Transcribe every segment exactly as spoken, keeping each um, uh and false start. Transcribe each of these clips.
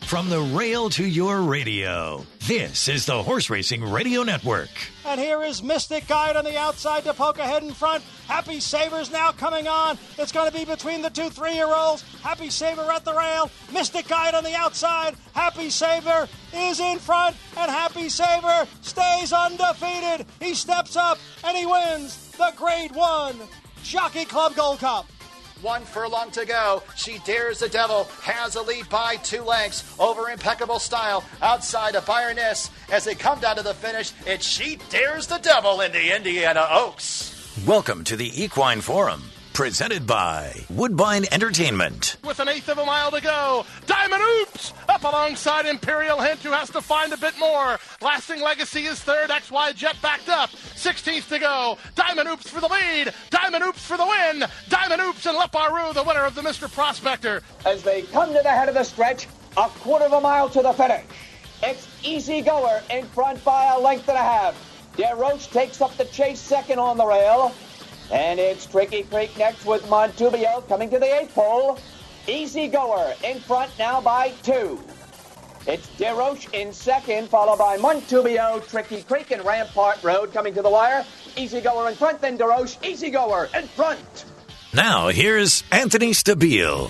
From the rail to your radio, this is the Horse Racing Radio Network. And here is Mystic Guide on the outside to poke ahead in front. Happy Saver's now coming on. It's going to be between the two three-year-olds. Happy Saver at the rail. Mystic Guide on the outside. Happy Saver is in front, and Happy Saver stays undefeated. He steps up, and he wins the Grade One Jockey Club Gold Cup. One furlong to go. She Dares the Devil has a lead by two lengths over Impeccable Style outside of Bayerness. As they come down to the finish, it's She Dares the Devil in the Indiana Oaks. Welcome to the Equine Forum, presented by Woodbine Entertainment. With an eighth of a mile to go, Diamond Oops up alongside Imperial Hint, who has to find a bit more. Lasting Legacy is third. X Y Jet backed up. sixteenth to go. Diamond Oops for the lead. Diamond Oops for the win. Diamond Oops and Le Paru, the winner of the Mister Prospector. As they come to the head of the stretch, a quarter of a mile to the finish. It's Easy Goer in front by a length and a half. DeRoche takes up the chase second on the rail. And it's Tricky Creek next with Montubio coming to the eighth pole. Easy Goer in front now by two. It's DeRoche in second, followed by Montubio, Tricky Creek, and Rampart Road coming to the wire. Easy Goer in front, then DeRoche. Easy Goer in front. Now here's Anthony Stabile.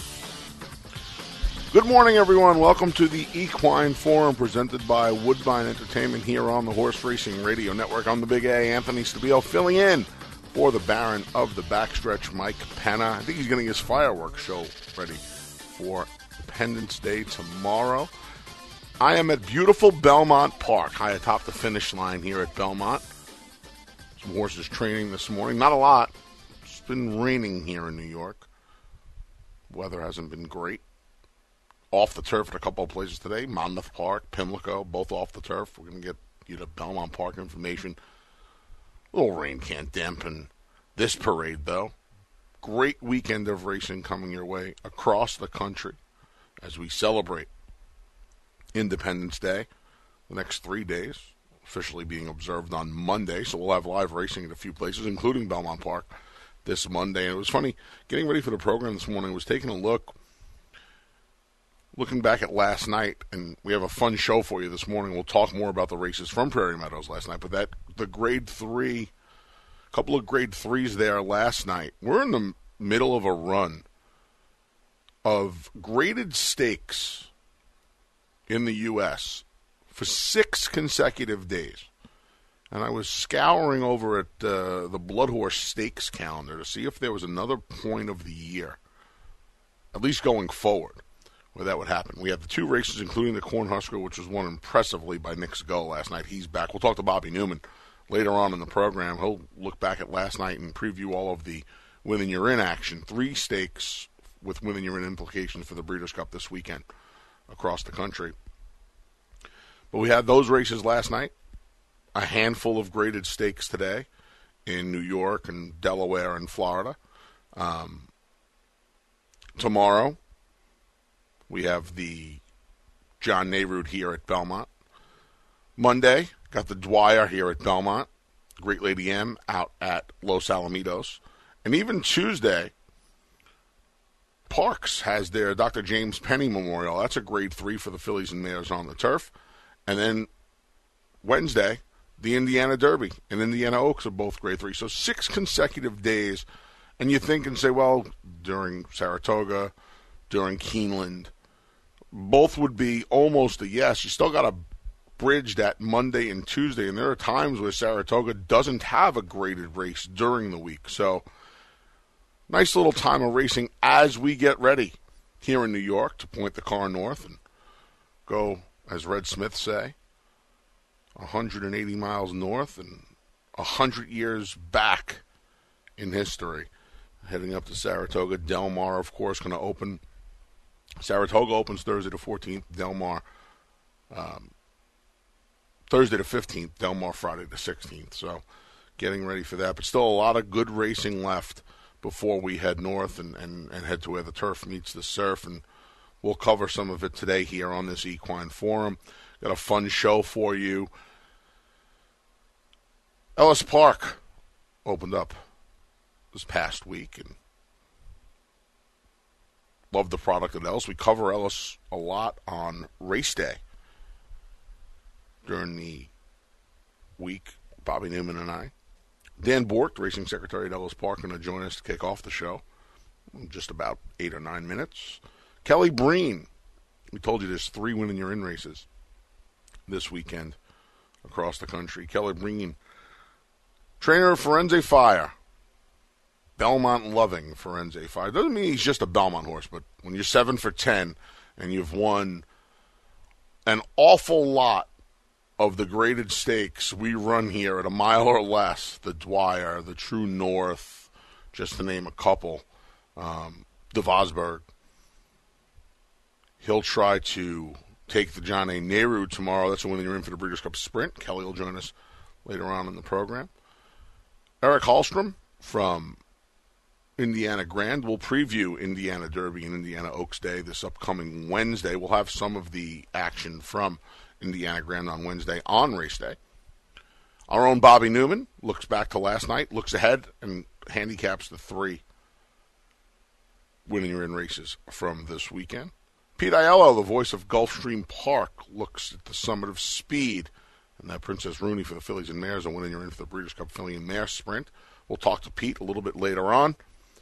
Good morning, everyone. Welcome to the Equine Forum presented by Woodbine Entertainment here on the Horse Racing Radio Network. I'm the Big A, Anthony Stabile, filling in for the Baron of the Backstretch, Mike Penna. I think he's getting his fireworks show ready for Independence Day tomorrow. I am at beautiful Belmont Park, high atop the finish line here at Belmont. Some horses training this morning. Not a lot. It's been raining here in New York. Weather hasn't been great. Off the turf at a couple of places today. Monmouth Park, Pimlico, both off the turf. We're going to get you to Belmont Park information. A little rain can't dampen this parade, though. Great weekend of racing coming your way across the country as we celebrate Independence Day. The next three days, officially being observed on Monday, so we'll have live racing at a few places, including Belmont Park, this Monday. And it was funny, getting ready for the program this morning, I was taking a look, looking back at last night, and we have a fun show for you this morning. We'll talk more about the races from Prairie Meadows last night, but that the grade three, a couple of grade threes there last night. We're in the middle of a run of graded stakes in the U S for six consecutive days. And I was scouring over at uh, the Blood Horse Stakes calendar to see if there was another point of the year, at least going forward, where that would happen. We have the two races, including the Cornhusker, which was won impressively by Nick Skull last night. He's back. We'll talk to Bobby Newman later on in the program. He'll look back at last night and preview all of the Within You're In action. Three stakes with Within You're In implications for the Breeders' Cup this weekend across the country. But we had those races last night. A handful of graded stakes today in New York and Delaware and Florida. Um, tomorrow, we have the John Nehrude here at Belmont. Monday, got the Dwyer here at Belmont. Great Lady M out at Los Alamitos. And even Tuesday, Parks has their Doctor James Penny Memorial. That's a grade three for the fillies and mares on the turf. And then Wednesday, the Indiana Derby and Indiana Oaks are both grade three. So six consecutive days. And you think and say, well, during Saratoga, during Keeneland, both would be almost a yes. You still got to bridge that Monday and Tuesday. And there are times where Saratoga doesn't have a graded race during the week. So nice little time of racing as we get ready here in New York to point the car north and go, as Red Smith say, one hundred eighty miles north and one hundred years back in history. Heading up to Saratoga. Del Mar, of course, going to open. Saratoga opens Thursday the fourteenth. Del Mar, um, Thursday the fifteenth. Del Mar, Friday the sixteenth. So getting ready for that. But still a lot of good racing left before we head north and, and, and head to where the turf meets the surf. And we'll cover some of it today here on this Equine Forum. Got a fun show for you. Ellis Park opened up this past week, and love the product at Ellis. We cover Ellis a lot on race day during the week, Bobby Newman and I. Dan Bork, the racing secretary at Ellis Park, going to join us to kick off the show in just about eight or nine minutes. Kelly Breen, we told you there's three Winning Your In races this weekend across the country. Kelly Breen, trainer of Firenze Fire, Belmont loving Firenze Fire. Doesn't mean he's just a Belmont horse, but when you're seven for ten and you've won an awful lot of the graded stakes we run here at a mile or less, the Dwyer, the True North, just to name a couple, um, the Vosberg, he'll try to take the John A. Nehru tomorrow. That's a Winning Your In for the Breeders' Cup Sprint. Kelly will join us later on in the program. Eric Hallstrom from Indiana Grand will preview Indiana Derby and Indiana Oaks Day this upcoming Wednesday. We'll have some of the action from Indiana Grand on Wednesday on race day. Our own Bobby Newman looks back to last night, looks ahead, and handicaps the three Winning Your In races from this weekend. Pete Aiello, the voice of Gulfstream Park, looks at the Summit of Speed and that Princess Rooney for the Fillies and Mares and Winning Your In for the Breeders' Cup Filly and Mare Sprint. We'll talk to Pete a little bit later on.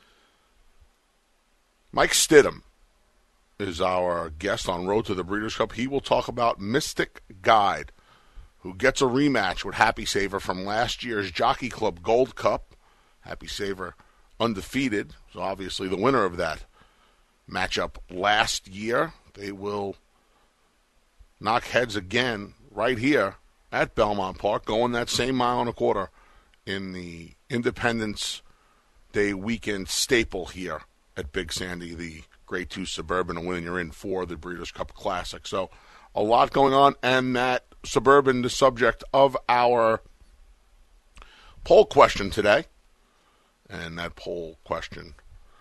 Mike Stidham is our guest on Road to the Breeders' Cup. He will talk about Mystic Guide, who gets a rematch with Happy Saver from last year's Jockey Club Gold Cup. Happy Saver undefeated, so obviously the winner of that matchup last year. They will knock heads again right here at Belmont Park, going that same mile and a quarter in the Independence Day weekend staple here at Big Sandy, the Grade two Suburban, and Winning Your In for the Breeders' Cup Classic. So a lot going on, and that Suburban, the subject of our poll question today. And that poll question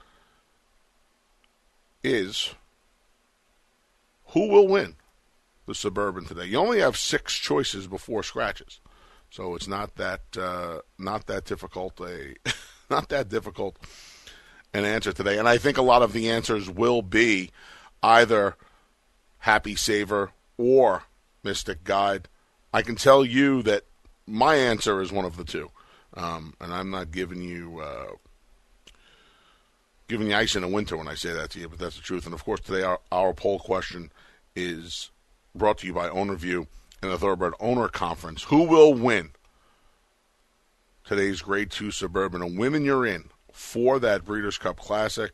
is, who will win the Suburban today? You only have six choices before scratches, so it's not that uh, not that difficult a not that difficult an answer today. And I think a lot of the answers will be either Happy Saver or Mystic Guide. I can tell you that my answer is one of the two, um, and I'm not giving you uh, giving you ice in the winter when I say that to you, but that's the truth. And of course, today our, our poll question is brought to you by OwnerView and the Thoroughbred Owner Conference. Who will win today's Grade two Suburban? A Winning Your In for that Breeders' Cup Classic.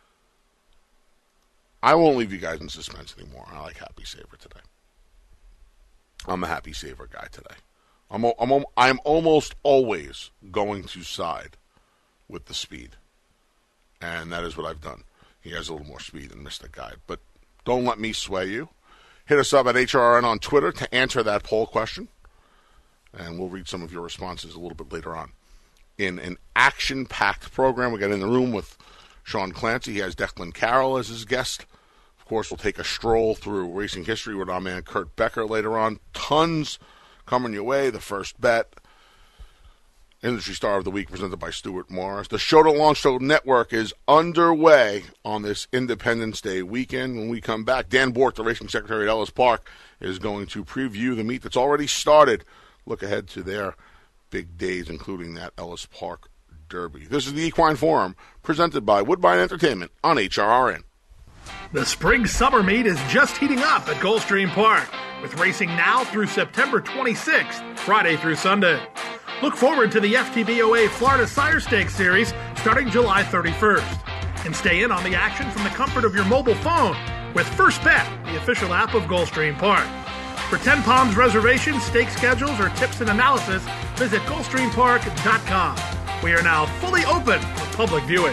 I won't leave you guys in suspense anymore. I like Happy Saver today. I'm a Happy Saver guy today. I'm I'm I'm almost always going to side with the speed, and that is what I've done. He has a little more speed than Mystic Guide, but don't let me sway you. Hit us up at H R R N on Twitter to answer that poll question, and we'll read some of your responses a little bit later on. In an action-packed program, we got in the room with Sean Clancy. He has Declan Carroll as his guest. Of course, we'll take a stroll through racing history with our man Kurt Becker later on. Tons coming your way. The First Bet, Industry Star of the Week, presented by Stuart Morris. The Show to Launch Show Network is underway on this Independence Day weekend. When we come back, Dan Bork, the racing secretary at Ellis Park, is going to preview the meet that's already started. Look ahead to their big days, including that Ellis Park Derby. This is the Equine Forum, presented by Woodbine Entertainment on H R R N. The spring-summer meet is just heating up at Gulfstream Park, with racing now through September twenty-sixth, Friday through Sunday. Look forward to the F T B O A Florida Sire Stakes Series starting July thirty-first. And stay in on the action from the comfort of your mobile phone with First Bet, the official app of Gulfstream Park. For Ten Palms reservations, stake schedules, or tips and analysis, visit Gulfstream Park dot com. We are now fully open for public viewing.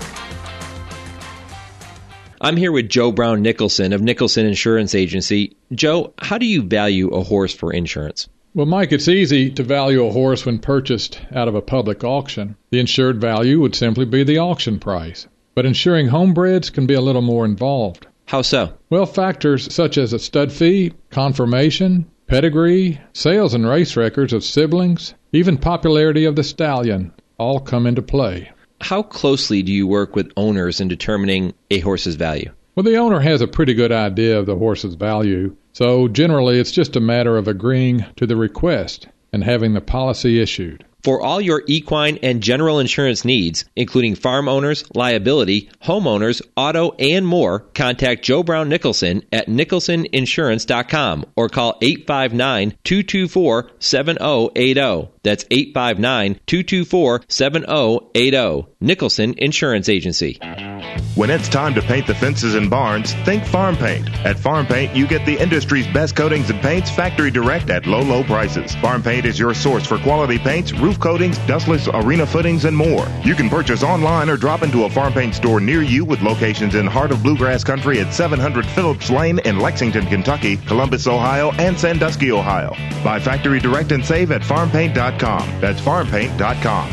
I'm here with Joe Brown Nicholson of Nicholson Insurance Agency. Joe, how do you value a horse for insurance? Well, Mike, it's easy to value a horse when purchased out of a public auction. The insured value would simply be the auction price. But insuring homebreds can be a little more involved. How so? Well, factors such as a stud fee, conformation, pedigree, sales and race records of siblings, even popularity of the stallion all come into play. how closely do you work with owners in determining a horse's value? Well, the owner has a pretty good idea of the horse's value, so generally it's just a matter of agreeing to the request and having the policy issued. For all your equine and general insurance needs, including farm owners, liability, homeowners, auto, and more, contact Joe Brown Nicholson at nicholson insurance dot com or call eight five nine, two two four, seven zero eight zero. That's eight five nine, two two four, seven zero eight zero. Nicholson Insurance Agency. When it's time to paint the fences and barns, think Farm Paint. At Farm Paint, you get the industry's best coatings and paints factory direct at low, low prices. Farm Paint is your source for quality paints, roof coatings, dustless arena footings, and more. You can purchase online or drop into a Farm Paint store near you with locations in Heart of Bluegrass Country at seven hundred Phillips Lane in Lexington, Kentucky, Columbus, Ohio, and Sandusky, Ohio. Buy factory direct and save at farm paint dot com. That's farm paint dot com.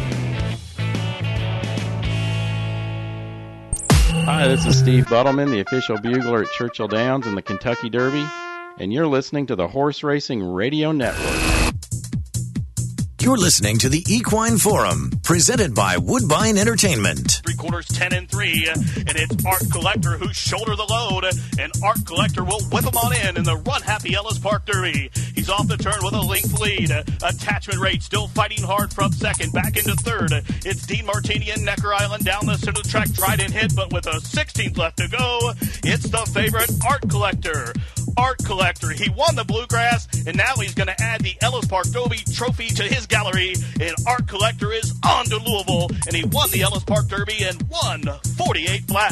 Hi, this is Steve Buttleman, the official bugler at Churchill Downs in the Kentucky Derby, and you're listening to the Horse Racing Radio Network. You're listening to the Equine Forum, presented by Woodbine Entertainment. Three quarters, ten and three, and it's Art Collector who shoulder the load, and Art Collector will whip him on in in the Run Happy Ellis Park Derby. He's off the turn with a length lead. Attachment Rate still fighting hard from second, back into third. It's Dean Martini and Necker Island down the center of the track, tried and hit, but with a sixteenth left to go, it's the favorite Art Collector. Art Collector, he won the Bluegrass, and now he's going to add the Ellis Park Derby trophy to his gallery, and Art Collector is on to Louisville, and he won the Ellis Park Derby and won forty-eight flat.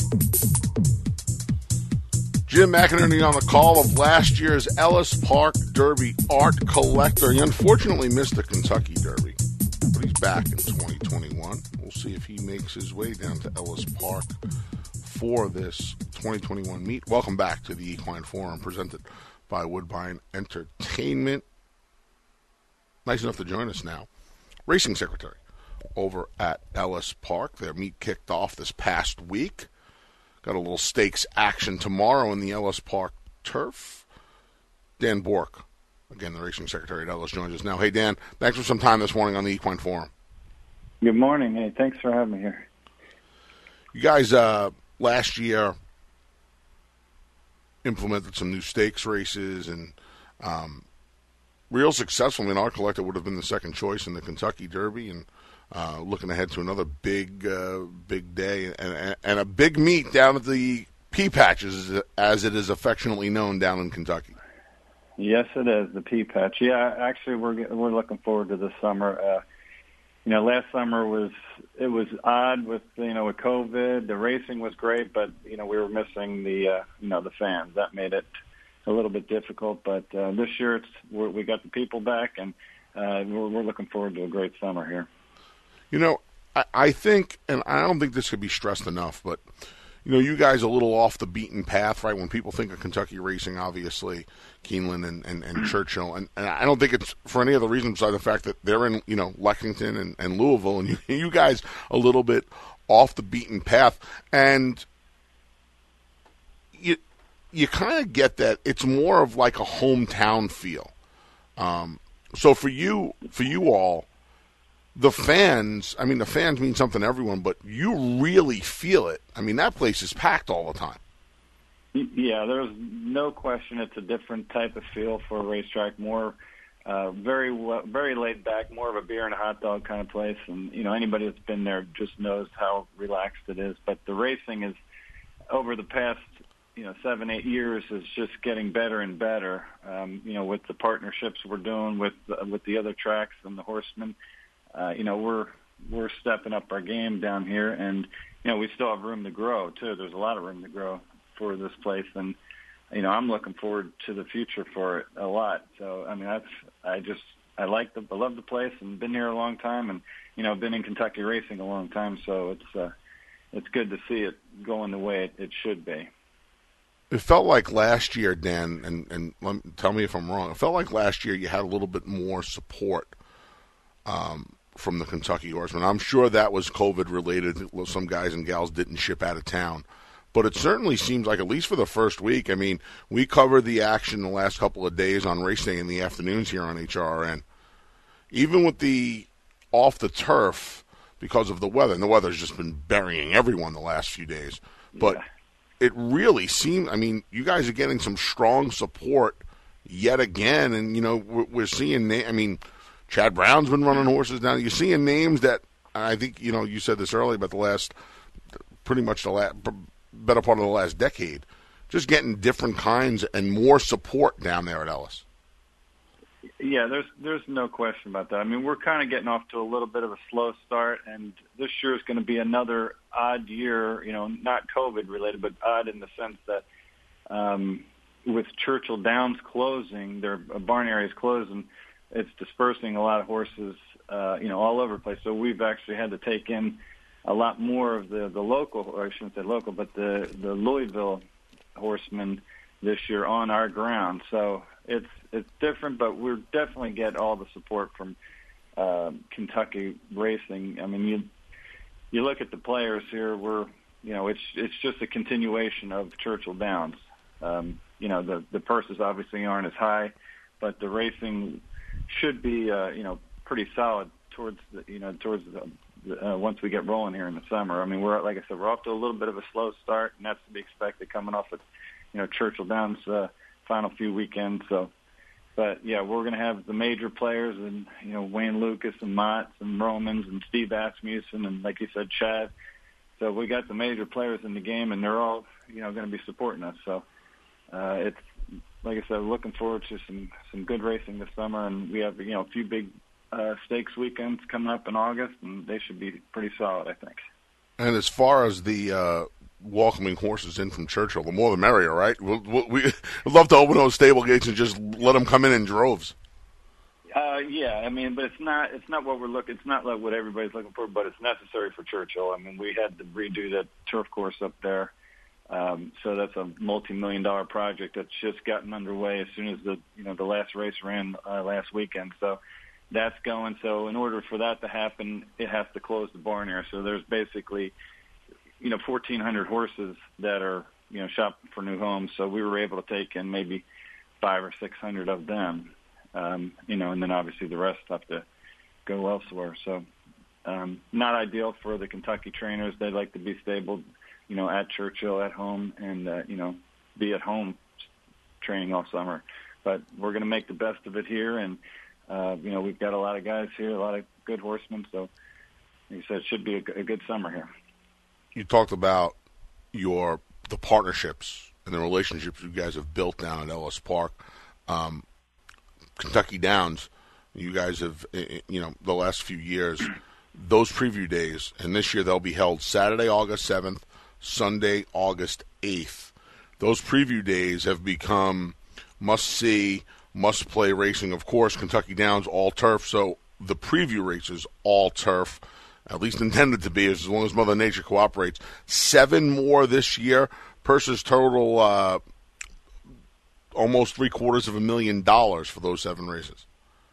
Jim McInerney on the call of last year's Ellis Park Derby. Art Collector. He unfortunately missed the Kentucky Derby, but he's back in twenty twenty-one. We'll see if he makes his way down to Ellis Park for this twenty twenty-one meet. Welcome back to the Equine Forum, presented by Woodbine Entertainment. Nice enough to join us now, Racing Secretary over at Ellis Park. Their meet kicked off this past week. Got a little stakes action tomorrow in the Ellis Park turf. Dan Bork, again, the Racing Secretary at Ellis, joins us now. Hey, Dan, thanks for some time this morning on the Equine Forum. Good morning. Hey, thanks for having me here. You guys, uh, last year, implemented some new stakes races and um, real successful. I mean, Art Collector would have been the second choice in the Kentucky Derby, and uh, looking ahead to another big, uh, big day and, and a big meet down at the Pea Patches, as it is affectionately known down in Kentucky. Yes, it is, the Pea Patch. Yeah, actually, we're we're looking forward to this summer. Uh, you know, last summer was it was odd with you know with COVID. The racing was great, but you know we were missing the uh, you know the fans. That made it a little bit difficult. But uh, this year, it's we're, we got the people back, and uh, we're, we're looking forward to a great summer here. You know, I, I think, and I don't think this could be stressed enough, but you know, you guys are a little off the beaten path, right? When people think of Kentucky racing, obviously, Keeneland and, and, and Churchill. And, and I don't think it's for any other reason besides the fact that they're in, you know, Lexington and, and Louisville, and you, you guys a little bit off the beaten path. And you you kind of get that it's more of like a hometown feel. Um, so for you, for you all, the fans, I mean, the fans mean something to everyone, but you really feel it. I mean, that place is packed all the time. Yeah, there's no question it's a different type of feel for a racetrack, more uh, very very laid back, more of a beer and a hot dog kind of place. And, you know, anybody that's been there just knows how relaxed it is. But the racing is, over the past, you know, seven, eight years, is just getting better and better, um, you know, with the partnerships we're doing with, uh, with the other tracks and the horsemen. Uh, you know, we're we're stepping up our game down here, and, you know, we still have room to grow, too. There's a lot of room to grow for this place, and, you know, I'm looking forward to the future for it a lot. So, I mean, that's, I just, I like the, I love the place and been here a long time, and, you know, been in Kentucky racing a long time, so it's, uh, it's good to see it going the way it, it should be. It felt like last year, Dan, and, and let me, tell me if I'm wrong, it felt like last year you had a little bit more support um, from the Kentucky horsemen. I'm sure that was COVID-related. Some guys and gals didn't ship out of town. But it certainly seems like, at least for the first week, I mean, we covered the action the last couple of days on race day in the afternoons here on H R R N. Even with the off the turf, because of the weather. And the weather's just been burying everyone the last few days. But yeah. It really seems, I mean, you guys are getting some strong support yet again. And, you know, we're, we're seeing, I mean, Chad Brown's been running horses down. You're seeing names that, I think, you know, you said this earlier, but the last, pretty much the last, better part of the last decade, just getting different kinds and more support down there at Ellis. Yeah, there's there's no question about that. I mean, we're kind of getting off to a little bit of a slow start, and this year is going to be another odd year, you know, not COVID related, but odd in the sense that um, with Churchill Downs closing, their barn areas closing, it's dispersing a lot of horses, uh, you know, all over the place. So we've actually had to take in a lot more of the, the local, or I shouldn't say local, but the, the Louisville horsemen this year on our ground. So it's it's different, but we're definitely get all the support from uh, Kentucky racing. I mean, you you look at the players here. We're you know it's it's just a continuation of Churchill Downs. Um, you know the the purses obviously aren't as high, but the racing should be uh, you know pretty solid towards the you know towards the, uh, once we get rolling here in the summer. I mean, we're like I said, we're off to a little bit of a slow start, and that's to be expected coming off of you know Churchill Downs uh, final few weekends. So. But, yeah, we're going to have the major players and, you know, Wayne Lucas and Motts and Romans and Steve Asmussen and, like you said, Chad. So we got the major players in the game, and they're all, you know, going to be supporting us. So uh, it's, like I said, looking forward to some, some good racing this summer. And we have, you know, a few big uh, stakes weekends coming up in August, and they should be pretty solid, I think. And as far as the uh, welcoming horses in from Churchill, the more the merrier, right? We'll, we'll, we'd love to open those stable gates and just let them come in in droves. Uh, yeah, I mean, but it's not it's not what we're looking. It's not like what everybody's looking for, but it's necessary for Churchill. I mean, we had to redo that turf course up there, um, so that's a multi-million dollar project that's just gotten underway as soon as the you know the last race ran uh, last weekend. So that's going. So in order for that to happen, it has to close the barn area. So there's basically you know, fourteen hundred horses that are, you know, shopping for new homes. So we were able to take in maybe five or six hundred of them, um, you know, and then obviously the rest have to go elsewhere. So um, not ideal for the Kentucky trainers. They like to be stable, you know, at Churchill, at home, and, uh, you know, be at home training all summer. But we're going to make the best of it here. And, uh, you know, we've got a lot of guys here, a lot of good horsemen. So, like I said, it should be a, a good summer here. You talked about your the partnerships and the relationships you guys have built down at Ellis Park. Um, Kentucky Downs, you guys have, you know, the last few years, those preview days, and this year they'll be held Saturday, August seventh, Sunday, August eighth. Those preview days have become must-see, must-play racing. Of course, Kentucky Downs, all turf, so the preview races, all turf. At least intended to be, as long as Mother Nature cooperates. Seven more this year. Purses total uh, almost three quarters of a million dollars for those seven races.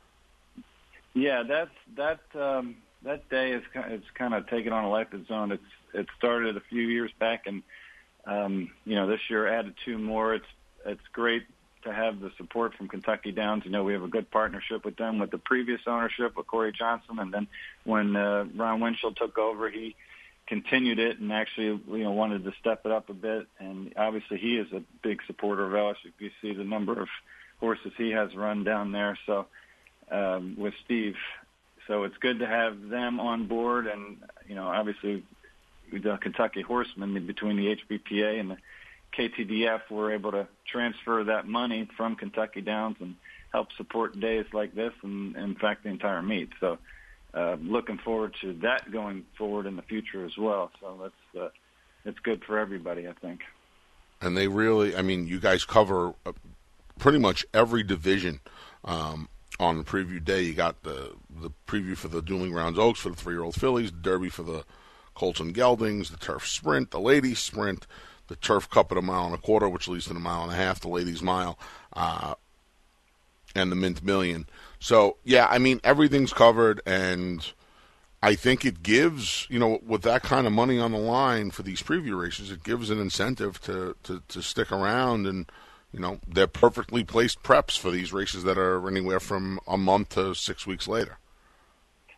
Yeah, that's that um, that day is it's kind of taken on a life of its own. It's it started a few years back, and um, you know this year added two more. It's it's great to have the support from Kentucky Downs. You know, we have a good partnership with them with the previous ownership with Corey Johnson, and then when uh, Ron Winchell took over, he continued it and actually, you know, wanted to step it up a bit. And obviously, he is a big supporter of Ellis. You see the number of horses he has run down there. So um, with Steve, so it's good to have them on board, and you know, obviously, the Kentucky Horsemen between the H B P A and the K T D F were able to transfer that money from Kentucky Downs and help support days like this, and, and in fact, the entire meet. So uh, looking forward to that going forward in the future as well. So that's uh, it's good for everybody, I think. And they really, I mean, you guys cover uh, pretty much every division um, on the preview day. You got the the preview for the Dueling Grounds Oaks for the three-year-old fillies, the Derby for the Colts and Geldings, the Turf Sprint, the Ladies Sprint, the Turf Cup at a mile and a quarter, which leads to a mile and a half, the Ladies Mile, uh, and the Mint Million. So, yeah, I mean, everything's covered, and I think it gives, you know, with that kind of money on the line for these preview races, it gives an incentive to, to, to stick around, and, you know, they're perfectly placed preps for these races that are anywhere from a month to six weeks later.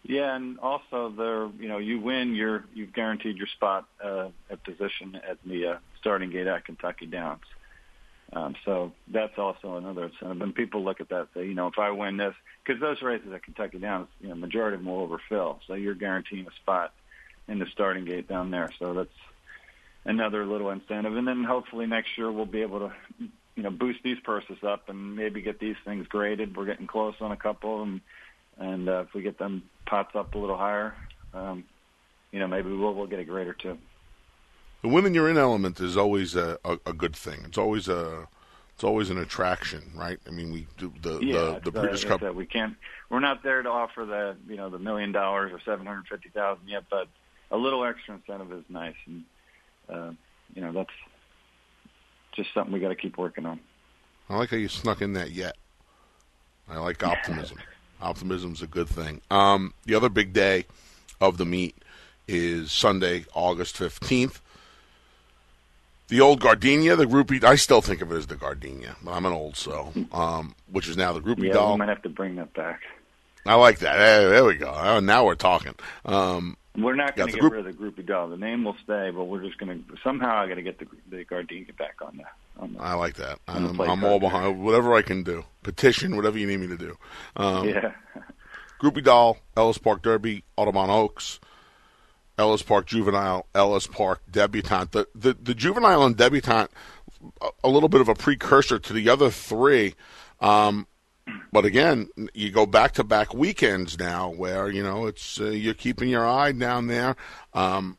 Yeah, and also there, you know, you win, you're you've guaranteed your spot uh, at position at the uh, starting gate at Kentucky Downs. Um, so that's also another incentive. And people look at that and say, you know, if I win this, because those races at Kentucky Downs, you know, majority of them will overfill. So you're guaranteeing a spot in the starting gate down there. So that's another little incentive. And then hopefully next year we'll be able to, you know, boost these purses up and maybe get these things graded. We're getting close on a couple of them. And uh, if we get them pots up a little higher, um, you know, maybe we'll, we'll get a grade or two. The women you're in element is always a, a, a good thing. It's always a, it's always an attraction, right? I mean, we do the yeah, the, the uh, Breeders' Cup. We can't. We're not there to offer the you know the million dollars or seven hundred fifty thousand yet, but a little extra incentive is nice, and uh, you know that's just something we got to keep working on. I like how you snuck in that yet. I like optimism. Optimism's a good thing. Um, the other big day of the meet is Sunday, August fifteenth. The old Gardenia, the Groupie, I still think of it as the Gardenia, but I'm an old so, um, which is now the Groupie yeah, doll. We might have to bring that back. I like that. Hey, there we go. Oh, now we're talking. Um, we're not going to get group- rid of the Groupie doll. The name will stay, but we're just going to somehow I got to get the, the Gardenia back on there. I like that. I'm, I'm all behind. Whatever I can do. Petition, whatever you need me to do. Um, yeah. Groupie doll, Ellis Park Derby, Audubon Oaks, Ellis Park Juvenile, Ellis Park Debutante. The, the, the Juvenile and Debutante, a, a little bit of a precursor to the other three. Um, but again, you go back-to-back weekends now where, you know, it's uh, you're keeping your eye down there. Um,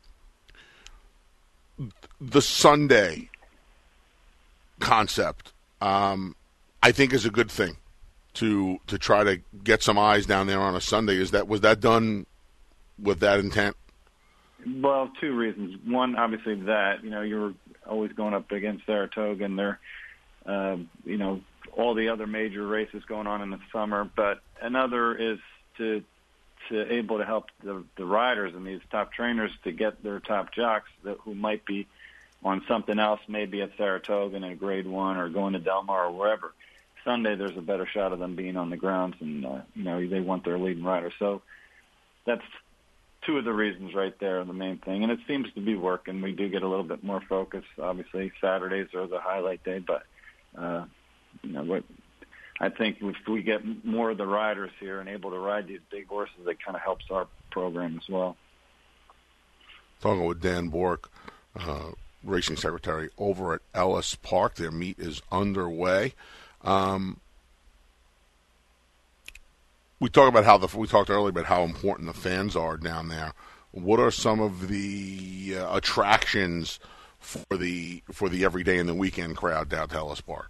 the Sunday concept, um, I think, is a good thing to to try to get some eyes down there on a Sunday. Is that was that done with that intent? Well, two reasons. One, obviously, that you know you're always going up against Saratoga, and they're uh, you know all the other major races going on in the summer. But another is to to able to help the the riders and these top trainers to get their top jocks that who might be on something else, maybe at Saratoga in a grade one or going to Del Mar or wherever. Sunday, there's a better shot of them being on the grounds, and uh, you know they want their leading rider. So that's two of the reasons right there, the main thing. And it seems to be working. We do get a little bit more focus. Obviously, Saturdays are the highlight day, but uh, you know what? I think if we get more of the riders here and able to ride these big horses, it kind of helps our program as well. Talking with Dan Bork, uh, racing secretary over at Ellis Park. Their meet is underway. Um, we talk about how the we talked earlier about how important the fans are down there. What are some of the uh, attractions for the for the everyday and the weekend crowd down to Ellis Park?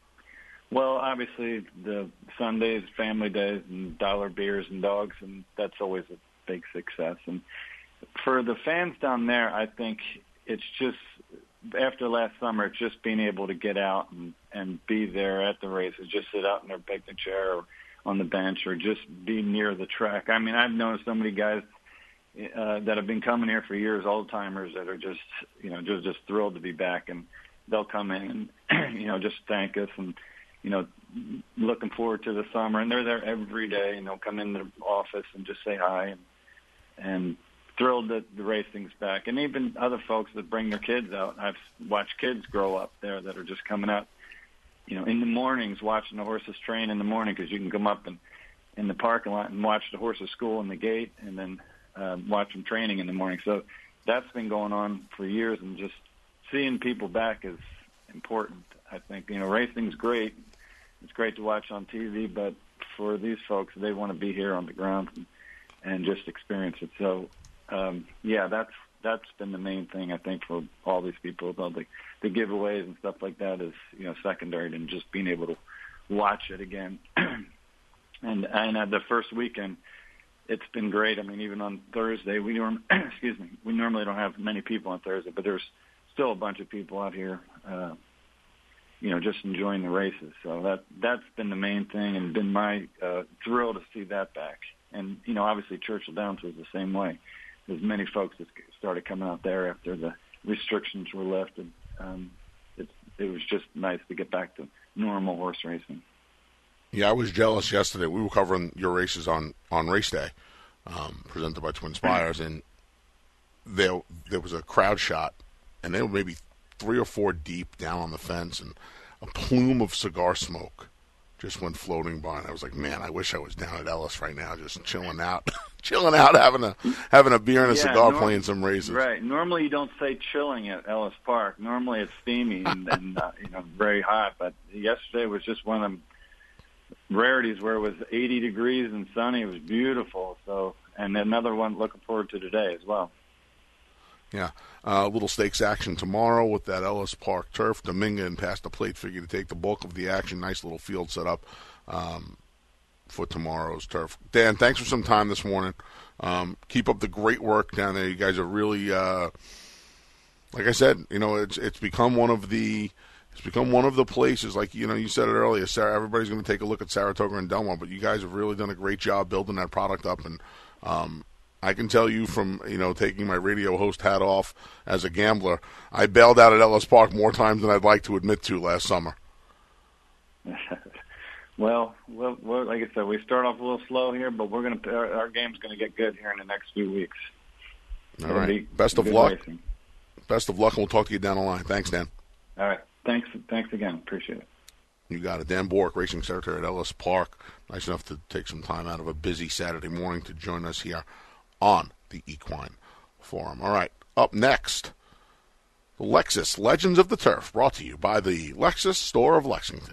Well, obviously the Sundays, family days, and dollar beers and dogs, and that's always a big success. And for the fans down there, I think it's just after last summer, it's just being able to get out and, and be there at the races, just sit out in their picnic chair or on the bench or just be near the track. I mean, I've known so many guys uh, that have been coming here for years, old-timers that are just, you know, just, just thrilled to be back. And they'll come in and, you know, just thank us and, you know, looking forward to the summer. And they're there every day, and they'll come in the office and just say hi and, and thrilled that the racing's back. And even other folks that bring their kids out. I've watched kids grow up there that are just coming out, you know, in the mornings watching the horses train in the morning, because you can come up and in the parking lot and watch the horses school in the gate and then uh, watch them training in the morning. So that's been going on for years, and just seeing people back is important. I think, you know, racing's great. It's great to watch on T V, but for these folks, they want to be here on the ground and, and just experience it. So, um, yeah, that's that's been the main thing, I think, for all these people. The, the giveaways and stuff like that is, you know, secondary to just being able to watch it again. and and at the first weekend, it's been great. I mean, even on Thursday, we norm excuse me, we normally don't have many people on Thursday, but there's still a bunch of people out here, uh, you know, just enjoying the races. So that that's been the main thing, and been my uh, thrill to see that back. And you know, obviously Churchill Downs was the same way. There's many folks that started coming out there after the restrictions were lifted. Um, it, it was just nice to get back to normal horse racing. Yeah, I was jealous yesterday. We were covering your races on, on race day. um, presented by Twin Spires, and there there was a crowd shot, and they were maybe three or four deep down on the fence, and a plume of cigar smoke just went floating by, and I was like, man, I wish I was down at Ellis right now, just chilling out, chilling out, having a having a beer and a Yeah, cigar, norm- playing some raisins. Right. Normally you don't say chilling at Ellis Park. Normally it's steamy and, and uh, you know, very hot. But yesterday was just one of them rarities where it was eighty degrees and sunny. It was beautiful. So, and another one looking forward to today as well. Yeah, a uh, little stakes action tomorrow with that Ellis Park turf. Dominga and past the plate figure to take the bulk of the action. Nice little field set up um, for tomorrow's turf. Dan, thanks for some time this morning. Um, keep up the great work down there. You guys are really, uh, like I said, you know, it's it's become one of the it's become one of the places. Like you know, you said it earlier. Sarah, everybody's going to take a look at Saratoga and Delmar, but you guys have really done a great job building that product up and. Um, I can tell you from, you know, taking my radio host hat off as a gambler, I bailed out at Ellis Park more times than I'd like to admit to last summer. well, well, well, like I said, we start off a little slow here, but we're going to our, our game's going to get good here in the next few weeks. All right. Best of luck. Racing. Best of luck, and we'll talk to you down the line. Thanks, Dan. All right. Thanks. Thanks again. Appreciate it. You got it. Dan Bork, Racing Secretary at Ellis Park. Nice enough to take some time out of a busy Saturday morning to join us here on the Equine Forum. All right, up next, the Lexus Legends of the Turf, brought to you by the Lexus Store of Lexington.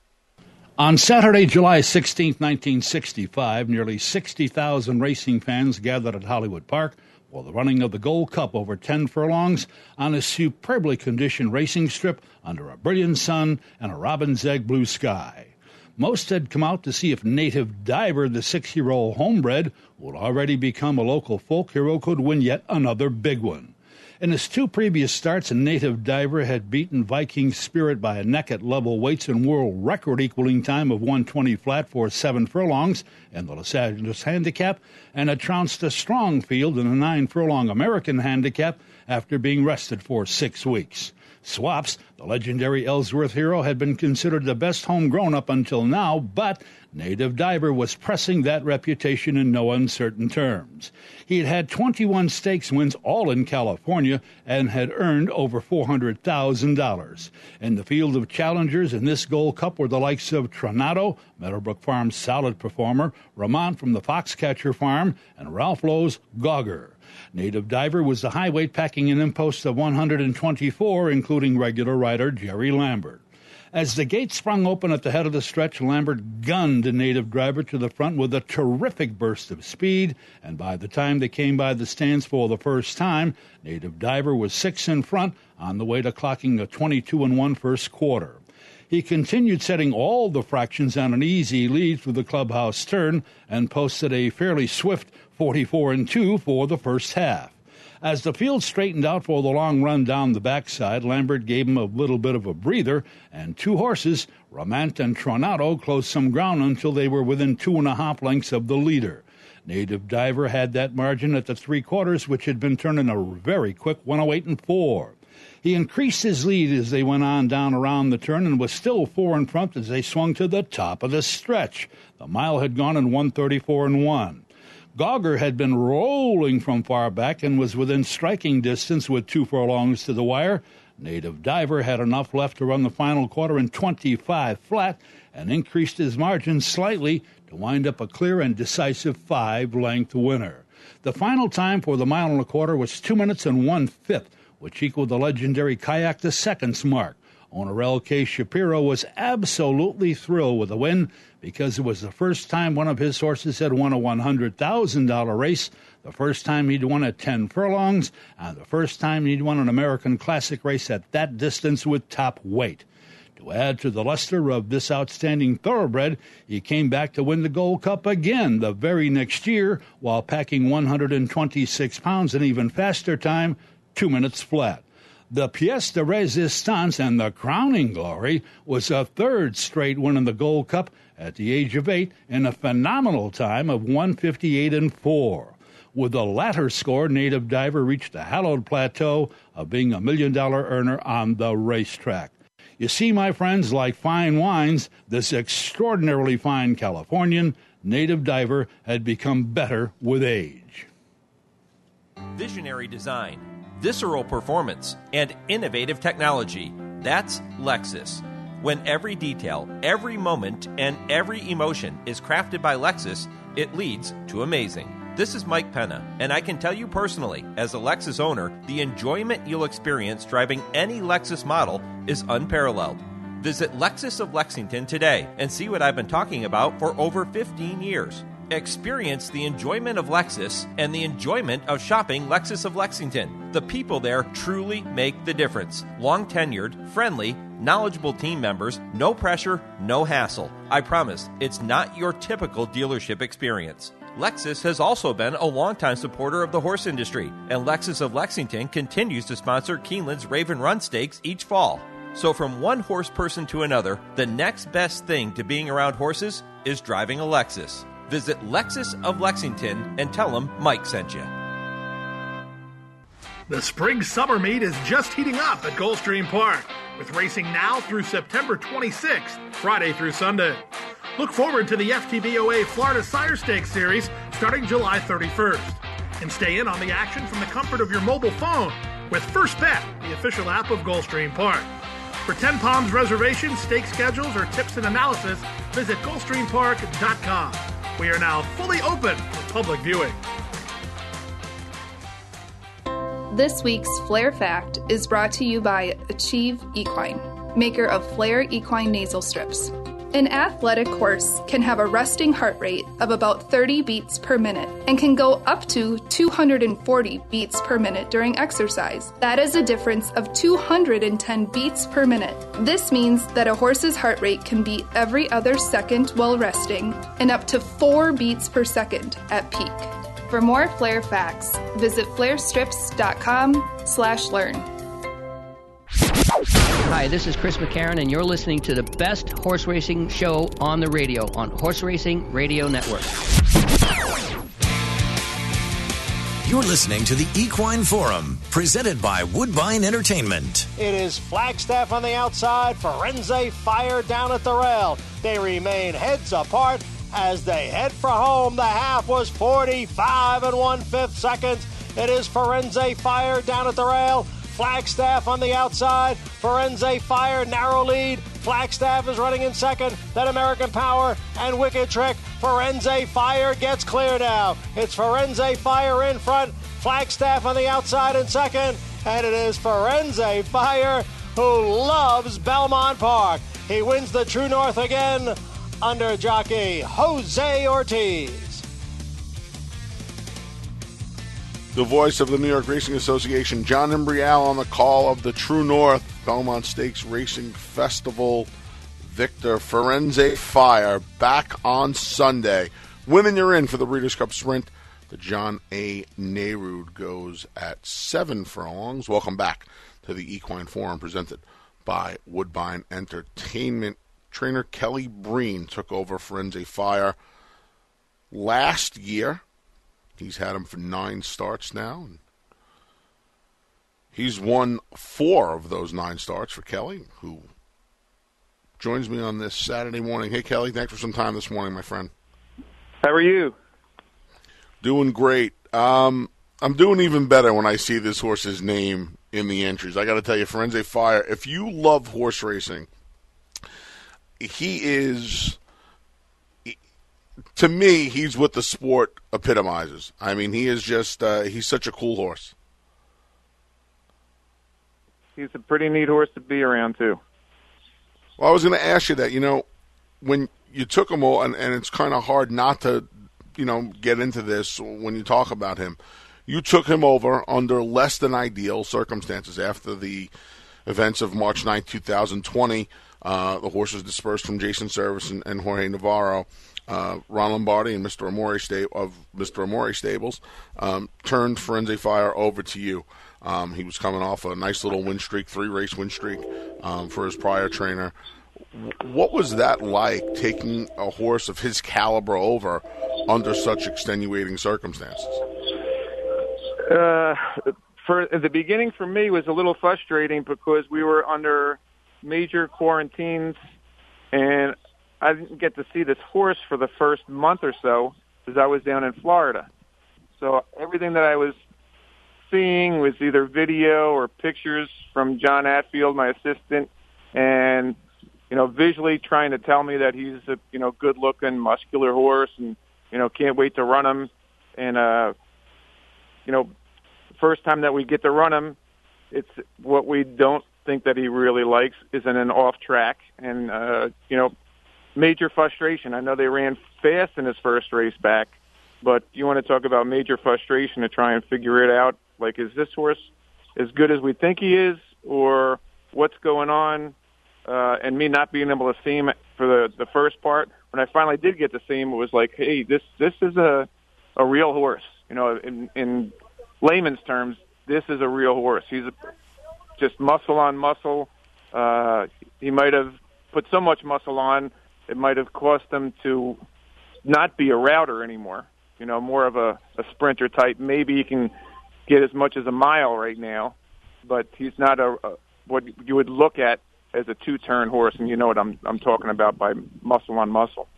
On Saturday, July sixteenth, nineteen sixty-five, nearly sixty thousand racing fans gathered at Hollywood Park for the running of the Gold Cup over ten furlongs on a superbly conditioned racing strip under a brilliant sun and a robin's egg blue sky. Most had come out to see if Native Diver, the six-year-old homebred, who had already become a local folk hero, could win yet another big one. In his two previous starts, Native Diver had beaten Viking Spirit by a neck at level weights and world record equaling time of one twenty flat for seven furlongs in the Los Angeles Handicap, and had trounced a strong field in a nine-furlong American Handicap after being rested for six weeks. Swaps, the legendary Ellsworth hero, had been considered the best homegrown up until now, but Native Diver was pressing that reputation in no uncertain terms. He had had twenty-one stakes wins, all in California, and had earned over four hundred thousand dollars. In the field of challengers in this Gold Cup were the likes of Tronado, Meadowbrook Farm's solid performer, Ramon from the Foxcatcher Farm, and Ralph Lowe's Gauger. Native Diver was the high weight, packing an impost of one hundred twenty-four, including regular rider Jerry Lambert. As the gate sprung open at the head of the stretch, Lambert gunned Native Diver to the front with a terrific burst of speed, and by the time they came by the stands for the first time, Native Diver was six in front on the way to clocking a twenty-two and one first quarter. He continued setting all the fractions on an easy lead through the clubhouse turn and posted a fairly swift forty-four and two for the first half. As the field straightened out for the long run down the backside, Lambert gave him a little bit of a breather, and two horses, Ramant and Tronado, closed some ground until they were within two and a half lengths of the leader. Native Diver had that margin at the three quarters, which had been turned in a very quick one oh eight and four. He increased his lead as they went on down around the turn and was still four in front as they swung to the top of the stretch. The mile had gone in one thirty-four and one. Gauger had been rolling from far back and was within striking distance with two furlongs to the wire. Native Diver had enough left to run the final quarter in twenty-five flat and increased his margin slightly to wind up a clear and decisive five-length winner. The final time for the mile and a quarter was two minutes and one-fifth, which equaled the legendary Kayak the Second's mark. Owner L K. Shapiro was absolutely thrilled with the win because it was the first time one of his horses had won a one hundred thousand dollars race, the first time he'd won at ten furlongs, and the first time he'd won an American Classic race at that distance with top weight. To add to the luster of this outstanding thoroughbred, he came back to win the Gold Cup again the very next year while packing one hundred twenty-six pounds in even faster time, two minutes flat. The pièce de résistance and the crowning glory was a third straight win in the Gold Cup at the age of eight in a phenomenal time of one fifty-eight and four. With the latter score, Native Diver reached the hallowed plateau of being a million-dollar earner on the racetrack. You see, my friends, like fine wines, this extraordinarily fine Californian Native Diver had become better with age. Visionary design, visceral performance, and innovative technology. That's Lexus. When every detail, every moment, and every emotion is crafted by Lexus, it leads to amazing. This is Mike Penna, and I can tell you personally, as a Lexus owner, the enjoyment you'll experience driving any Lexus model is unparalleled. Visit Lexus of Lexington today and see what I've been talking about for over fifteen years. Experience the enjoyment of Lexus and the enjoyment of shopping Lexus of Lexington. The people there truly make the difference. Long-tenured, friendly, knowledgeable team members, no pressure, no hassle. I promise, it's not your typical dealership experience. Lexus has also been a longtime supporter of the horse industry, and Lexus of Lexington continues to sponsor Keeneland's Raven Run Stakes each fall. So from one horse person to another, the next best thing to being around horses is driving a Lexus. Visit Lexus of Lexington and tell them Mike sent you. The spring summer meet is just heating up at Gulfstream Park, with racing now through September twenty-sixth, Friday through Sunday. Look forward to the F T B O A Florida Sire Stakes Series starting July thirty-first. And stay in on the action from the comfort of your mobile phone with First Bet, the official app of Gulfstream Park. For Ten Palms reservations, stake schedules, or tips and analysis, visit Gulfstream Park dot com. We are now fully open for public viewing. This week's Flair Fact is brought to you by Achieve Equine, maker of Flair Equine Nasal Strips. An athletic horse can have a resting heart rate of about thirty beats per minute and can go up to two hundred forty beats per minute during exercise. That is a difference of two hundred ten beats per minute. This means that a horse's heart rate can beat every other second while resting and up to four beats per second at peak. For more Flair facts, visit flair strips dot com slash learn. Hi, this is Chris McCarron, and you're listening to the best horse racing show on the radio on Horse Racing Radio Network. You're listening to the Equine Forum, presented by Woodbine Entertainment. It is Flagstaff on the outside, Firenze Fire down at the rail. They remain heads apart as they head for home. The half was forty-five and one-fifth seconds. It is Firenze Fire down at the rail. Flagstaff on the outside. Firenze Fire, narrow lead. Flagstaff is running in second. Then American Power and Wicked Trick. Firenze Fire gets clear now. It's Firenze Fire in front. Flagstaff on the outside in second. And it is Firenze Fire who loves Belmont Park. He wins the True North again under jockey Jose Ortiz. The voice of the New York Racing Association, John Imbrial, on the call of the True North Belmont Stakes Racing Festival victor. Firenze Fire back on Sunday. Women, you're in for the Breeders' Cup Sprint. The John A. Nehrude goes at seven furlongs. Welcome back to the Equine Forum presented by Woodbine Entertainment. Trainer Kelly Breen took over Firenze Fire last year. He's had him for nine starts now. He's won four of those nine starts for Kelly, who joins me on this Saturday morning. Hey, Kelly, thanks for some time this morning, my friend. How are you? Doing great. Um, I'm doing even better when I see this horse's name in the entries. I got to tell you, Firenze Fire, if you love horse racing, he is... To me, he's what the sport epitomizes. I mean, he is just, uh, he's such a cool horse. He's a pretty neat horse to be around, too. Well, I was going to ask you that. You know, when you took him all, and, and it's kind of hard not to, you know, get into this when you talk about him. You took him over under less than ideal circumstances after the events of March ninth, twenty twenty. Uh, the horse was dispersed from Jason Service and, and Jorge Navarro. Uh, Ron Lombardi and Mister Amore sta- of Mister Amore Stables um, turned Firenze Fire over to you. Um, he was coming off a nice little win streak, three-race win streak um, for his prior trainer. W- what was that like, taking a horse of his caliber over under such extenuating circumstances? Uh, for the beginning for me was a little frustrating because we were under major quarantines, and I didn't get to see this horse for the first month or so because I was down in Florida. So everything that I was seeing was either video or pictures from John Atfield, my assistant, and, you know, visually trying to tell me that he's a, you know, good-looking, muscular horse and, you know, can't wait to run him. And, uh, you know, first time that we get to run him, it's what we don't think that he really likes is in an off track. And, uh, you know, major frustration. I know they ran fast in his first race back, but you want to talk about major frustration to try and figure it out. Like, is this horse as good as we think he is, or what's going on? Uh, and me not being able to see him for the, the first part. When I finally did get to see him, it was like, hey, this this is a a real horse. You know, in, in layman's terms, this is a real horse. He's a, just muscle on muscle. Uh, he might have put so much muscle on, it might have cost him to not be a router anymore. You know, more of a, a sprinter type. Maybe he can get as much as a mile right now, but he's not a, a what you would look at as a two-turn horse, and you know what I'm I'm talking about by muscle on muscle.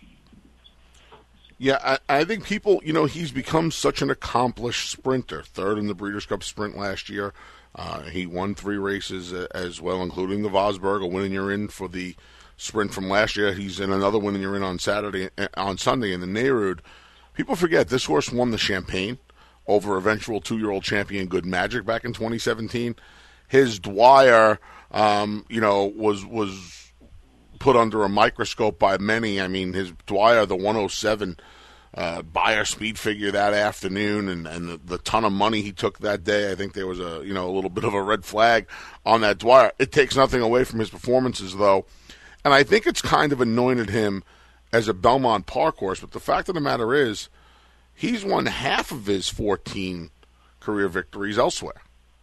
Yeah, I, I think people, you know, he's become such an accomplished sprinter. Third in the Breeders' Cup Sprint last year. Uh, he won three races as well, including the Vosburg, a win and you're in for the sprint from last year. He's in another win and you're in on Saturday, on Sunday in the Nehrud. People forget this horse won the Champagne over eventual two-year-old champion Good Magic back in twenty seventeen. His Dwyer, um, you know, was was put under a microscope by many. I mean, his Dwyer, the one oh seven uh, buyer speed figure that afternoon, and, and the, the ton of money he took that day. I think there was a you know a little bit of a red flag on that Dwyer. It takes nothing away from his performances, though, and I think it's kind of anointed him as a Belmont Park horse. But the fact of the matter is, he's won half of his fourteen career victories elsewhere.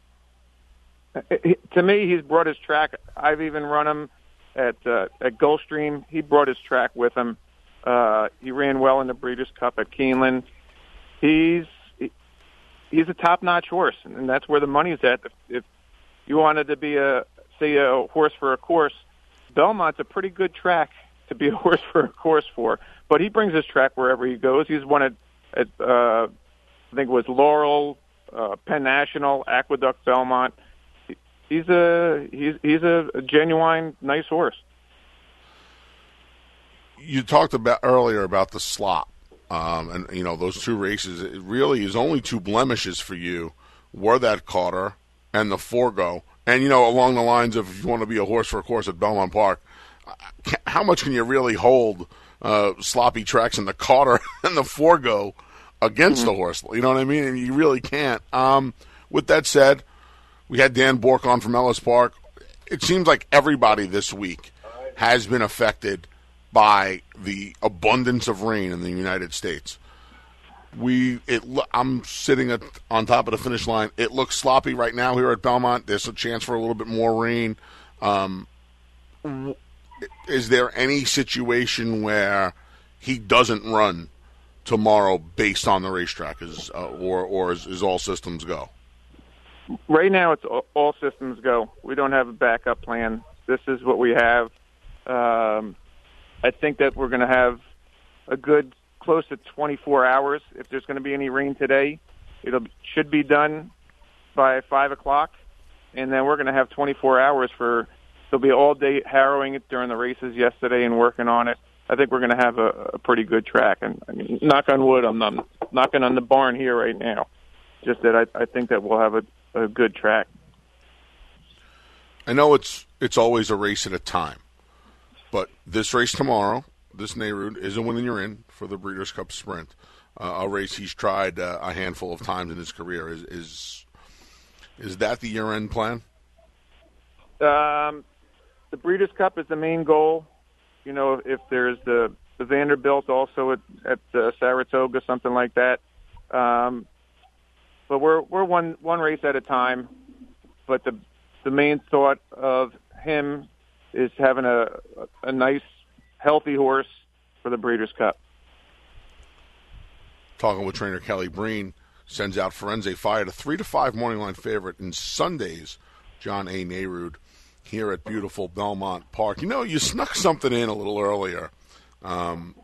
To me, he's brought his track. I've even run him at uh, at Gulfstream. He brought his track with him. Uh, he ran well in the Breeders' Cup at Keeneland. He's he, he's a top-notch horse, and that's where the money's at. If, if you wanted to be a say a horse for a course, Belmont's a pretty good track to be a horse for a course for. But he brings his track wherever he goes. He's won at, at uh, I think it was Laurel, uh, Penn National, Aqueduct, Belmont. He's a he's he's a, a genuine nice horse. You talked about earlier about the slop, um, and you know those two races. It really is only two blemishes for you were that Carter and the Forgo, and you know along the lines of if you want to be a horse for a course at Belmont Park, how much can you really hold uh, sloppy tracks in the Carter and the Forgo against mm-hmm. the horse? You know what I mean? And you really can't. Um, with that said. We had Dan Bork on from Ellis Park. It seems like everybody this week has been affected by the abundance of rain in the United States. We, it, I'm sitting at, on top of the finish line. It looks sloppy right now here at Belmont. There's a chance for a little bit more rain. Um, is there any situation where he doesn't run tomorrow based on the racetrack, is, uh, or, or is, is all systems go? Right now, it's all systems go. We don't have a backup plan. This is what we have. Um, I think that we're going to have a good close to twenty-four hours. If there's going to be any rain today, it should be done by five o'clock, and then we're going to have twenty-four hours for. There'll be all day harrowing it during the races yesterday and working on it. I think we're going to have a, a pretty good track. And I mean, knock on wood, I'm not knocking on the barn here right now. Just that I, I think that we'll have a a good track. I know it's it's always a race at a time, but this race tomorrow, this Nehrud, is a win and you're in for the Breeders' Cup Sprint, uh, a race he's tried uh, a handful of times in his career. Is is is that the year-end plan? Um, the Breeders' Cup is the main goal. You know, if there's the, the Vanderbilt also at, at uh, Saratoga, something like that. Um, But we're we're one one race at a time. But the the main thought of him is having a a nice, healthy horse for the Breeders' Cup. Talking with trainer Kelly Breen, sends out Firenze Fire to three to five morning line favorite in Sunday's John A. Nehrud here at beautiful Belmont Park. You know, you snuck something in a little earlier. Um,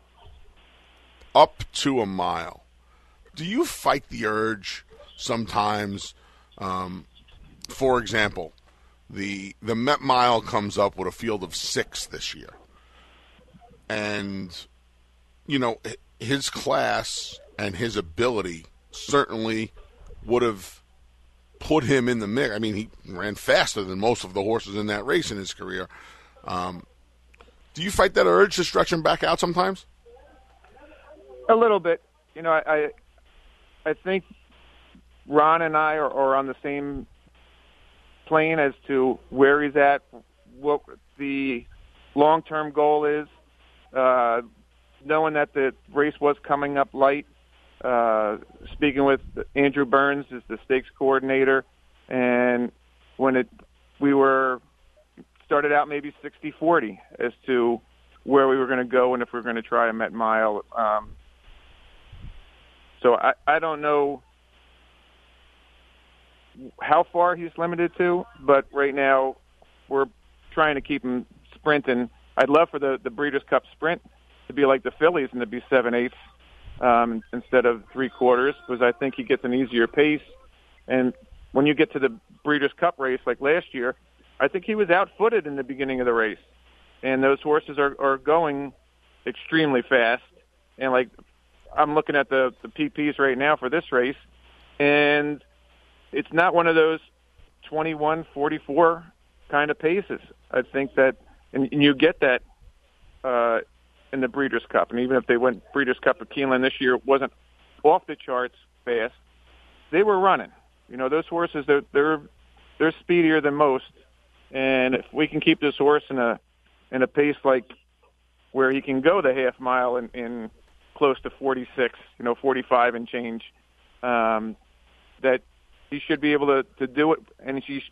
up to a mile. Do you fight the urge sometimes? Um, for example, the the Met Mile comes up with a field of six this year. And, you know, his class and his ability certainly would have put him in the mix. I mean, he ran faster than most of the horses in that race in his career. Um, do you fight that urge to stretch him back out sometimes? A little bit. You know, I I, I think Ron and I are, are on the same plane as to where he's at, what the long-term goal is, uh, knowing that the race was coming up light. Uh, speaking with Andrew Burns, is the stakes coordinator, and when it we were started out maybe sixty forty as to where we were going to go and if we were going to try a Met Mile. Um, so I, I don't know how far he's limited to, but right now we're trying to keep him sprinting. I'd love for the, the Breeders' Cup Sprint to be like the Phillies and to be seven-eighths. Um, instead of three quarters, because I think he gets an easier pace. And when you get to the Breeders' Cup race like last year, I think he was outfooted in the beginning of the race. And those horses are, are going extremely fast. And like I'm looking at the, the P Ps right now for this race, and it's not one of those twenty-one forty-four kind of paces. I think that, and, and you get that uh, in the Breeders' Cup. And even if they went Breeders' Cup at Keeneland this year, it wasn't off the charts fast. They were running. You know, those horses, they're, they're, they're speedier than most. And if we can keep this horse in a, in a pace like where he can go the half mile in, in close to forty-six, you know, forty-five and change, um, that he should be able to, to do it. And he,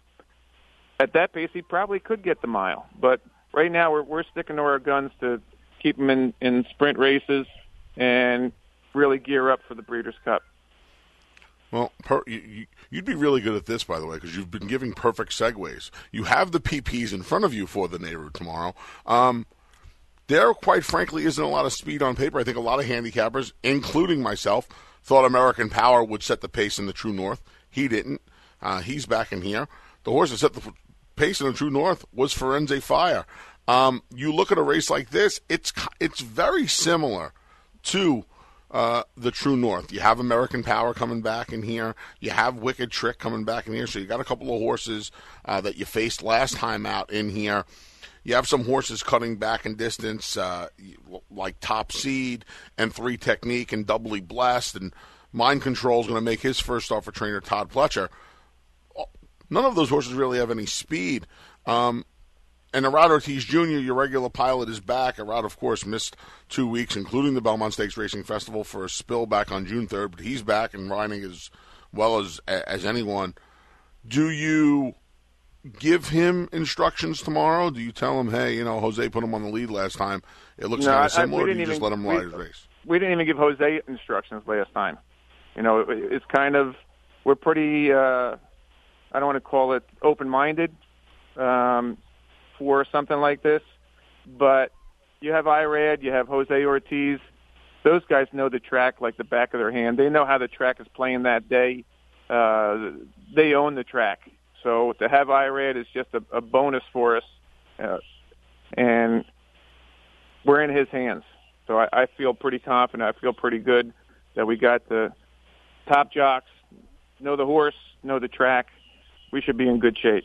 at that pace, he probably could get the mile. But right now we're, we're sticking to our guns to keep him in, in sprint races and really gear up for the Breeders' Cup. Well, per, you, you'd be really good at this, by the way, because you've been giving perfect segues. You have the P Ps in front of you for the Nehru tomorrow. Um, there, quite frankly, isn't a lot of speed on paper. I think a lot of handicappers, including myself, thought American Power would set the pace in the True North. He didn't. Uh, he's back in here. The horse that set the pace in the True North was Firenze Fire. Um, you look at a race like this, it's it's very similar to uh, the True North. You have American Power coming back in here. You have Wicked Trick coming back in here. So you got a couple of horses uh, that you faced last time out in here. You have some horses cutting back in distance, uh, like Top Seed and Three Technique and Doubly Blessed. And Mind Control is going to make his first start for trainer Todd Pletcher. None of those horses really have any speed. Um, And Arad Ortiz Junior, your regular pilot, is back. Arad, of course, missed two weeks, including the Belmont Stakes Racing Festival, for a spill back on June third, but he's back and riding as well as as anyone. Do you give him instructions tomorrow? Do you tell him, hey, you know, Jose put him on the lead last time. It looks no, kind of similar, I, or do you even, just let him we, ride his race? We didn't even give Jose instructions last time. You know, it, it's kind of, we're pretty, uh, I don't want to call it open-minded, um, for something like this, but you have Irad, you have Jose Ortiz. Those guys know the track like the back of their hand. They know how the track is playing that day. Uh, they own the track. So to have Irad is just a, a bonus for us, uh, and we're in his hands. So I, I feel pretty confident. I feel pretty good that we got the top jocks, know the horse, know the track. We should be in good shape.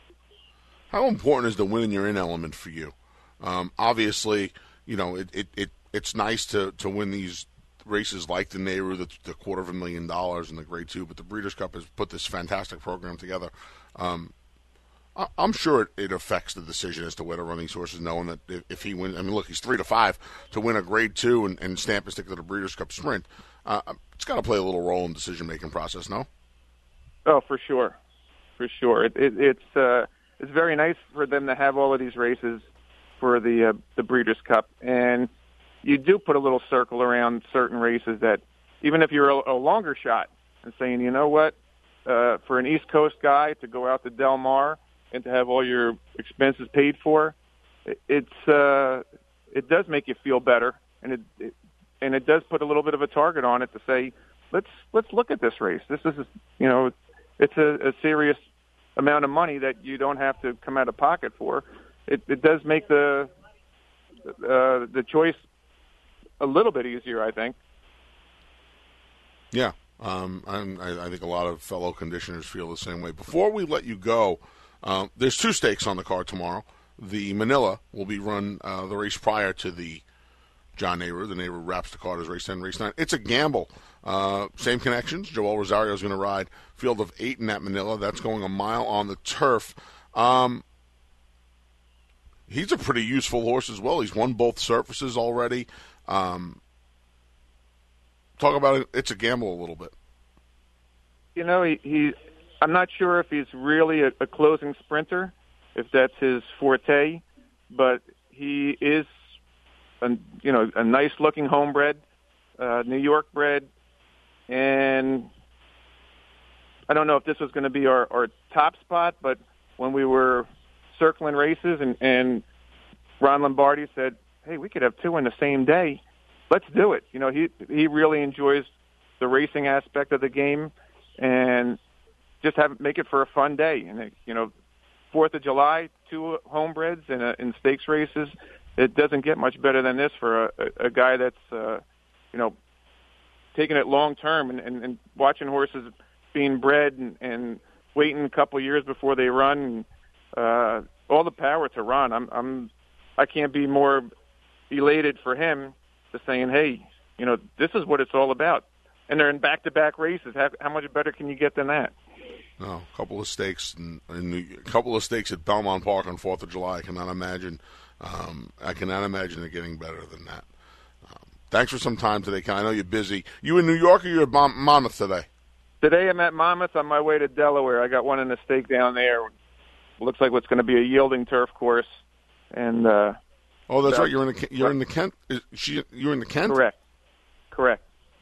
How important is the win in your in element for you? Um, obviously, you know, it, it, it it's nice to, to win these races like the Nehru, the, the quarter of a million dollars, and the Grade Two, but the Breeders' Cup has put this fantastic program together. Um, I, I'm sure it, it affects the decision as to where to run these horses, knowing that if, if he wins, I mean, look, he's three to five to win a Grade Two and, and stamp his ticket to the Breeders' Cup Sprint. Uh, it's got to play a little role in the decision-making process, no? Oh, for sure, for sure. It, it, it's uh, it's very nice for them to have all of these races for the uh, the Breeders' Cup, and you do put a little circle around certain races that, even if you're a, a longer shot, and saying, you know what, uh, for an East Coast guy to go out to Del Mar and to have all your expenses paid for, it, it's uh, it does make you feel better, and it, it and it does put a little bit of a target on it to say, let's let's look at this race. This is, you know, it's a, a serious amount of money that you don't have to come out of pocket for. It, it does make the uh, the choice a little bit easier, I think. Yeah, um, I'm, I, I think a lot of fellow conditioners feel the same way. Before we let you go, um, there's two stakes on the card tomorrow. The Manila will be run uh, the race prior to the John Nehru. The Nehru wraps the card as race ten, race nine. It's a gamble. Uh, same connections. Joel Rosario is going to ride field of eight in that Manila. That's going a mile on the turf. Um, he's a pretty useful horse as well. He's won both surfaces already. Um, talk about it. It's a gamble a little bit. You know, he, he I'm not sure if he's really a, a closing sprinter, if that's his forte, but he is, a, you know, a nice-looking homebred, uh, New York bred, and I don't know if this was going to be our, our top spot, but when we were circling races and, and Ron Lombardi said, hey, we could have two in the same day, let's do it. You know, he he really enjoys the racing aspect of the game, and just have make it for a fun day. And, you know, Fourth of July, two homebreds in, a, in stakes races, it doesn't get much better than this for a, a, a guy that's, uh, you know, taking it long term and, and, and watching horses being bred and, and waiting a couple of years before they run. And, uh, all the power to Ron. I'm, I'm, I can't be more elated for him to saying, hey, you know, this is what it's all about. And they're in back-to-back races. How, how much better can you get than that? No, a couple of stakes, in, in the, a couple of stakes at Belmont Park on Fourth of July. I cannot imagine. Um, I cannot imagine it getting better than that. Um, thanks for some time today, Ken. I know you're busy. You in New York or you at Mon- Monmouth today? Today I'm at Monmouth on my way to Delaware. I got one in the stake down there. Looks like what's going to be a yielding turf course. And uh, oh, that's so, right. You're in the you're in the Kent. Is she, you're in the Kent. Correct. Correct.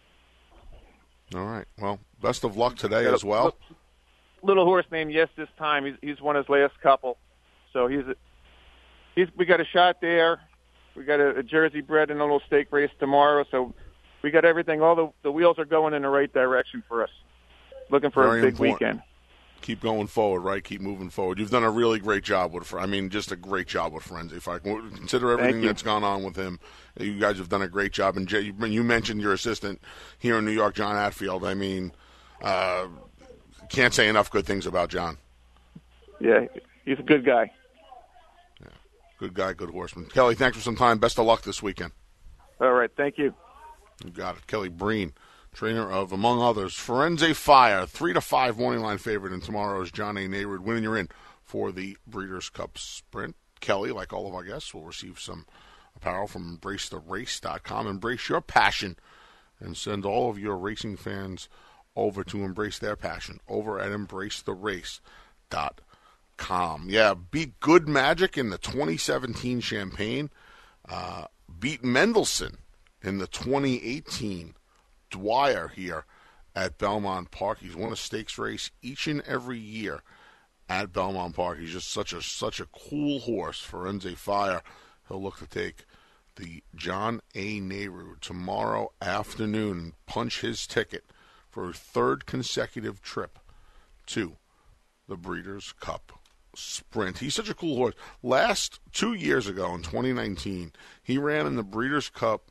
All right. Well, best of luck today as well. Little horse named Yes This Time. He's he's won his last couple, so he's he's we got a shot there. We got a, a Jersey bred in a little stake race tomorrow, so we got everything. All the the wheels are going in the right direction for us. Looking for Very a big important. weekend. Keep going forward, right? Keep moving forward. You've done a really great job with, I mean, just a great job with Frenzy. If I can consider everything that's gone on with him, you guys have done a great job. And Jay, you mentioned your assistant here in New York, John Hatfield. I mean, uh, can't say enough good things about John. Yeah, he's a good guy. Yeah, good guy, good horseman. Kelly, thanks for some time. Best of luck this weekend. All right, thank you. You got it. Kelly Breen, trainer of, among others, Firenze Fire, three to five morning line favorite in tomorrow's John A. Nehru. Winning you're in for the Breeders' Cup Sprint. Kelly, like all of our guests, will receive some apparel from embrace the race dot com. Embrace your passion and send all of your racing fans over to embrace their passion over at embrace the race dot com. Yeah, beat Good Magic in the twenty seventeen Champagne. Uh, beat Mendelssohn in the twenty eighteen Dwyer here at Belmont Park. He's won a stakes race each and every year at Belmont Park. He's just such a such a cool horse. Firenze Fire. He'll look to take the John A. Nehru tomorrow afternoon and punch his ticket for a third consecutive trip to the Breeders' Cup Sprint. He's such a cool horse. Last two years ago in twenty nineteen, he ran in the Breeders' Cup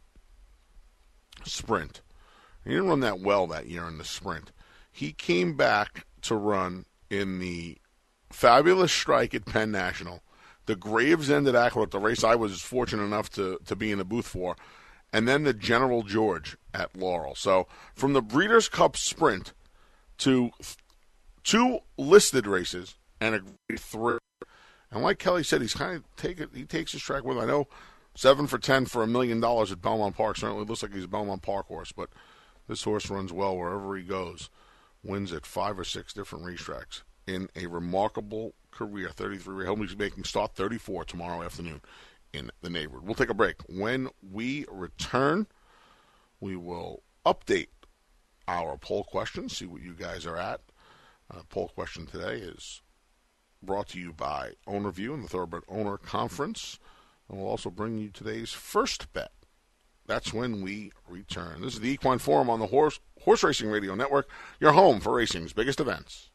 Sprint. He didn't run that well that year in the Sprint. He came back to run in the Fabulous Strike at Penn National, the Gravesend at Aqueduct, the race I was fortunate enough to, to be in the booth for, and then the General George at Laurel. So from the Breeders' Cup Sprint to th- two listed races and a great three. And like Kelly said, he's kind of take it, he takes his track with him. I know seven for ten for a million dollars at Belmont Park certainly looks like he's a Belmont Park horse, but this horse runs well wherever he goes. Wins at five or six different racetracks in a remarkable career. thirty-three. He'll be making start thirty-four tomorrow afternoon in the neighborhood. We'll take a break. When we return, we will update our poll question, see what you guys are at. Uh, poll question today is, brought to you by OwnerView and the Thoroughbred Owner Conference. And we'll also bring you today's first bet. That's when we return. This is the Equine Forum on the Horse Horse Racing Radio Network, your home for racing's biggest events.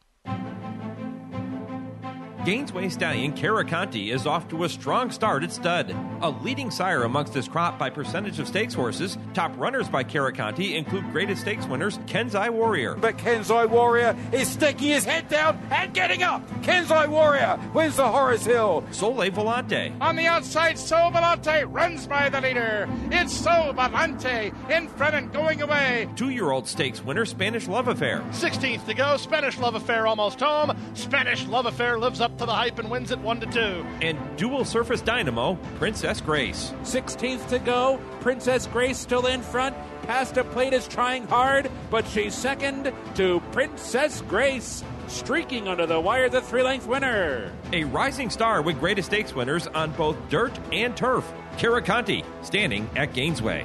Gainesway Stallion Caraconte is off to a strong start at stud. A leading sire amongst this crop by percentage of stakes horses. Top runners by Caraconte include greatest stakes winners Kenzai Warrior. But Kenzai Warrior is sticking his head down and getting up. Kenzai Warrior wins the Horace Hill. Sole Volante. On the outside, Sol Volante runs by the leader. It's Sol Volante in front and going away. Two-year-old stakes winner Spanish Love Affair. sixteenth to go. Spanish Love Affair almost home. Spanish Love Affair lives up to the hype and wins it one to two. And dual surface dynamo Princess Grace. sixteenth to go. Princess Grace still in front. Pasta Plate is trying hard, but she's second to Princess Grace, streaking under the wire, the three-length winner. A rising star with greatest stakes winners on both dirt and turf. Caraconte, standing at Gainesway.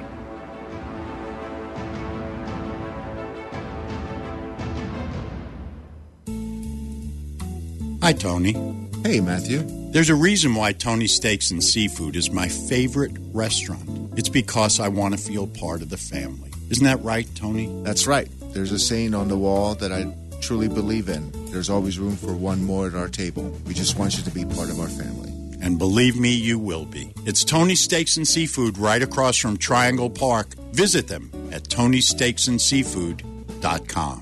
Hi, Tony. Hey, Matthew. There's a reason why Tony's Steaks and Seafood is my favorite restaurant. It's because I want to feel part of the family. Isn't that right, Tony? That's right. There's a saying on the wall that I truly believe in. There's always room for one more at our table. We just want you to be part of our family. And believe me, you will be. It's Tony's Steaks and Seafood right across from Triangle Park. Visit them at tony steaks and seafood dot com.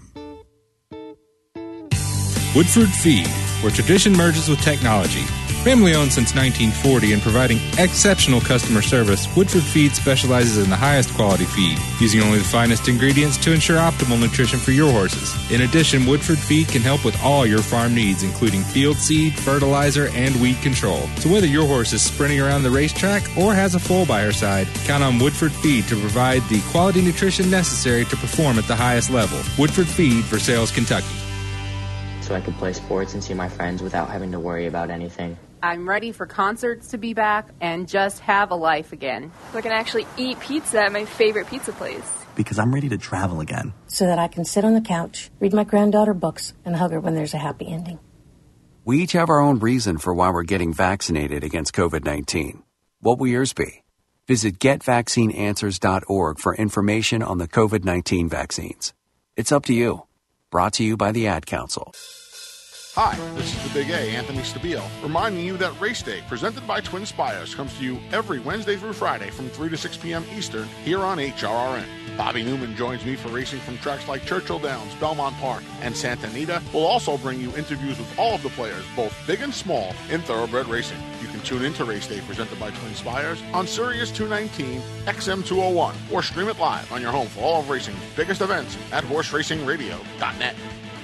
Woodford Feed, where tradition merges with technology. Family owned since nineteen forty and providing exceptional customer service, Woodford Feed specializes in the highest quality feed, using only the finest ingredients to ensure optimal nutrition for your horses. In addition, Woodford Feed can help with all your farm needs, including field seed, fertilizer, and weed control. So whether your horse is sprinting around the racetrack or has a foal by her side, count on Woodford Feed to provide the quality nutrition necessary to perform at the highest level. Woodford Feed, Versailles, Kentucky. So I could play sports and see my friends without having to worry about anything. I'm ready for concerts to be back and just have a life again. So I can actually eat pizza at my favorite pizza place. Because I'm ready to travel again. So that I can sit on the couch, read my granddaughter books, and hug her when there's a happy ending. We each have our own reason for why we're getting vaccinated against covid nineteen. What will yours be? Visit get vaccine answers dot org for information on the covid nineteen vaccines. It's up to you. Brought to you by the Ad Council. Hi, this is the Big A, Anthony Stabile, reminding you that Race Day, presented by Twin Spires, comes to you every Wednesday through Friday from three to six p.m. Eastern here on H R R N. Bobby Newman joins me for racing from tracks like Churchill Downs, Belmont Park, and Santa Anita. We'll also bring you interviews with all of the players, both big and small, in thoroughbred racing. You can tune in to Race Day, presented by Twin Spires, on Sirius two nineteen, X M two oh one, or stream it live on your home for all of racing's biggest events at horse racing radio dot net.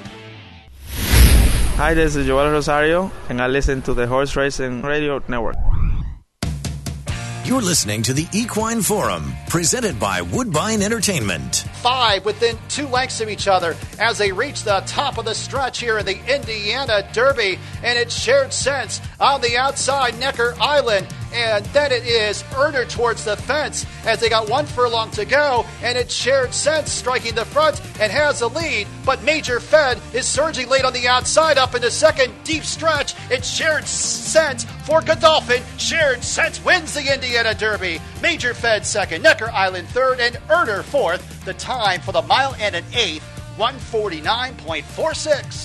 Hi, this is Joel Rosario, and I listen to the Horse Racing Radio Network. You're listening to the Equine Forum, presented by Woodbine Entertainment. Five within two lengths of each other as they reach the top of the stretch here in the Indiana Derby. And it's Shared Sense on the outside, Necker Island. And then it is Erner towards the fence as they got one furlong to go. And it's Shared Sense striking the front and has the lead. But Major Fed is surging late on the outside up in the second deep stretch. It's Shared Sense for Godolphin. Shared Sense wins the Indiana Derby. Major Fed second, Necker Island third, and Erner fourth. The time for the mile and an eighth, one forty-nine point four six.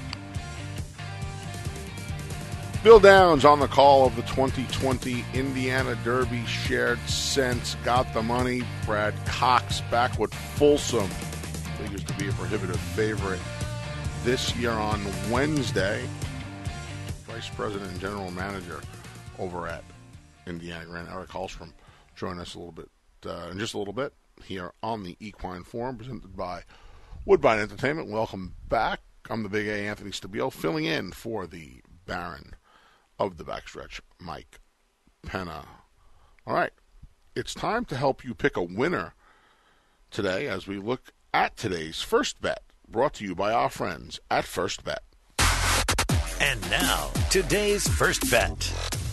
Bill Downs on the call of the twenty twenty Indiana Derby. Shared Sense got the money. Brad Cox back with Folsom. Figures to be a prohibitive favorite this year on Wednesday. Vice President and General Manager over at Indiana Grand, Eric Hallstrom, join us a little bit, uh, in just a little bit, here on the Equine Forum, presented by Woodbine Entertainment. Welcome back. I'm the Big A, Anthony Stabile, filling in for the Baron of the backstretch, Mike Penna. All right, it's time to help you pick a winner today as we look at today's first bet, brought to you by our friends at First Bet. And now, today's first bet.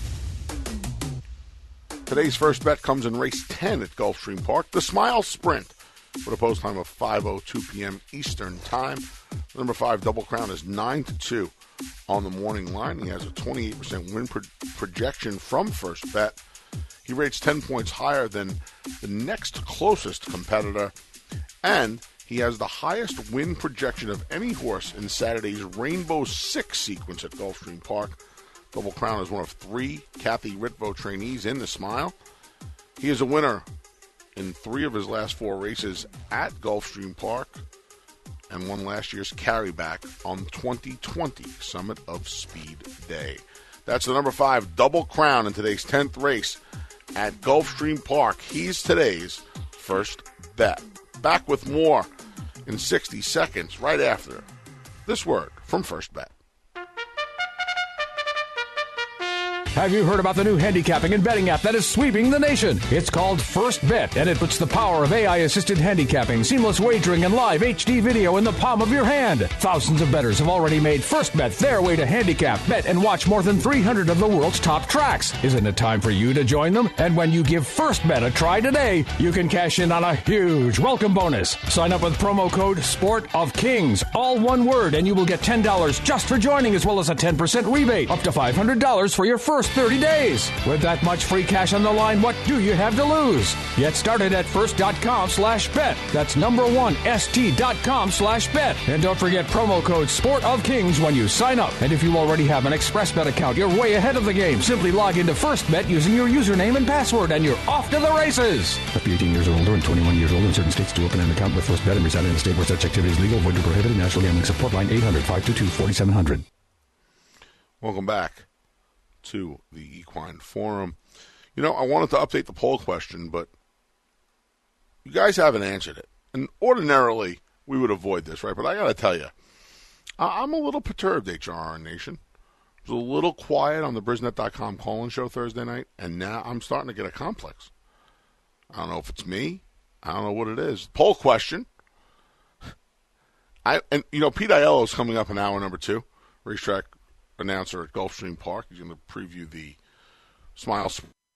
Today's first bet comes in race ten at Gulfstream Park, the Smile Sprint, with a post time of five oh two p.m. Eastern Time. The number five Double Crown is nine to two on the morning line. He has a twenty-eight percent win pro- projection from First Bet. He rates ten points higher than the next closest competitor, and he has the highest win projection of any horse in Saturday's Rainbow Six sequence at Gulfstream Park. Double Crown is one of three Kathy Ritvo trainees in the Smile. He is a winner in three of his last four races at Gulfstream Park and won last year's carryback on twenty twenty Summit of Speed Day. That's the number five Double Crown in today's tenth race at Gulfstream Park. He's today's First Bet. Back with more in sixty seconds right after this word from First Bet. Have you heard about the new handicapping and betting app that is sweeping the nation? It's called First Bet, and it puts the power of A I-assisted handicapping, seamless wagering, and live H D video in the palm of your hand. Thousands of bettors have already made First Bet their way to handicap, bet, and watch more than three hundred of the world's top tracks. Isn't it time for you to join them? And when you give First Bet a try today, you can cash in on a huge welcome bonus. Sign up with promo code Sport of Kings, all one word, and you will get ten dollars just for joining, as well as a ten percent rebate, up to five hundred dollars for your first thirty days. With that much free cash on the line, what do you have to lose? Get started at first.com slash bet. That's number one, st.com slash bet. And don't forget promo code Sport of Kings when you sign up. And if you already have an ExpressBet account, you're way ahead of the game. Simply log into FirstBet using your username and password, and you're off to the races. Must be eighteen years or older and twenty-one years old in certain states to open an account with FirstBet and reside in a state where such activity is legal, void, or prohibited. National Gambling Support Line eight hundred, five two two, four seven zero zero. Welcome back to the Equine Forum. You know, I wanted to update the poll question, but you guys haven't answered it. And ordinarily, we would avoid this, right? But I got to tell you, I'm a little perturbed, H R R Nation. It was a little quiet on the Brisnet dot com call-in show Thursday night, and now I'm starting to get a complex. I don't know if it's me. I don't know what it is. Poll question. I and you know, Pete Aiello is coming up in hour number two, racetrack announcer at Gulfstream Park. He's going to preview the Smile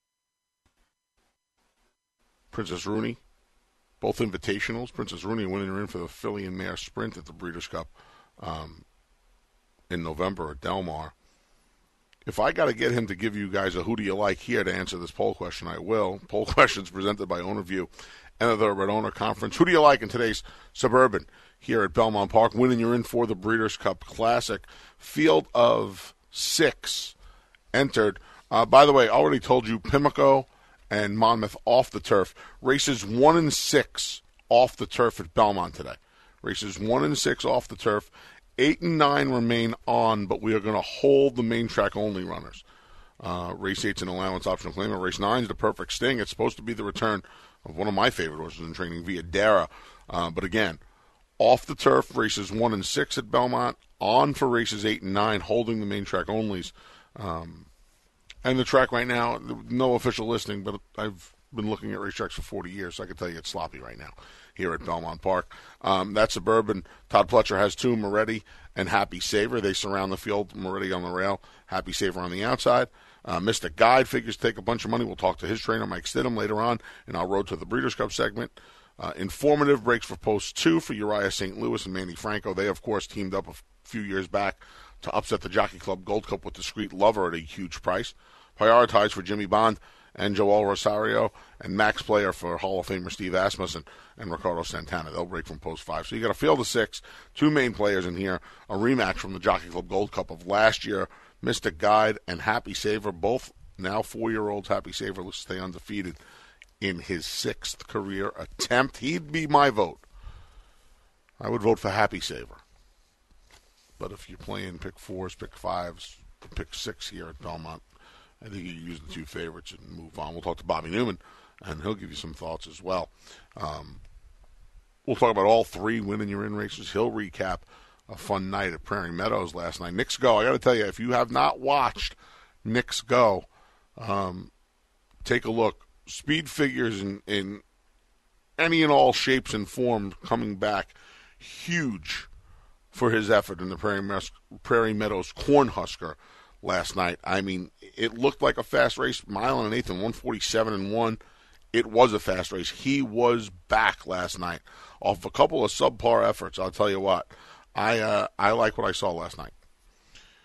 Princess Rooney, both invitationals. Princess Rooney winning her in for the Filly and Mare Sprint at the Breeders' Cup um, in November at Del Mar. If I got to get him to give you guys a who do you like here to answer this poll question, I will. Poll questions presented by OwnerView and the Thoroughbred Owner Conference. Who do you like in today's Suburban here at Belmont Park, winning you're in for the Breeders' Cup Classic? Field of six entered. Uh, by the way, I already told you Pimlico and Monmouth off the turf. Races one and six off the turf at Belmont today. Races one and six off the turf. Eight and nine remain on, but we are going to hold the main track only runners. Uh, race eight's an allowance optional claimant. Race nine's the Perfect Sting. It's supposed to be the return of one of my favorite horses in training, Via Dara. Uh, but again, off the turf, races one and six at Belmont. On for races eight and nine, holding the main track onlys. Um, and the track right now, no official listing, but I've been looking at racetracks for forty years, so I can tell you it's sloppy right now here at Belmont Park. Um, that Suburban, Todd Pletcher has two, Moretti and Happy Saver. They surround the field, Moretti on the rail, Happy Saver on the outside. Uh, Mystic Guide figures to take a bunch of money. We'll talk to his trainer, Mike Stidham, later on in our Road to the Breeders' Cup segment. Uh, informative breaks for Post two for Uriah Saint Louis and Manny Franco. They, of course, teamed up a f- few years back to upset the Jockey Club Gold Cup with Discreet Lover at a huge price. Prioritize for Jimmy Bond and Joel Rosario, and Max Player for Hall of Famer Steve Asmussen and Ricardo Santana. They'll break from Post five. So you got a field of six, two main players in here, a rematch from the Jockey Club Gold Cup of last year. Mystic Guide and Happy Saver, both now four-year-olds. Happy Saver looks to stay undefeated in his sixth career attempt. He'd be my vote. I would vote for Happy Saver. But if you're playing pick fours, pick fives, pick six here at Belmont, I think you can use the two favorites and move on. We'll talk to Bobby Newman, and he'll give you some thoughts as well. Um, we'll talk about all three winning your in races. He'll recap a fun night at Prairie Meadows last night. Knicks Go. I got to tell you, if you have not watched Knicks Go, um, take a look. Speed figures in, in any and all shapes and forms coming back huge for his effort in the Prairie, Mes- Prairie Meadows Cornhusker last night. I mean, it looked like a fast race, mile and an eighth and one forty-seven and one. It was a fast race. He was back last night off a couple of subpar efforts. I'll tell you what, I uh, I like what I saw last night.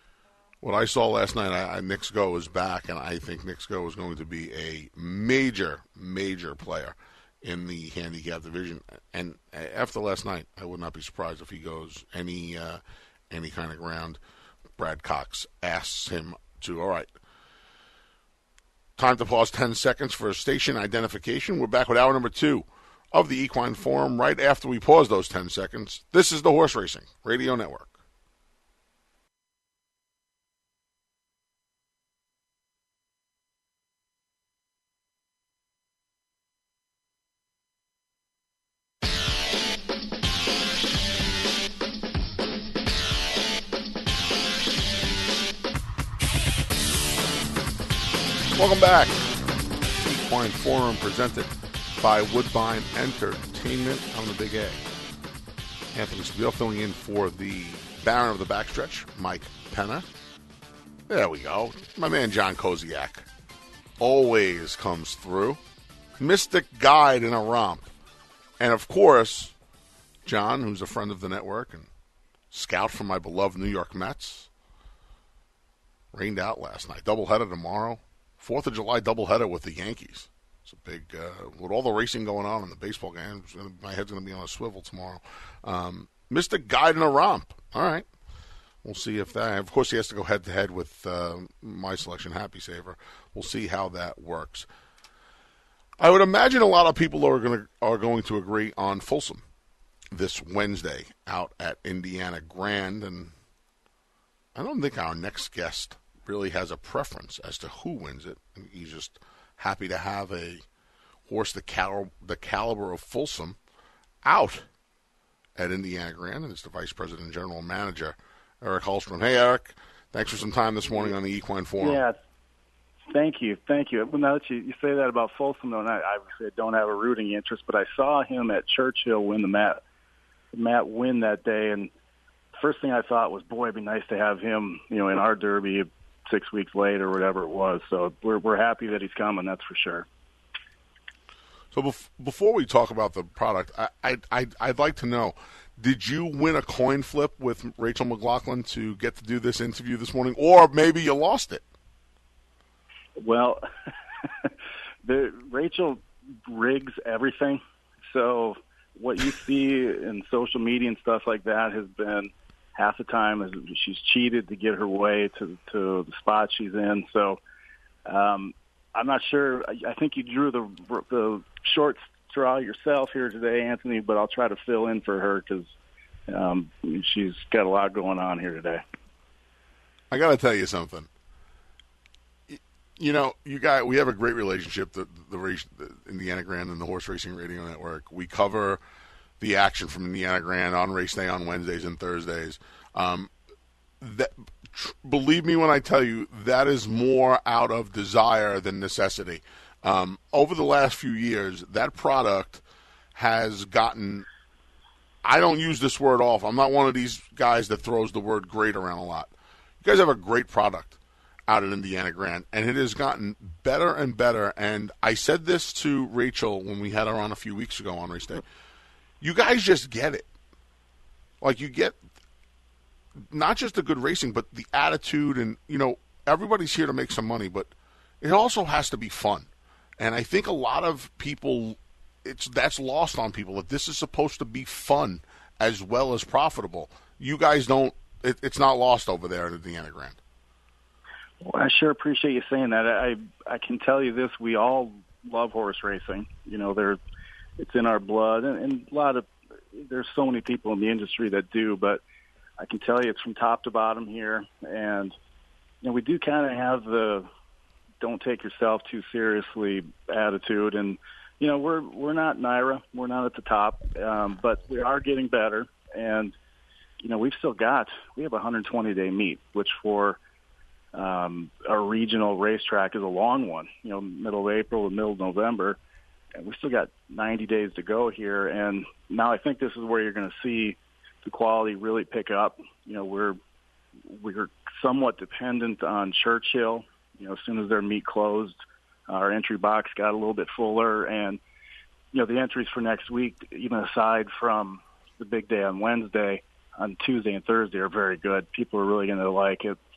what I saw last night, I, I, Knicks Go is back, and I think Knicks Go is going to be a major, major player in the handicap division. And after last night, I would not be surprised if he goes any uh, any kind of ground. Brad Cox asks him to, all right, time to pause ten seconds for station identification. We're back with hour number two of the Equine Forum right after we pause those ten seconds. This is the Horse Racing Radio Network. Welcome back. Equine Forum presented by Woodbine Entertainment on the Big A. Anthony Spiel filling in for the Baron of the Backstretch, Mike Penna. There we go. My man John Koziak always comes through. Mystic Guide in a Romp. And, of course, John, who's a friend of the network and scout for my beloved New York Mets, rained out last night. Doubleheader tomorrow. Fourth of July doubleheader with the Yankees. It's a big, uh, with all the racing going on in the baseball game, gonna, my head's going to be on a swivel tomorrow. Um, Mystic Guide in a Romp. All right. We'll see if that, of course he has to go head-to-head with uh, my selection, Happy Saver. We'll see how that works. I would imagine a lot of people are going to are going to agree on Folsom this Wednesday out at Indiana Grand, and I don't think our next guest really has a preference as to who wins it. He's just happy to have a horse the, cal- the caliber of Folsom out at Indiana Grand, and it's the Vice President and General Manager, Eric Hulstrom. Hey, Eric. Thanks for some time this morning on the Equine Forum. Yeah, thank you. Thank you. Well, now that you, you say that about Folsom, though, and I obviously don't have a rooting interest, but I saw him at Churchill win the Matt, Matt win that day, and first thing I thought was, boy, it'd be nice to have him, you know, in our Derby six weeks late or whatever it was. So we're we're happy that he's coming, that's for sure. So bef- before we talk about the product, I, I, I'd, I'd like to know, did you win a coin flip with Rachel McLaughlin to get to do this interview this morning, or maybe you lost it? Well, the, Rachel rigs everything. So what you see in social media and stuff like that has been half the time is she's cheated to get her way to to the spot she's in. So um, I'm not sure. I, I think you drew the the short straw yourself here today, Anthony, but I'll try to fill in for her because um, she's got a lot going on here today. I got to tell you something. You know, you guys, we have a great relationship, the, the, race, the Indiana Grand and the Horse Racing Radio Network. We cover the action from Indiana Grand on race day on Wednesdays and Thursdays. Um, that, tr- believe me when I tell you, that is more out of desire than necessity. Um, over the last few years, that product has gotten, I don't use this word off. I'm not one of these guys that throws the word great around a lot. You guys have a great product out at Indiana Grand, and it has gotten better and better. And I said this to Rachel when we had her on a few weeks ago on race day. You guys just get it. Like, you get not just the good racing, but the attitude. And, you know, everybody's here to make some money, but it also has to be fun. And I think a lot of people, it's that's lost on people, that this is supposed to be fun as well as profitable. You guys don't, it, it's not lost over there at Indiana Grand. Well, I sure appreciate you saying that. I I can tell you this, we all love horse racing. You know, there, it's in our blood, and, and a lot of, there's so many people in the industry that do, but I can tell you it's from top to bottom here. And, you know, we do kind of have the don't take yourself too seriously attitude. And, you know, we're, we're not Naira. We're not at the top, um, but we are getting better. And, you know, we've still got, we have a one hundred twenty day meet, which for um, a regional racetrack is a long one, you know, middle of April to middle of November. And we still got ninety days to go here. And now I think this is where you're going to see the quality really pick up. You know, we're, we're somewhat dependent on Churchill. You know, as soon as their meet closed, our entry box got a little bit fuller. And, you know, the entries for next week, even aside from the big day on Wednesday, on Tuesday and Thursday are very good. People are really going to like it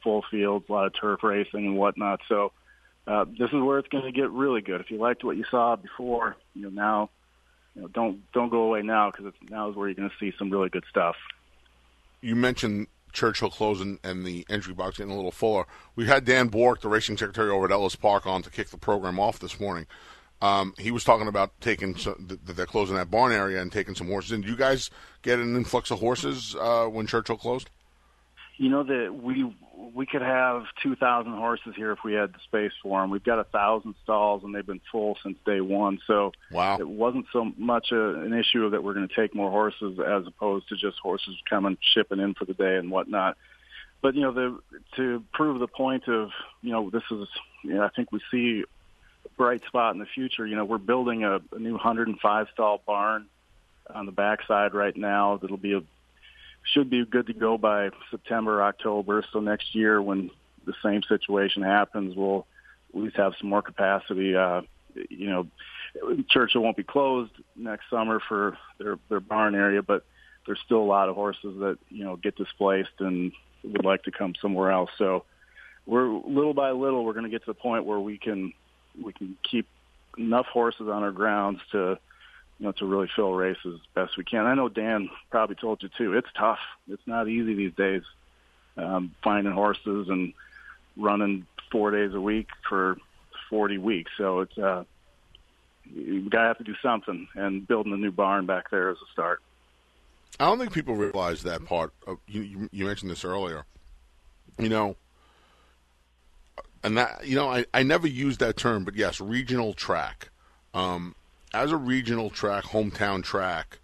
full fields, a lot of turf racing and whatnot. So uh, this is where it's going to get really good. If you liked what you saw before, you know, now, you know, don't don't go away now, because now is where you're going to see some really good stuff. You mentioned Churchill closing and the entry box getting a little fuller. We had Dan Bork, the racing secretary over at Ellis Park, on to kick the program off this morning. Um, he was talking about taking some, that they're closing that barn area and taking some horses in. Did you guys get an influx of horses uh, when Churchill closed? You know that we we could have two thousand horses here if we had the space for them. We've got a thousand stalls, and they've been full since day one. So wow. It wasn't so much a, an issue that we're going to take more horses as opposed to just horses coming, shipping in for the day and whatnot. But, you know, the, to prove the point of, you know, this is, you know, I think we see a bright spot in the future. You know, we're building a, a new one hundred five stall barn on the backside right now that'll be a should be good to go by September, October. So next year, when the same situation happens, we'll at least have some more capacity. Uh, you know, Churchill won't be closed next summer for their, their barn area, but there's still a lot of horses that, you know, get displaced and would like to come somewhere else. So we're little by little, we're going to get to the point where we can, we can keep enough horses on our grounds to, you know, to really fill races as best we can. I know Dan probably told you too. It's tough. It's not easy these days, um, finding horses and running four days a week for forty weeks. So it's uh, you gotta have to do something, and building a new barn back there is a start. I don't think people realize that part. Of, you, you, you mentioned this earlier. You know, and that you know, I, I never used that term, but yes, regional track. Um, As a regional track, hometown track,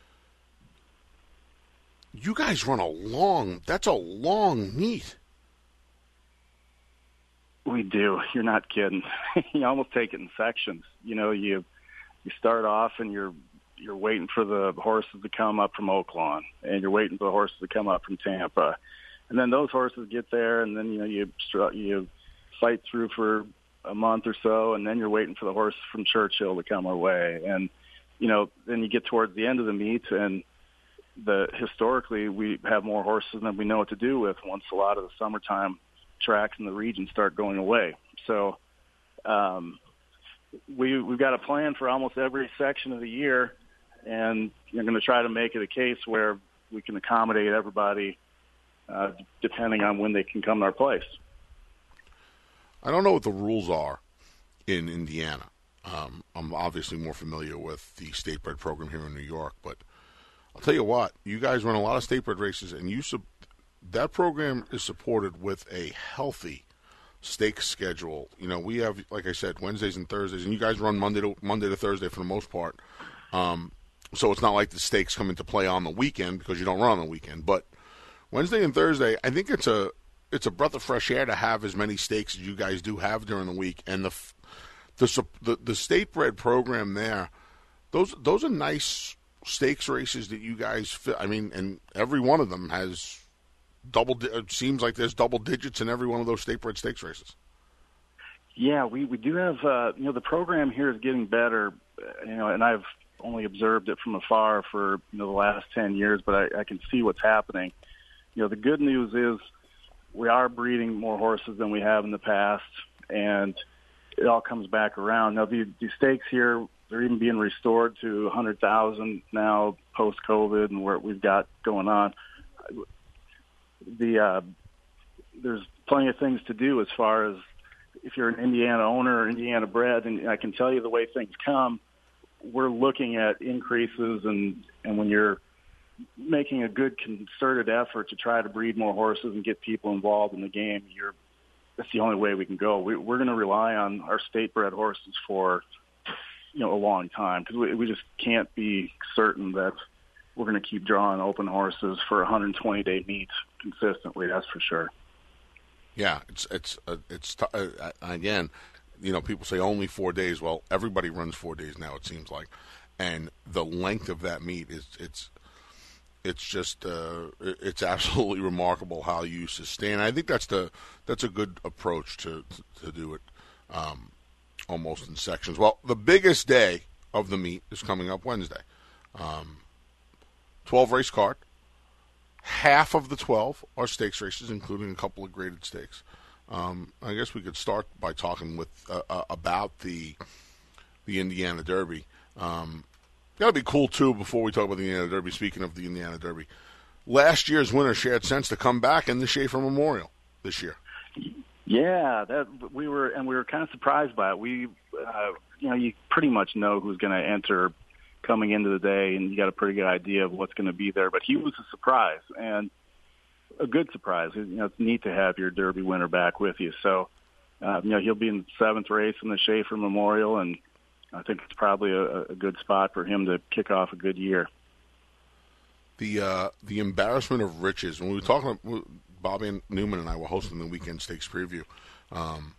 you guys run a long, that's a long meet. We do. You're not kidding. You almost take it in sections. You know, you you start off and you're you're waiting for the horses to come up from Oaklawn, and you're waiting for the horses to come up from Tampa. And then those horses get there, and then, you know, you you fight through for a month or so, and then you're waiting for the horse from Churchill to come our way. And, you know, then you get towards the end of the meet, and the historically we have more horses than we know what to do with once a lot of the summertime tracks in the region start going away. So um, we, we've got a plan for almost every section of the year, and you're going to try to make it a case where we can accommodate everybody uh, depending on when they can come to our place. I don't know what the rules are in Indiana. Um, I'm obviously more familiar with the state bred program here in New York, but I'll tell you what, you guys run a lot of state bred races, and you sub- that program is supported with a healthy stakes schedule. You know, we have, like I said, Wednesdays and Thursdays, and you guys run Monday to Monday to Thursday for the most part. Um, so it's not like the stakes come into play on the weekend because you don't run on the weekend. But Wednesday and Thursday, I think it's a it's a breath of fresh air to have as many stakes as you guys do have during the week. And the the the, the state bred program there, those those are nice stakes races that you guys fit. I mean, and every one of them has double. It seems like there's double digits in every one of those state bred stakes races. Yeah, we we do have. Uh, you know, the program here is getting better. You know, and I've only observed it from afar for you know the last ten years, but I, I can see what's happening. You know, the good news is we are breeding more horses than we have in the past, and it all comes back around. Now, the, the stakes here, they're even being restored to one hundred thousand now post-COVID and what we've got going on. The uh, there's plenty of things to do as far as if you're an Indiana owner or Indiana bred, and I can tell you the way things come, we're looking at increases, and, and when you're making a good concerted effort to try to breed more horses and get people involved in the game, you're that's the only way we can go. We, we're going to rely on our state-bred horses for, you know, a long time because we, we just can't be certain that we're going to keep drawing open horses for one hundred twenty day meets consistently. That's for sure. Yeah, it's it's uh, it's t- uh, again, you know, people say only four days. Well, everybody runs four days now. It seems like, and the length of that meet is it's. It's just uh, it's absolutely remarkable how you sustain. I think that's the that's a good approach to to, to do it um, almost in sections. Well, the biggest day of the meet is coming up Wednesday. Um, twelve race card, half of the twelve are stakes races, including a couple of graded stakes. Um, I guess we could start by talking with uh, uh, about the the Indiana Derby. Um, that'll be cool too. Before we talk about the Indiana Derby, speaking of the Indiana Derby, last year's winner Shared Sense to come back in the Schaefer Memorial this year. Yeah, that we were, and we were kind of surprised by it. We, uh, you know, you pretty much know who's going to enter coming into the day, and you got a pretty good idea of what's going to be there. But he was a surprise, and a good surprise. You know, it's neat to have your Derby winner back with you. So, uh, you know, he'll be in the seventh race in the Schaefer Memorial, and I think it's probably a, a good spot for him to kick off a good year. The uh, the embarrassment of riches. When we were talking, Bobby and Newman and I were hosting the Weekend Stakes preview um,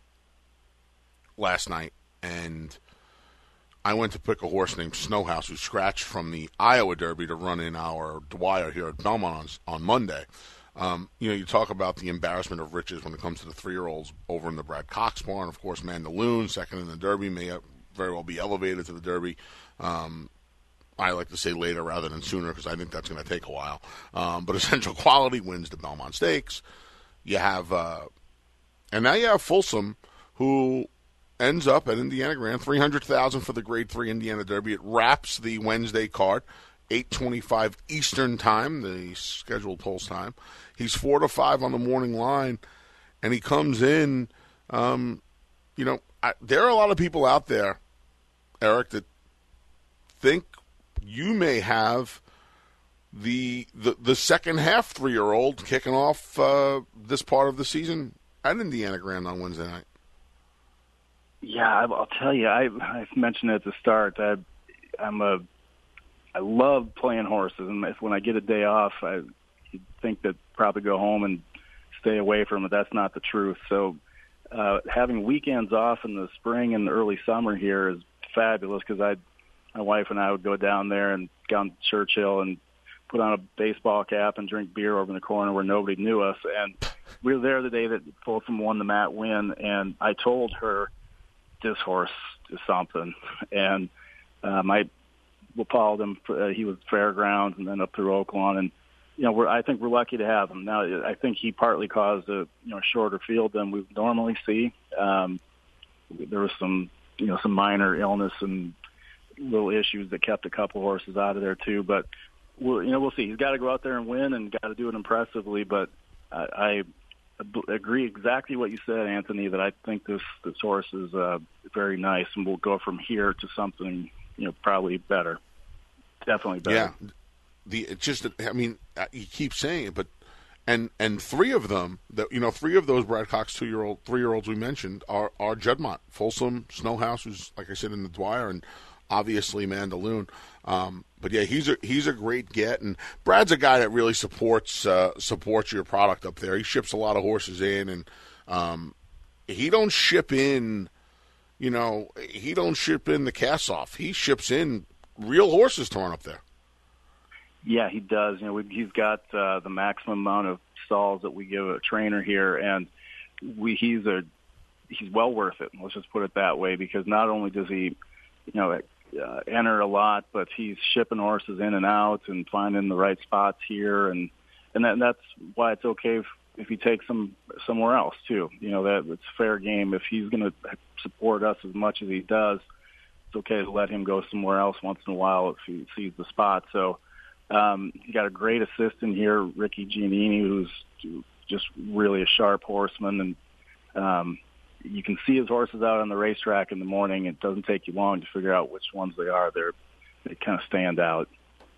last night, and I went to pick a horse named Snowhouse, who scratched from the Iowa Derby to run in our Dwyer here at Belmont on, on Monday. Um, you know, you talk about the embarrassment of riches when it comes to the three-year-olds over in the Brad Cox barn. Of course, Mandaloon, second in the Derby, may very well be elevated to the Derby. Um, I like to say later rather than sooner because I think that's going to take a while. Um, but Essential Quality wins the Belmont Stakes. You have, uh, and now you have Folsom, who ends up at Indiana Grand, three hundred thousand dollars for the Grade three Indiana Derby. It wraps the Wednesday card, eight twenty-five Eastern Time, the scheduled post time. He's four to five on the morning line, and he comes in. Um, you know, I, there are a lot of people out there, Eric, that think you may have the the, the second half three-year-old kicking off uh, this part of the season at Indiana Grand on Wednesday night. Yeah, I'll tell you, I, I mentioned it at the start. I, I'm a, I love playing horses, and if, when I get a day off, I you'd think that probably go home and stay away from it. That's not the truth. So uh, having weekends off in the spring and the early summer here is fabulous because I, my wife and I would go down there and down Churchill and put on a baseball cap and drink beer over in the corner where nobody knew us. And we were there the day that Folsom won the Matt Win, and I told her, this horse is something. And um, I followed him. Uh, he was Fairgrounds and then up through Oaklawn. And, you know, we're, I think we're lucky to have him. Now, I think he partly caused a you know shorter field than we normally see. Um, there was some, you know, some minor illness and little issues that kept a couple horses out of there, too. But, we'll, you know, we'll see. He's got to go out there and win and got to do it impressively. But I, I agree exactly what you said, Anthony, that I think this, this horse is uh, very nice, and we'll go from here to something, you know, probably better. Definitely better. Yeah. The it just, I mean, you keep saying it, but and and three of them, that you know, three of those Brad Cox two-year-old, three-year-olds we mentioned are are Juddmonte, Folsom, Snowhouse, who's like I said in the Dwyer, and obviously Mandaloon. Um, but yeah, he's a he's a great get, and Brad's a guy that really supports uh, supports your product up there. He ships a lot of horses in, and um, he don't ship in, you know, he don't ship in the cast off. He ships in real horses to run up there. Yeah, he does. You know, we, he's got uh, the maximum amount of stalls that we give a trainer here, and we he's a he's well worth it. Let's just put it that way, because not only does he, you know, uh, enter a lot, but he's shipping horses in and out and finding the right spots here, and and, that, and that's why it's okay if, if he takes them somewhere else too. You know, that it's fair game. If he's going to support us as much as he does, it's okay to let him go somewhere else once in a while if he sees the spot. So. Um, you got a great assistant here, Ricky Giannini, who's just really a sharp horseman, and um, you can see his horses out on the racetrack in the morning. It doesn't take you long to figure out which ones they are. They're, they kind of stand out.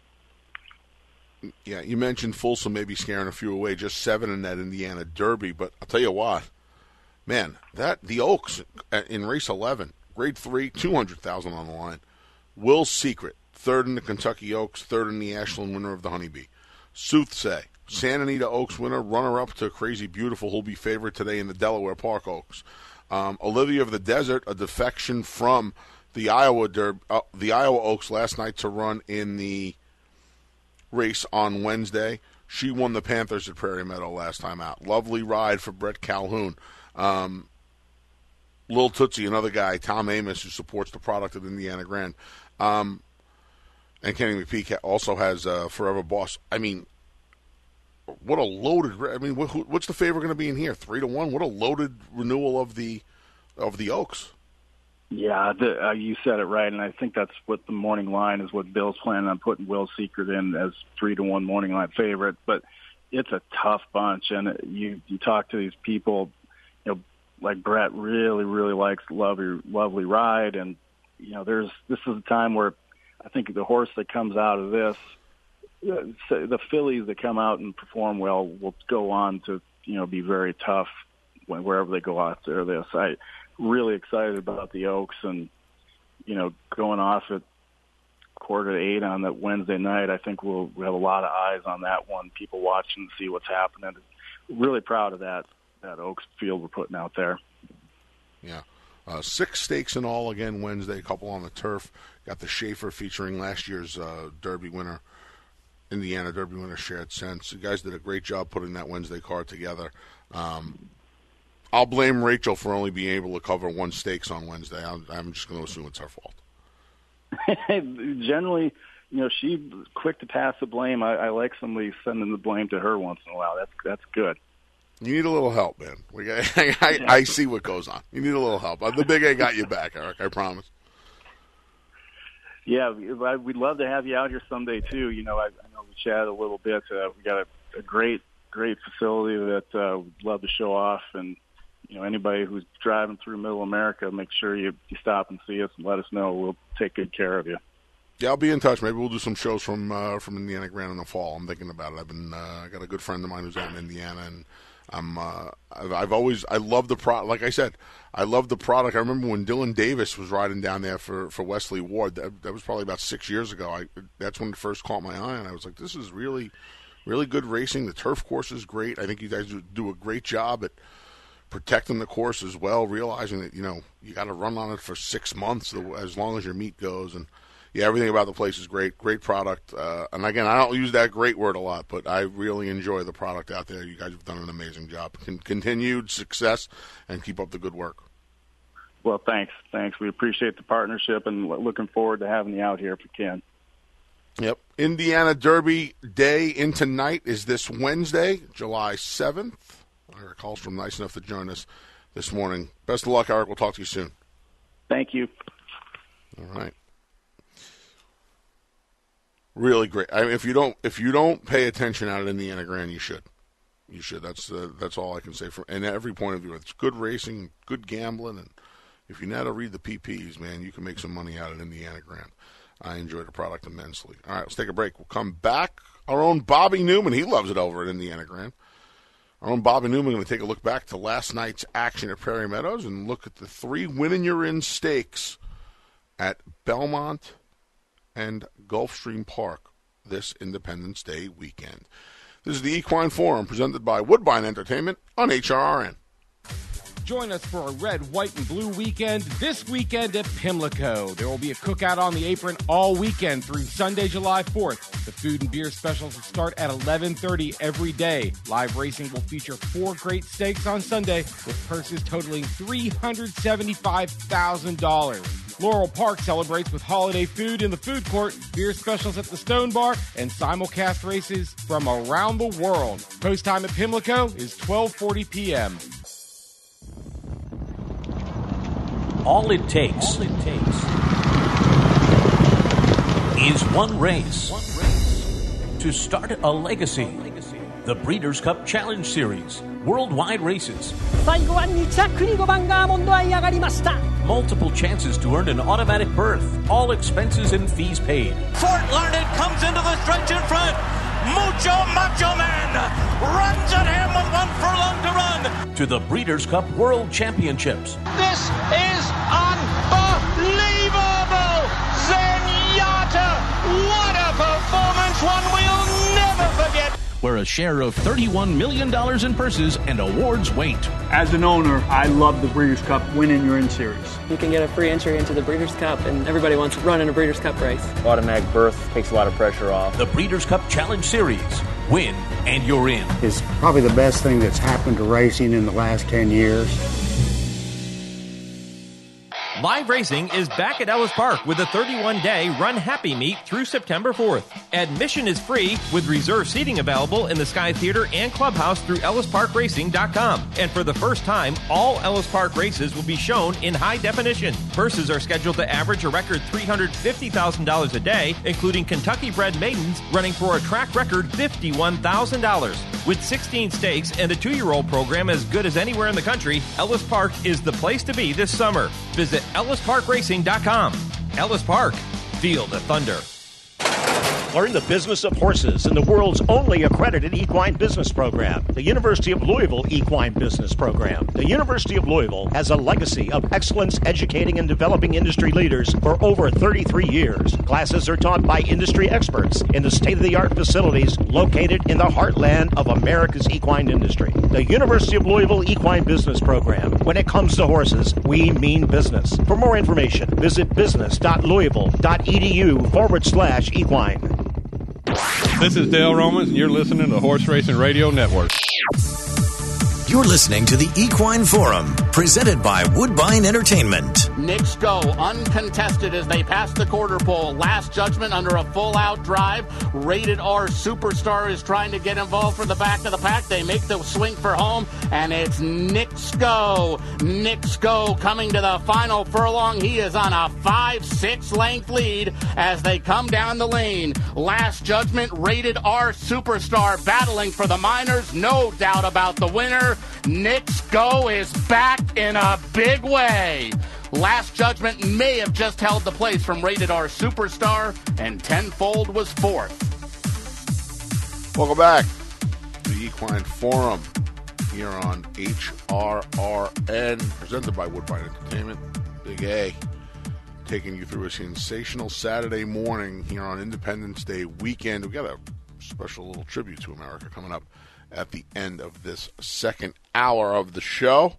Yeah, you mentioned Folsom maybe scaring a few away, just seven in that Indiana Derby, but I'll tell you what, man, that the Oaks in race eleven, grade three, two hundred thousand on the line. Will's Secret, third in the Kentucky Oaks, third in the Ashland, winner of the Honeybee. Soothsay, Santa Anita Oaks winner, runner-up to Crazy Beautiful, who'll be favorite today in the Delaware Park Oaks. Um, Olivia of the Desert, a defection from the Iowa Derby, uh, the Iowa Oaks last night to run in the race on Wednesday. She won the Panthers at Prairie Meadow last time out. Lovely ride for Brett Calhoun. Um, Lil Tootsie, another guy, Tom Amos, who supports the product at Indiana Grand. Um, and Kenny McPhee also has uh, Forever Boss. I mean, what a loaded. I mean, what, what's the favorite going to be in here? Three to one. What a loaded renewal of the of the Oaks. Yeah, the, uh, you said it right, and I think that's what the morning line is. What Bill's planning on putting Will Secret in as three to one morning line favorite, but it's a tough bunch, and you you talk to these people, you know, like Brett really really likes Lovely Lovely Ride, and you know, there's this is a time where I think the horse that comes out of this, the fillies that come out and perform well will go on to, you know, be very tough when, wherever they go out there. This I. Really excited about the Oaks, and you know, going off at quarter to eight on that Wednesday night, I think we'll we have a lot of eyes on that one. People watching to see what's happening. Really proud of that that Oaks field we're putting out there. Yeah, uh, six stakes in all again Wednesday. A couple on the turf. Got the Schaefer featuring last year's uh, Derby winner, Indiana Derby winner Shared Sense. You guys did a great job putting that Wednesday card together. Um, I'll blame Rachel for only being able to cover one stakes on Wednesday. I'm, I'm just going to assume it's her fault. Generally, you know, she's quick to pass the blame. I, I like somebody sending the blame to her once in a while. That's that's good. You need a little help, man. We, I, I, I see what goes on. You need a little help. The Big A got you back, Eric. I promise. Yeah, we'd love to have you out here someday too. You know, I, I know we chatted a little bit. Uh, we got a, a great, great facility that uh, we'd love to show off, and you know, anybody who's driving through Middle America, make sure you, you stop and see us and let us know. We'll take good care of you. Yeah, I'll be in touch. Maybe we'll do some shows from uh, from Indiana Grand in the fall. I'm thinking about it. I've been uh, I got a good friend of mine who's out in Indiana, and I'm uh, I've, I've always I love the product. Like I said, I love the product. I remember when Dylan Davis was riding down there for, for Wesley Ward. That, that was probably about six years ago. I that's when it first caught my eye, and I was like, this is really really good racing. The turf course is great. I think you guys do a great job at protecting the course as well, realizing that, you know, you got to run on it for six months as long as your meet goes. And, yeah, everything about the place is great. Great product. Uh, and, again, I don't use that great word a lot, but I really enjoy the product out there. You guys have done an amazing job. Con- continued success, and keep up the good work. Well, thanks. Thanks. We appreciate the partnership, and looking forward to having you out here if we can. Yep. Indiana Derby Day into night is this Wednesday, July seventh. Eric Hallstrom, nice enough to join us this morning. Best of luck, Eric. We'll talk to you soon. Thank you. All right. Really great. I mean, if you don't if you don't pay attention out at Indiana Grand, you should. You should. That's uh, that's all I can say from and every point of view. It's good racing, good gambling, and if you know how to read the P Ps, man, you can make some money out at Indiana Grand. I enjoy the product immensely. All right, let's take a break. We'll come back. Our own Bobby Newman, he loves it over at Indiana Grand. Our own Bobby Newman going to take a look back to last night's action at Prairie Meadows and look at the three winning you're in stakes at Belmont and Gulfstream Park this Independence Day weekend. This is the Equine Forum presented by Woodbine Entertainment on H R R N. Join us for a red, white, and blue weekend this weekend at Pimlico. There will be a cookout on the apron all weekend through Sunday, July fourth. The food and beer specials will start at eleven thirty every day. Live racing will feature four great stakes on Sunday with purses totaling three hundred seventy-five thousand dollars. Laurel Park celebrates with holiday food in the food court, beer specials at the Stone Bar, and simulcast races from around the world. Post time at Pimlico is twelve forty p.m. All it takes, All it takes is one race, one race to start a legacy. The Breeders' Cup Challenge Series, worldwide races. Multiple chances to earn an automatic berth. All expenses and fees paid. Fort Larned comes into the stretch in front. Mucho Macho Man runs at him with one furlong to run. To the Breeders' Cup World Championships. This is unbelievable! Zenyatta! What a performance, one we'll never forget. Where a share of thirty-one million dollars in purses and awards wait. As an owner, I love the Breeders' Cup Winning Your In Series. You can get a free entry into the Breeders' Cup, and everybody wants to run in a Breeders' Cup race. Automatic berth takes a lot of pressure off. The Breeders' Cup Challenge Series. Win, and you're in. It's probably the best thing that's happened to racing in the last ten years. Live Racing is back at Ellis Park with a thirty-one day Run Happy Meet through September fourth. Admission is free with reserved seating available in the Sky Theater and Clubhouse through ellis park racing dot com. And for the first time, all Ellis Park races will be shown in high definition. Purses are scheduled to average a record three hundred fifty thousand dollars a day, including Kentucky-bred maidens running for a track record fifty-one thousand dollars. With sixteen stakes and a two-year-old program as good as anywhere in the country, Ellis Park is the place to be this summer. Visit ellis park racing dot com. Ellis Park. Feel the thunder. Learn the business of horses in the world's only accredited equine business program, the University of Louisville Equine Business Program. The University of Louisville has a legacy of excellence educating and developing industry leaders for over thirty-three years. Classes are taught by industry experts in the state-of-the-art facilities located in the heartland of America's equine industry. The University of Louisville Equine Business Program. When it comes to horses, we mean business. For more information, visit business dot louisville dot e d u forward slash equine. This is Dale Romans, and you're listening to the Horse Racing Radio Network. You're listening to the Equine Forum, presented by Woodbine Entertainment. Knicks go uncontested as they pass the quarter pole. Last Judgment under a full-out drive. Rated R Superstar is trying to get involved for the back of the pack. They make the swing for home, and it's Knicks go. Knicks go coming to the final furlong. He is on a five six length lead as they come down the lane. Last Judgment, Rated R Superstar battling for the Miners. No doubt about the winner. Knicks Go is back in a big way. Last Judgment may have just held the place from Rated R Superstar, and Tenfold was fourth. Welcome back to the Equine Forum here on H R R N, presented by Woodbine Entertainment. Big A, taking you through a sensational Saturday morning here on Independence Day weekend. We've got a special little tribute to America coming up at the end of this second hour of the show.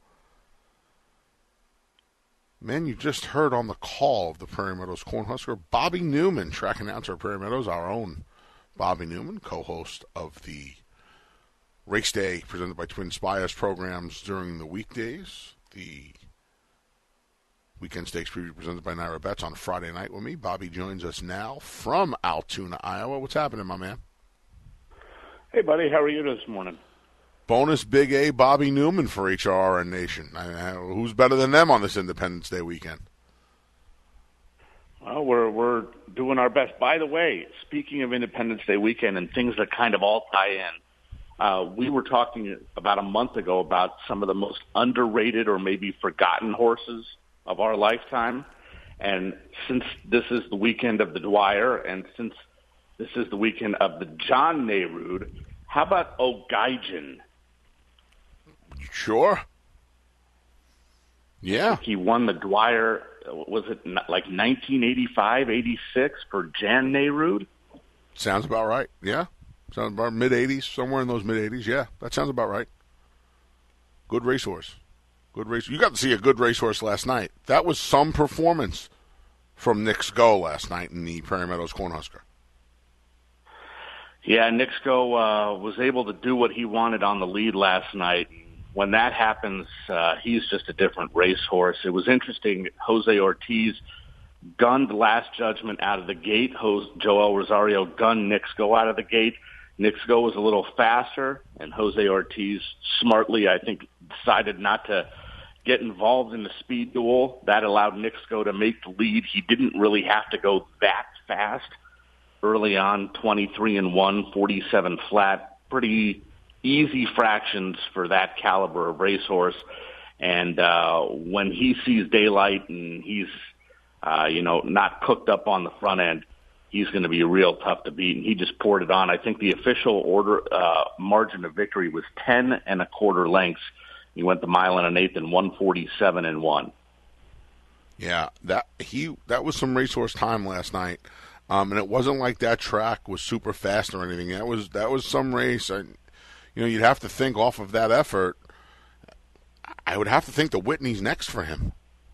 Man, you just heard on the call of the Prairie Meadows Cornhusker, Bobby Newman, track announcer at Prairie Meadows, our own Bobby Newman, co-host of the Race Day presented by Twin Spires programs during the weekdays. The Weekend Stakes preview presented by Naira Bets on Friday night with me. Bobby joins us now from Altoona, Iowa. What's happening, my man? Hey, buddy. How are you this morning? Bonus Big A Bobby Newman for H R R N Nation. I, I, who's better than them on this Independence Day weekend? Well, we're we're doing our best. By the way, speaking of Independence Day weekend and things that kind of all tie in, uh, we were talking about a month ago about some of the most underrated or maybe forgotten horses of our lifetime. And since this is the weekend of the Dwyer, and since this is the weekend of the John Nehrude, how about O'Gaijin? Sure. Yeah. He won the Dwyer, was it like nineteen eighty-five, eighty-six for Jan Nehrude? Sounds about right, yeah. Sounds about mid-eighties, somewhere in those mid-eighties, yeah. That sounds about right. Good racehorse. Good race. You got to see a good racehorse last night. That was some performance from Knicks Go last night in the Prairie Meadows Cornhusker. Yeah, Knicks Go uh, was able to do what he wanted on the lead last night. When that happens, uh, he's just a different racehorse. It was interesting. Jose Ortiz gunned Last Judgment out of the gate. Jose, Joel Rosario gunned Knicks Go out of the gate. Knicks Go was a little faster, and Jose Ortiz smartly, I think, decided not to get involved in the speed duel. That allowed Knicks Go to make the lead. He didn't really have to go that fast. Early on, twenty-three and one, forty-seven flat, pretty easy fractions for that caliber of racehorse. And uh, when he sees daylight and he's, uh, you know, not cooked up on the front end, he's going to be real tough to beat. And he just poured it on. I think the official order uh, margin of victory was ten and a quarter lengths. He went the mile and an eighth and one forty-seven and one. Yeah, that he that was some racehorse time last night. Um, and it wasn't like that track was super fast or anything. That was that was some race. And, you know, you'd have to think off of that effort. I would have to think the Whitney's next for him.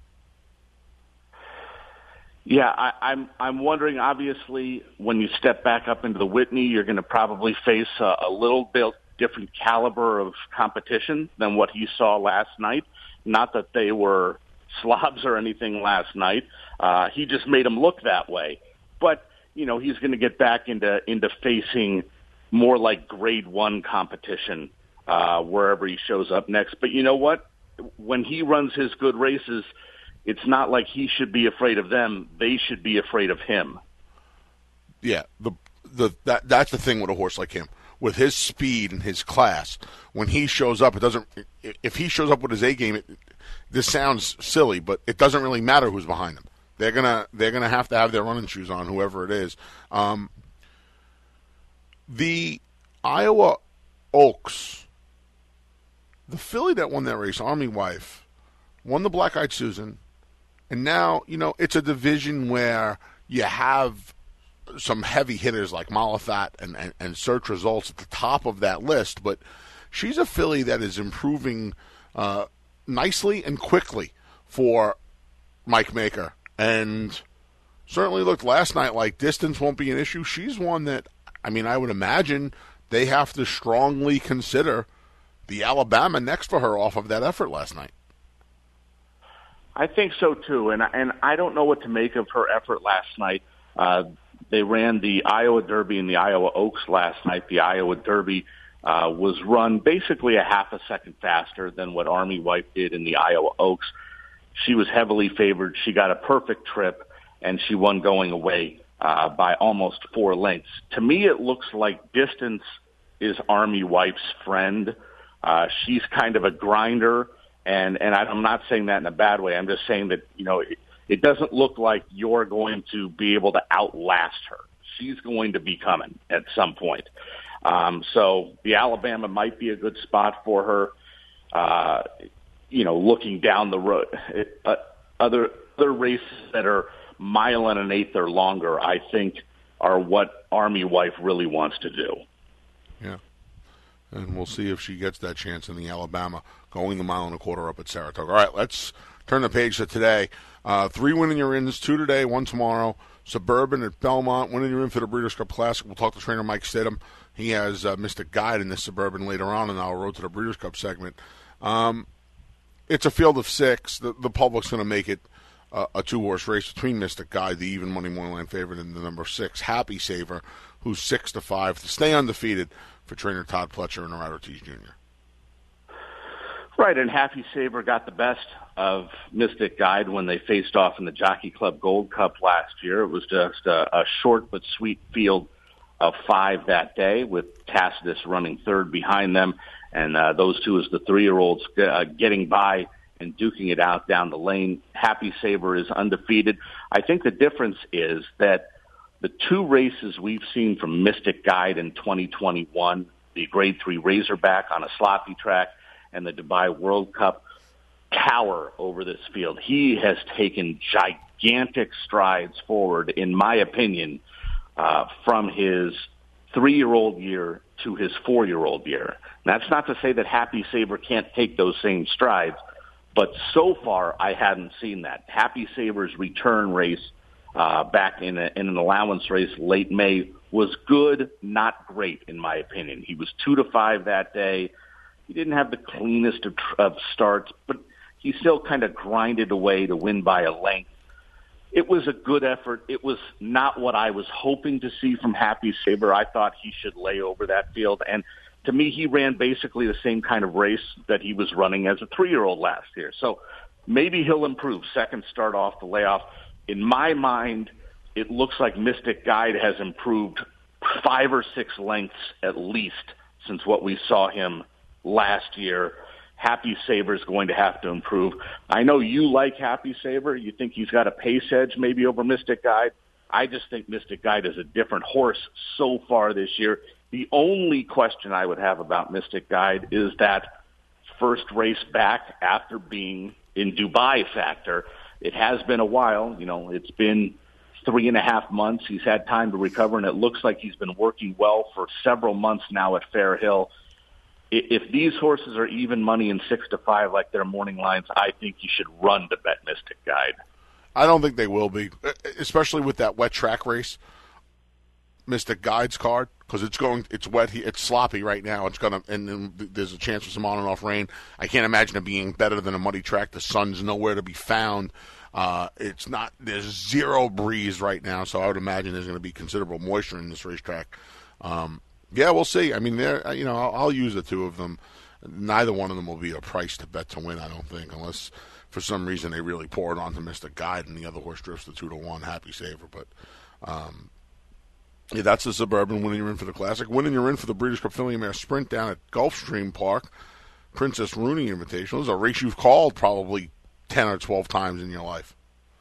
Yeah, I, I'm I'm wondering. Obviously, when you step back up into the Whitney, you're going to probably face a, a little bit different caliber of competition than what he saw last night. Not that they were slobs or anything last night. Uh, he just made him look that way. But, you know, he's going to get back into into facing more like grade one competition uh, wherever he shows up next. But you know what? When he runs his good races, it's not like he should be afraid of them. They should be afraid of him. Yeah, the the that that's the thing with a horse like him. With his speed and his class, when he shows up, it doesn't. If he shows up with his A game, it, this sounds silly, but it doesn't really matter who's behind him. They're gonna they're gonna have to have their running shoes on, whoever it is. Um, the Iowa Oaks, the filly that won that race, Army Wife, won the Black Eyed Susan, and now you know it's a division where you have some heavy hitters like Malathat and, and, and Search Results at the top of that list, but she's a filly that is improving uh, nicely and quickly for Mike Maker, and certainly looked last night like distance won't be an issue. She's one that, I mean, I would imagine they have to strongly consider the Alabama next for her off of that effort last night. I think so, too, and, and I don't know what to make of her effort last night. Uh, They ran the Iowa Derby and the Iowa Oaks last night. The Iowa Derby uh, was run basically a half a second faster than what Army Wife did in the Iowa Oaks. She was heavily favored. She got a perfect trip, and she won going away uh, by almost four lengths. To me, it looks like distance is Army Wife's friend. Uh, she's kind of a grinder, and, and I'm not saying that in a bad way. I'm just saying that, you know, it, It doesn't look like you're going to be able to outlast her. She's going to be coming at some point. Um, so the Alabama might be a good spot for her. Uh, you know, looking down the road, uh, other other races that are mile and an eighth or longer, I think, are what Army Wife really wants to do. Yeah. And we'll see if she gets that chance in the Alabama, going the mile and a quarter up at Saratoga. All right, let's turn the page to today. Uh, three winning your ins, two today, one tomorrow. Suburban at Belmont, winning your in for the Breeders' Cup Classic. We'll talk to trainer Mike Stidham. He has uh, Mystic Guide in this Suburban later on in our Road to the Breeders' Cup segment. Um, it's a field of six. The, the public's going to make it uh, a two-horse race between Mystic Guide, the even money morning favorite, and the number six, Happy Saver, who's six to five to stay undefeated for trainer Todd Pletcher and Rod Ortiz Junior Right, and Happy Saver got the best of Mystic Guide when they faced off in the Jockey Club Gold Cup last year. It was just a, a short but sweet field of five that day, with Tacitus running third behind them, and uh, those two as the three-year-olds uh, getting by and duking it out down the lane. Happy Saver is undefeated. I think the difference is that the two races we've seen from Mystic Guide in twenty twenty-one, the Grade three Razorback on a sloppy track and the Dubai World Cup, tower over this field. He has taken gigantic strides forward, in my opinion, uh, from his three-year-old year to his four-year-old year. And that's not to say that Happy Saver can't take those same strides, but so far I hadn't seen that. Happy Saver's return race uh, back in, a, in an allowance race late May was good, not great, in my opinion. He was two to five that day. He didn't have the cleanest of, of starts, but he still kind of grinded away to win by a length. It was a good effort. It was not what I was hoping to see from Happy Saver. I thought he should lay over that field. And to me, he ran basically the same kind of race that he was running as a three-year-old last year. So maybe he'll improve. Second start off the layoff. In my mind, it looks like Mystic Guide has improved five or six lengths at least since what we saw him last year. Happy Saver is going to have to improve. I know you like Happy Saver. You think he's got a pace edge maybe over Mystic Guide. I just think Mystic Guide is a different horse so far this year. The only question I would have about Mystic Guide is that first race back after being in Dubai factor. It has been a while. You know, it's been three and a half months. He's had time to recover, and it looks like he's been working well for several months now at Fair Hill. If these horses are even money in six to five like their morning lines, I think you should run to bet Mystic Guide. I don't think they will be, especially with that wet track race. Mystic Guides card because it's going, it's wet, it's sloppy right now. It's gonna, and then there's a chance for some on and off rain. I can't imagine it being better than a muddy track. The sun's nowhere to be found. Uh, it's not. There's zero breeze right now, so I would imagine there's going to be considerable moisture in this racetrack. Um, yeah, we'll see. I mean, there, you know, I'll, I'll use the two of them. Neither one of them will be a price to bet to win, I don't think, unless for some reason they really pour it onto Mystic Guide and the other horse drifts the two to one Happy Saver. But um, yeah, that's the Suburban winning you're in for the Classic. Winning you're in for the Breeders' Cup Filly and Mare Sprint down at Gulfstream Park, Princess Rooney Invitational. This is a race you've called probably ten or twelve times in your life.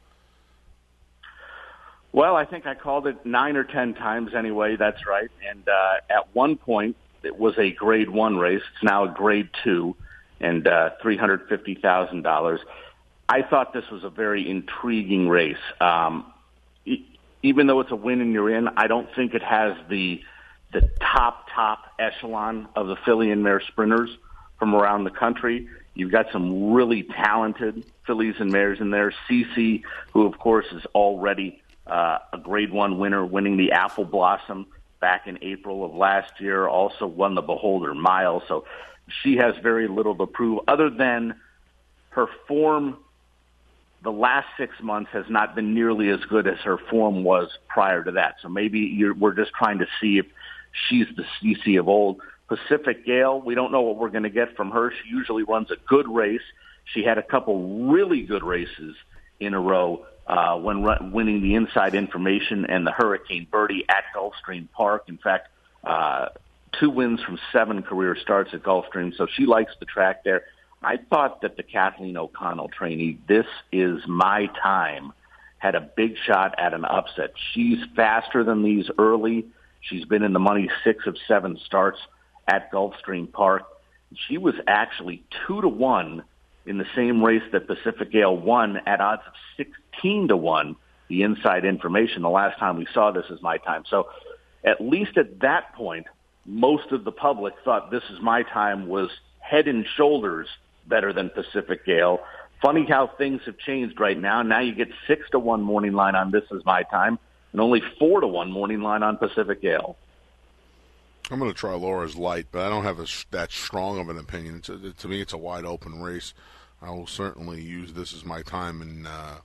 Well, I think I called it nine or ten times anyway. That's right. And uh, at one point, it was a Grade One race. It's now a Grade Two, and uh, three hundred fifty thousand dollars. I thought this was a very intriguing race. Um, e- even though it's a win and you're in, I don't think it has the the top top echelon of the filly and mare sprinters from around the country. You've got some really talented fillies and mares in there. Cece, who of course is already uh, a Grade One winner, winning the Apple Blossom back in April of last year, also won the Beholder Mile. So she has very little to prove other than her form. The last six months has not been nearly as good as her form was prior to that. So maybe you're, we're just trying to see if she's the Cece of old. Pacific Gale, we don't know what we're going to get from her. She usually runs a good race. She had a couple really good races in a row uh, when run, winning the Inside Information and the Hurricane Birdie at Gulfstream Park. In fact, uh, two wins from seven career starts at Gulfstream, so she likes the track there. I thought that the Kathleen O'Connell trainee, This Is My Time, had a big shot at an upset. She's faster than these early. She's been in the money six of seven starts at Gulfstream Park. She was actually two to one in the same race that Pacific Gale won at odds of sixteen to one, the Inside Information, the last time we saw This Is My Time. So at least at that point, most of the public thought This Is My Time was head and shoulders better than Pacific Gale. Funny how things have changed right now. Now you get six to one morning line on This Is My Time and only four to one morning line on Pacific Gale. I'm going to try Laura's Light, but I don't have a, that strong of an opinion. It's a, to me, it's a wide open race. I will certainly use This Is My Time, and uh,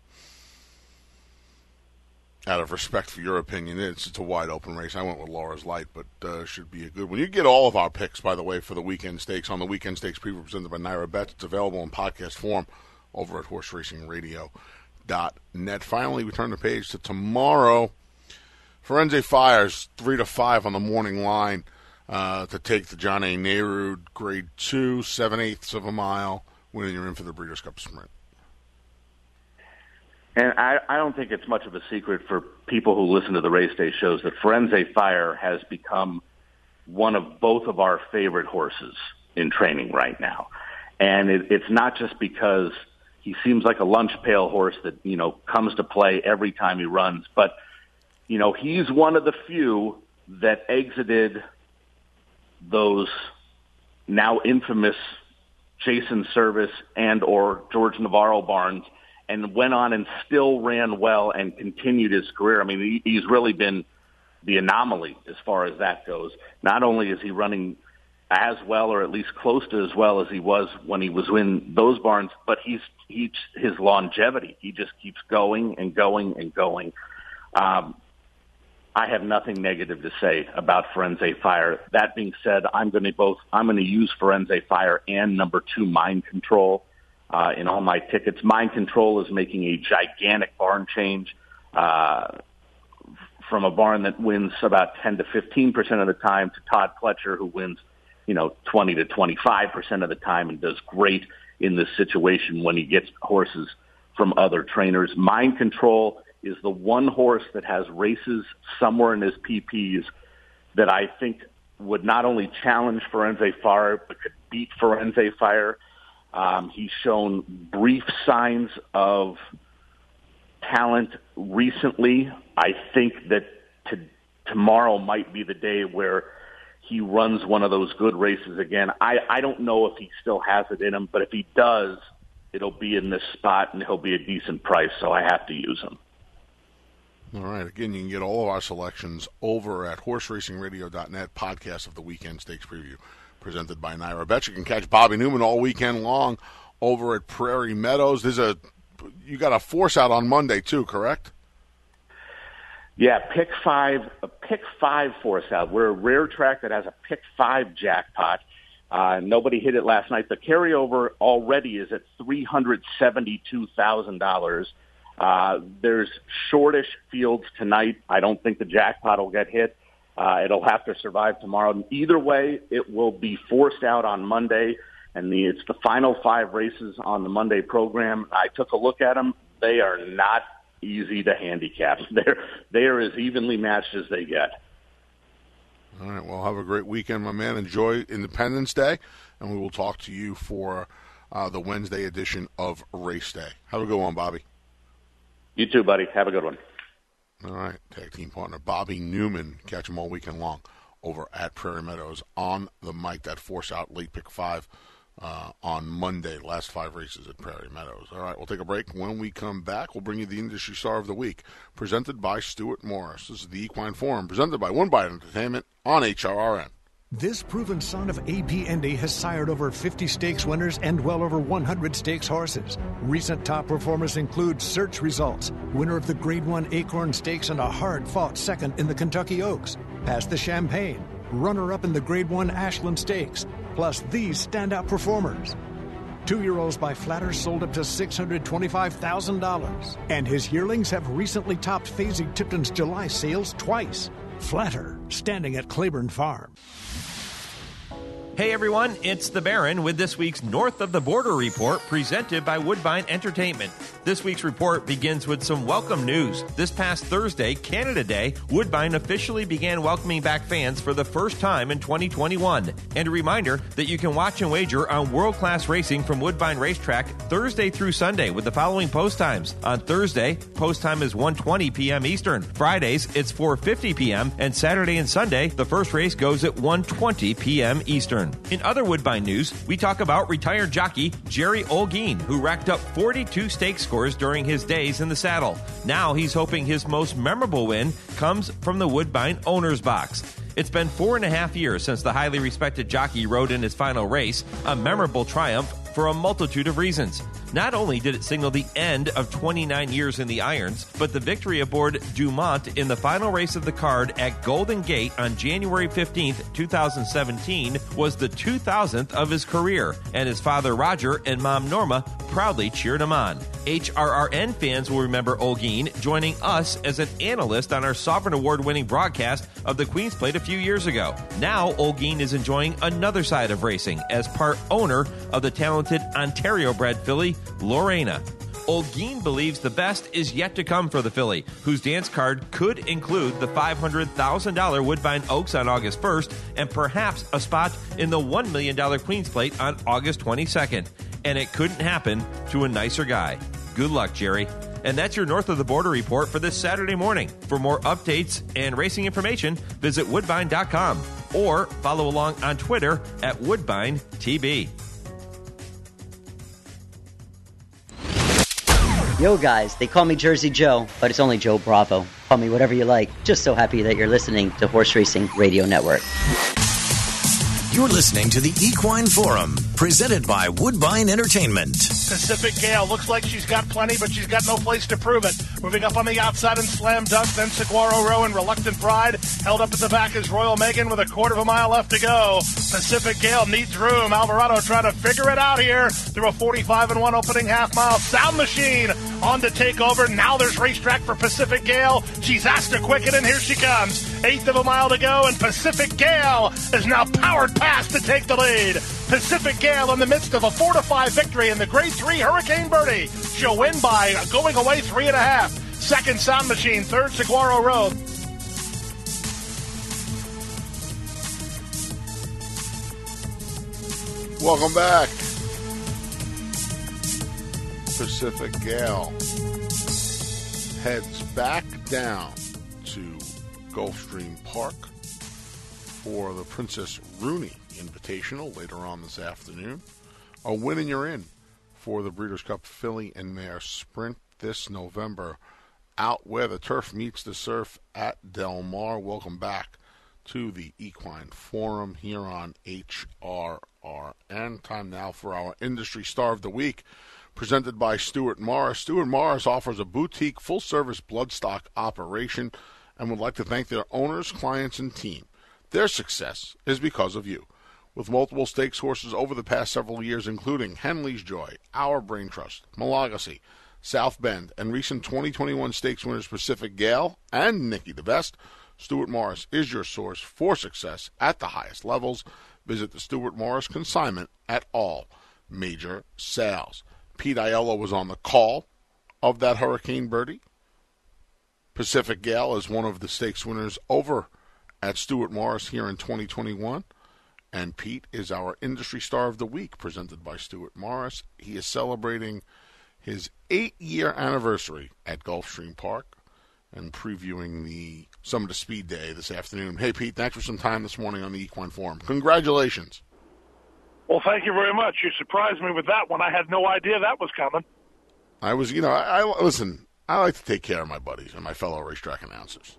out of respect for your opinion, it's, it's a wide open race. I went with Laura's Light, but uh, should be a good one. You get all of our picks, by the way, for the Weekend Stakes on the Weekend Stakes preview presented by Naira Bets. It's available in podcast form over at horse racing radio dot net. Finally, we turn the page to tomorrow. Firenze Fires, three to five on the morning line uh, to take the John A. Nehru Grade Two, seven eighths of a mile, winning you're in for the Breeders' Cup Sprint. And I, I don't think it's much of a secret for people who listen to the race day shows that Firenze Fire has become one of both of our favorite horses in training right now. And it, it's not just because he seems like a lunch pail horse that, you know, comes to play every time he runs, but you know, he's one of the few that exited those now infamous Jason Service and or George Navarro barns and went on and still ran well and continued his career. I mean, he, he's really been the anomaly as far as that goes. Not only is he running as well or at least close to as well as he was when he was in those barns, but he's, he's his longevity. He just keeps going and going and going. Um, I have nothing negative to say about Firenze Fire. That being said, I'm going to both. I'm going to use Firenze Fire and number two Mind Control uh, in all my tickets. Mind Control is making a gigantic barn change uh, from a barn that wins about ten to fifteen percent of the time to Todd Pletcher, who wins, you know, twenty to twenty-five percent of the time and does great in this situation when he gets horses from other trainers. Mind Control is the one horse that has races somewhere in his P Ps that I think would not only challenge Firenze Fire, but could beat Firenze Fire. Um, he's shown brief signs of talent recently. I think that to, tomorrow might be the day where he runs one of those good races again. I, I don't know if he still has it in him, but if he does, it'll be in this spot and he'll be a decent price, so I have to use him. All right. Again, you can get all of our selections over at horse racing radio dot net, podcast of the Weekend Stakes Preview, presented by Naira Bet. You can catch Bobby Newman all weekend long over at Prairie Meadows. There's a you got a force out on Monday too, correct? Yeah, pick five, a pick five force out. We're a rare track that has a pick five jackpot. Uh, nobody hit it last night. The carryover already is at three hundred seventy-two thousand dollars. Uh, there's shortish fields tonight. I don't think the jackpot will get hit. Uh, it'll have to survive tomorrow. Either way, it will be forced out on Monday, and the, it's the final five races on the Monday program. I took a look at them. They are not easy to handicap. They're, they are as evenly matched as they get. All right, well, have a great weekend, my man. Enjoy Independence Day, and we will talk to you for uh, the Wednesday edition of Race Day. Have a good one, Bobby. You too, buddy. Have a good one. All right, tag team partner Bobby Newman. Catch him all weekend long over at Prairie Meadows on the mic. That force out late pick five uh, on Monday. Last five races at Prairie Meadows. All right, we'll take a break. When we come back, we'll bring you the Industry Star of the Week, presented by Stuart Morris. This is the Equine Forum, presented by One Bite Entertainment on H R R N. This proven son of A P Indy has sired over fifty stakes winners and well over one hundred stakes horses. Recent top performers include Search Results, winner of the Grade one Acorn Stakes and a hard-fought second in the Kentucky Oaks, Pass the Champagne, runner-up in the Grade one Ashland Stakes, plus these standout performers. Two-year-olds by Flatter sold up to six hundred twenty-five thousand dollars, and his yearlings have recently topped Faisy Tipton's July sales twice. Flatter, standing at Claiborne Farm. Hey everyone, it's the Baron with this week's North of the Border Report presented by Woodbine Entertainment. This week's report begins with some welcome news. This past Thursday, Canada Day, Woodbine officially began welcoming back fans for the first time in twenty twenty-one. And a reminder that you can watch and wager on world-class racing from Woodbine Racetrack Thursday through Sunday with the following post times. On Thursday, post time is one twenty p.m. Eastern. Fridays, it's four fifty p.m. And Saturday and Sunday, the first race goes at one twenty p.m. Eastern. In other Woodbine news, we talk about retired jockey Jerry Olguin, who racked up forty-two stake scores during his days in the saddle. Now he's hoping his most memorable win comes from the Woodbine Owner's Box. It's been four and a half years since the highly respected jockey rode in his final race, a memorable triumph for a multitude of reasons. Not only did it signal the end of twenty-nine years in the irons, but the victory aboard Dumont in the final race of the card at Golden Gate on January fifteenth, twenty seventeen was the two thousandth of his career, and his father Roger and mom Norma proudly cheered him on. H R R N fans will remember Olguin joining us as an analyst on our Sovereign Award-winning broadcast of the Queen's Plate a few years ago. Now Olguin is enjoying another side of racing as part owner of the talented Ontario-bred filly Lorena. Olguin believes the best is yet to come for the filly, whose dance card could include the five hundred thousand dollars Woodbine Oaks on August first and perhaps a spot in the one million dollars Queen's Plate on August twenty-second. And it couldn't happen to a nicer guy. Good luck, Jerry. And that's your North of the Border report for this Saturday morning. For more updates and racing information, visit woodbine dot com or follow along on Twitter at Woodbine T B. Yo guys, they call me Jersey Joe, but it's only Joe Bravo. Call me whatever you like. Just so happy that you're listening to Horse Racing Radio Network. You're listening to the Equine Forum, presented by Woodbine Entertainment. Pacific Gale looks like she's got plenty, but she's got no place to prove it. Moving up on the outside and Slam Dunk, then Saguaro Row and Reluctant Pride. Held up at the back is Royal Megan with a quarter of a mile left to go. Pacific Gale needs room. Alvarado trying to figure it out here through a forty-five and one opening half mile. Sound Machine on to take over. Now there's racetrack for Pacific Gale. She's asked to quicken, and here she comes. Eighth of a mile to go, and Pacific Gale is now powered past to take the lead. Pacific Gale in the midst of a four to five victory in the Grade three Hurricane Birdie. She'll win by going away three and a half. Second, Sound Machine. Third, Saguaro Road. Welcome back. Pacific Gale heads back down to Gulfstream Park for the Princess Rooney Invitational later on this afternoon. A win and you're in for the Breeders' Cup Filly and Mare Sprint this November out where the turf meets the surf at Del Mar. Welcome back to the Equine Forum here on H R R N. Time now for our Industry Star of the Week, presented by Stuart Morris. Stuart Morris offers a boutique, full-service bloodstock operation and would like to thank their owners, clients, and team. Their success is because of you. With multiple stakes horses over the past several years, including Henley's Joy, Our Brain Trust, Malagasy, South Bend, and recent twenty twenty-one stakes winners Pacific Gale and Nicky the Best, Stuart Morris is your source for success at the highest levels. Visit the Stuart Morris consignment at all major sales. Pete Aiello was on the call of that Hurricane Birdie. Pacific Gale is one of the stakes winners over at Stuart Morris here in twenty twenty-one. And Pete is our Industry Star of the Week, presented by Stuart Morris. He is celebrating his eight-year anniversary at Gulfstream Park and previewing the Summit of Speed Day this afternoon. Hey, Pete, thanks for some time this morning on the Equine Forum. Congratulations. Well, thank you very much. You surprised me with that one. I had no idea that was coming. I was, you know, I, I listen, I like to take care of my buddies and my fellow racetrack announcers.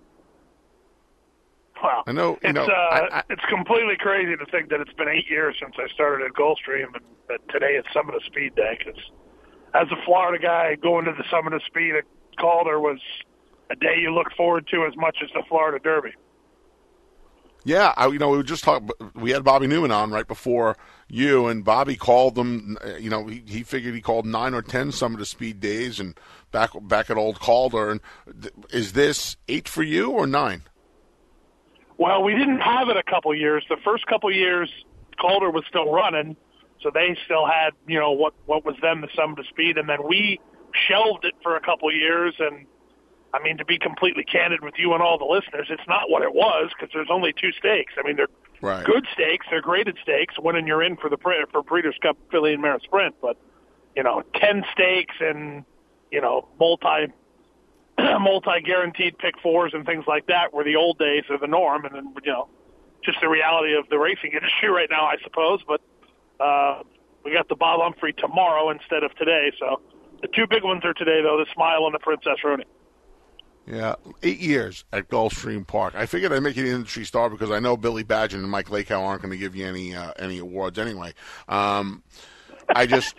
Well, I know, you it's, know, uh, I, I, it's completely crazy to think that it's been eight years since I started at Gulfstream, and that today it's Summit of Speed Day. Because as a Florida guy, going to the Summit of Speed at Calder was a day you look forward to as much as the Florida Derby. Yeah, I, you know, we were just talking. We had Bobby Newman on right before you, and Bobby called them. You know, he, he figured he called nine or ten Summit of Speed days, and back back at Old Calder. And th- is this eight for you or nine? Well, we didn't have it a couple years. The first couple years, Calder was still running, so they still had, you know, what what was then the Summit of Speed, and then we shelved it for a couple years. And I mean, to be completely candid with you and all the listeners, it's not what it was because there's only two stakes. I mean, they're right. good stakes, they're graded stakes. Winning, you're in for the for Breeders' Cup Filly and Mare Sprint, but you know, ten stakes and you know, multi. multi-guaranteed pick fours and things like that were the old days of the norm, and then, you know, just the reality of the racing industry right now, I suppose. But uh, we got the Bob Humphrey tomorrow instead of today. So the two big ones are today, though, the Smile and the Princess Rooney. Yeah, eight years at Gulfstream Park. I figured I'd make you an Industry Star because I know Billy Badgett and Mike Lakehow aren't going to give you any uh, any awards anyway. Um, I just...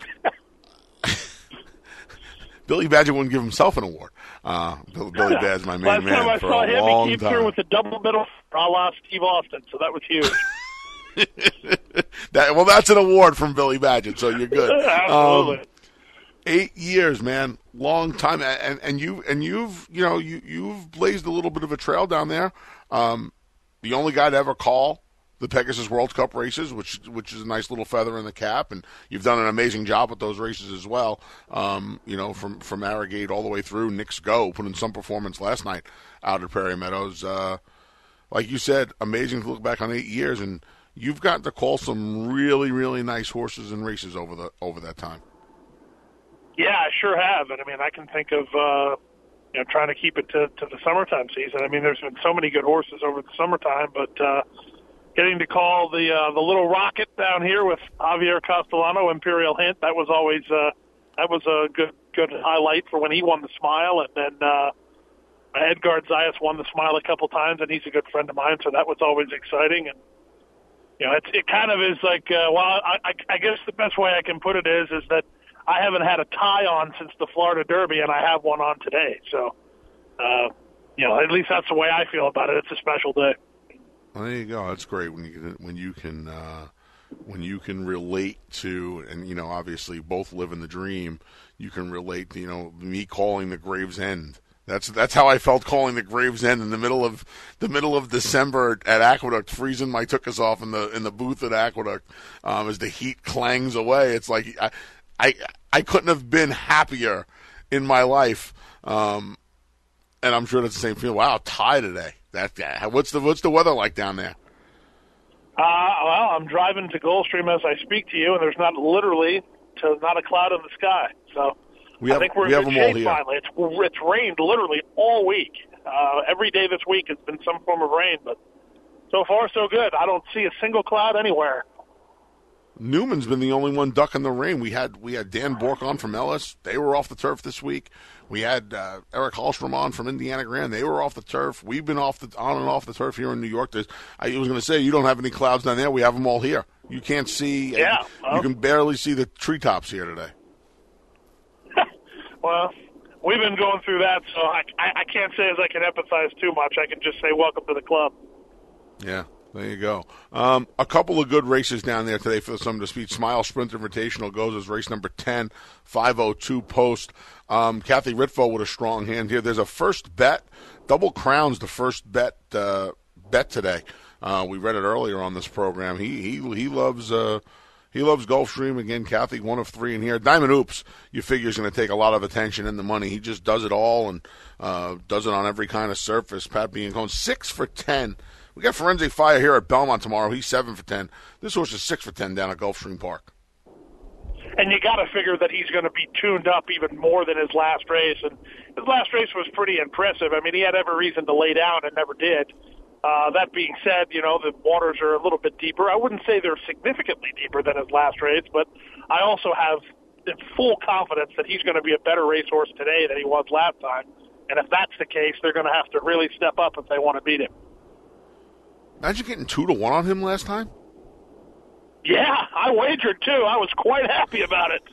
Billy Badgett wouldn't give himself an award. Uh, Billy, Billy Badgett's my main Last man time I for saw a him, long he came time. through with a double middle a la Steve Austin, so that was huge. that, well, that's an award from Billy Badgett, so you're good. Absolutely. Um, eight years, man, long time, and and you and you've you know you you've blazed a little bit of a trail down there. Um, the only guy to ever call the Pegasus World Cup races, which which is a nice little feather in the cap, and you've done an amazing job with those races as well. Um, you know, from from Arrogate all the way through Knicks Go, put in some performance last night out at Prairie Meadows. Uh, like you said, amazing to look back on eight years, and you've gotten to call some really really nice horses and races over the over that time. Yeah, I sure have, and I mean, I can think of uh, you know trying to keep it to, to the summertime season. I mean, there's been so many good horses over the summertime, but. Uh, Getting to call the uh, the little rocket down here with Javier Castellano, Imperial Hint, that was always uh, that was a good good highlight for when he won the Smile, and then uh, Edgard Zayas won the Smile a couple times, and he's a good friend of mine, so that was always exciting. And you know, it's, it kind of is like uh, well, I, I, I guess the best way I can put it is is that I haven't had a tie on since the Florida Derby, and I have one on today. So uh, you know, at least that's the way I feel about it. It's a special day. Well, there you go. That's great when you can, when you can uh, when you can relate to, and you know, obviously both live in the dream. You can relate to, you know, me calling the Gravesend. That's that's how I felt calling the Gravesend in the middle of the middle of December at Aqueduct, freezing my tuchus off in the in the booth at Aqueduct um, as the heat clangs away. It's like I I I couldn't have been happier in my life, um, and I'm sure that's the same feeling. Wow, tie today. That, that what's the what's the weather like down there? Uh, well, I'm driving to Gulfstream as I speak to you, and there's not literally to not a cloud in the sky. So we have, I think we're we in have good them all shape here. finally. It's it's rained literally all week. Uh, every day this week has been some form of rain, but so far so good. I don't see a single cloud anywhere. Newman's been the only one ducking the rain. We had we had Dan Bork on from Ellis. They were off the turf this week. We had uh, Eric Hallstrom on from Indiana Grand. They were off the turf. We've been off the on and off the turf here in New York. There's, I was going to say, you don't have any clouds down there. We have them all here. You can't see. Yeah. You, you can barely see the treetops here today. Well, we've been going through that, so I, I, I can't say as I can empathize too much. I can just say welcome to the club. Yeah. There you go. Um, a couple of good races down there today for the Summer to Speed. Smile Sprint Invitational goes as race number ten, five oh two post. Um, Kathy Ritvo with a strong hand here. There's a first bet. Double Crown's the first bet uh, bet today. Uh, we read it earlier on this program. He he he loves uh, he loves Gulfstream. Again, Kathy, one of three in here. Diamond Oops, you figure, is going to take a lot of attention and the money. He just does it all and uh, does it on every kind of surface. Pat Biancone, six for ten. We got Forensic Fire here at Belmont tomorrow. He's seven for ten. This horse is six for ten down at Gulfstream Park. And you got to figure that he's going to be tuned up even more than his last race. And his last race was pretty impressive. I mean, he had every reason to lay down and never did. Uh, that being said, you know, the waters are a little bit deeper. I wouldn't say they're significantly deeper than his last race, but I also have full confidence that he's going to be a better racehorse today than he was last time. And if that's the case, they're going to have to really step up if they want to beat him. Imagine getting two to one on him last time. Yeah, I wagered too. I was quite happy about it.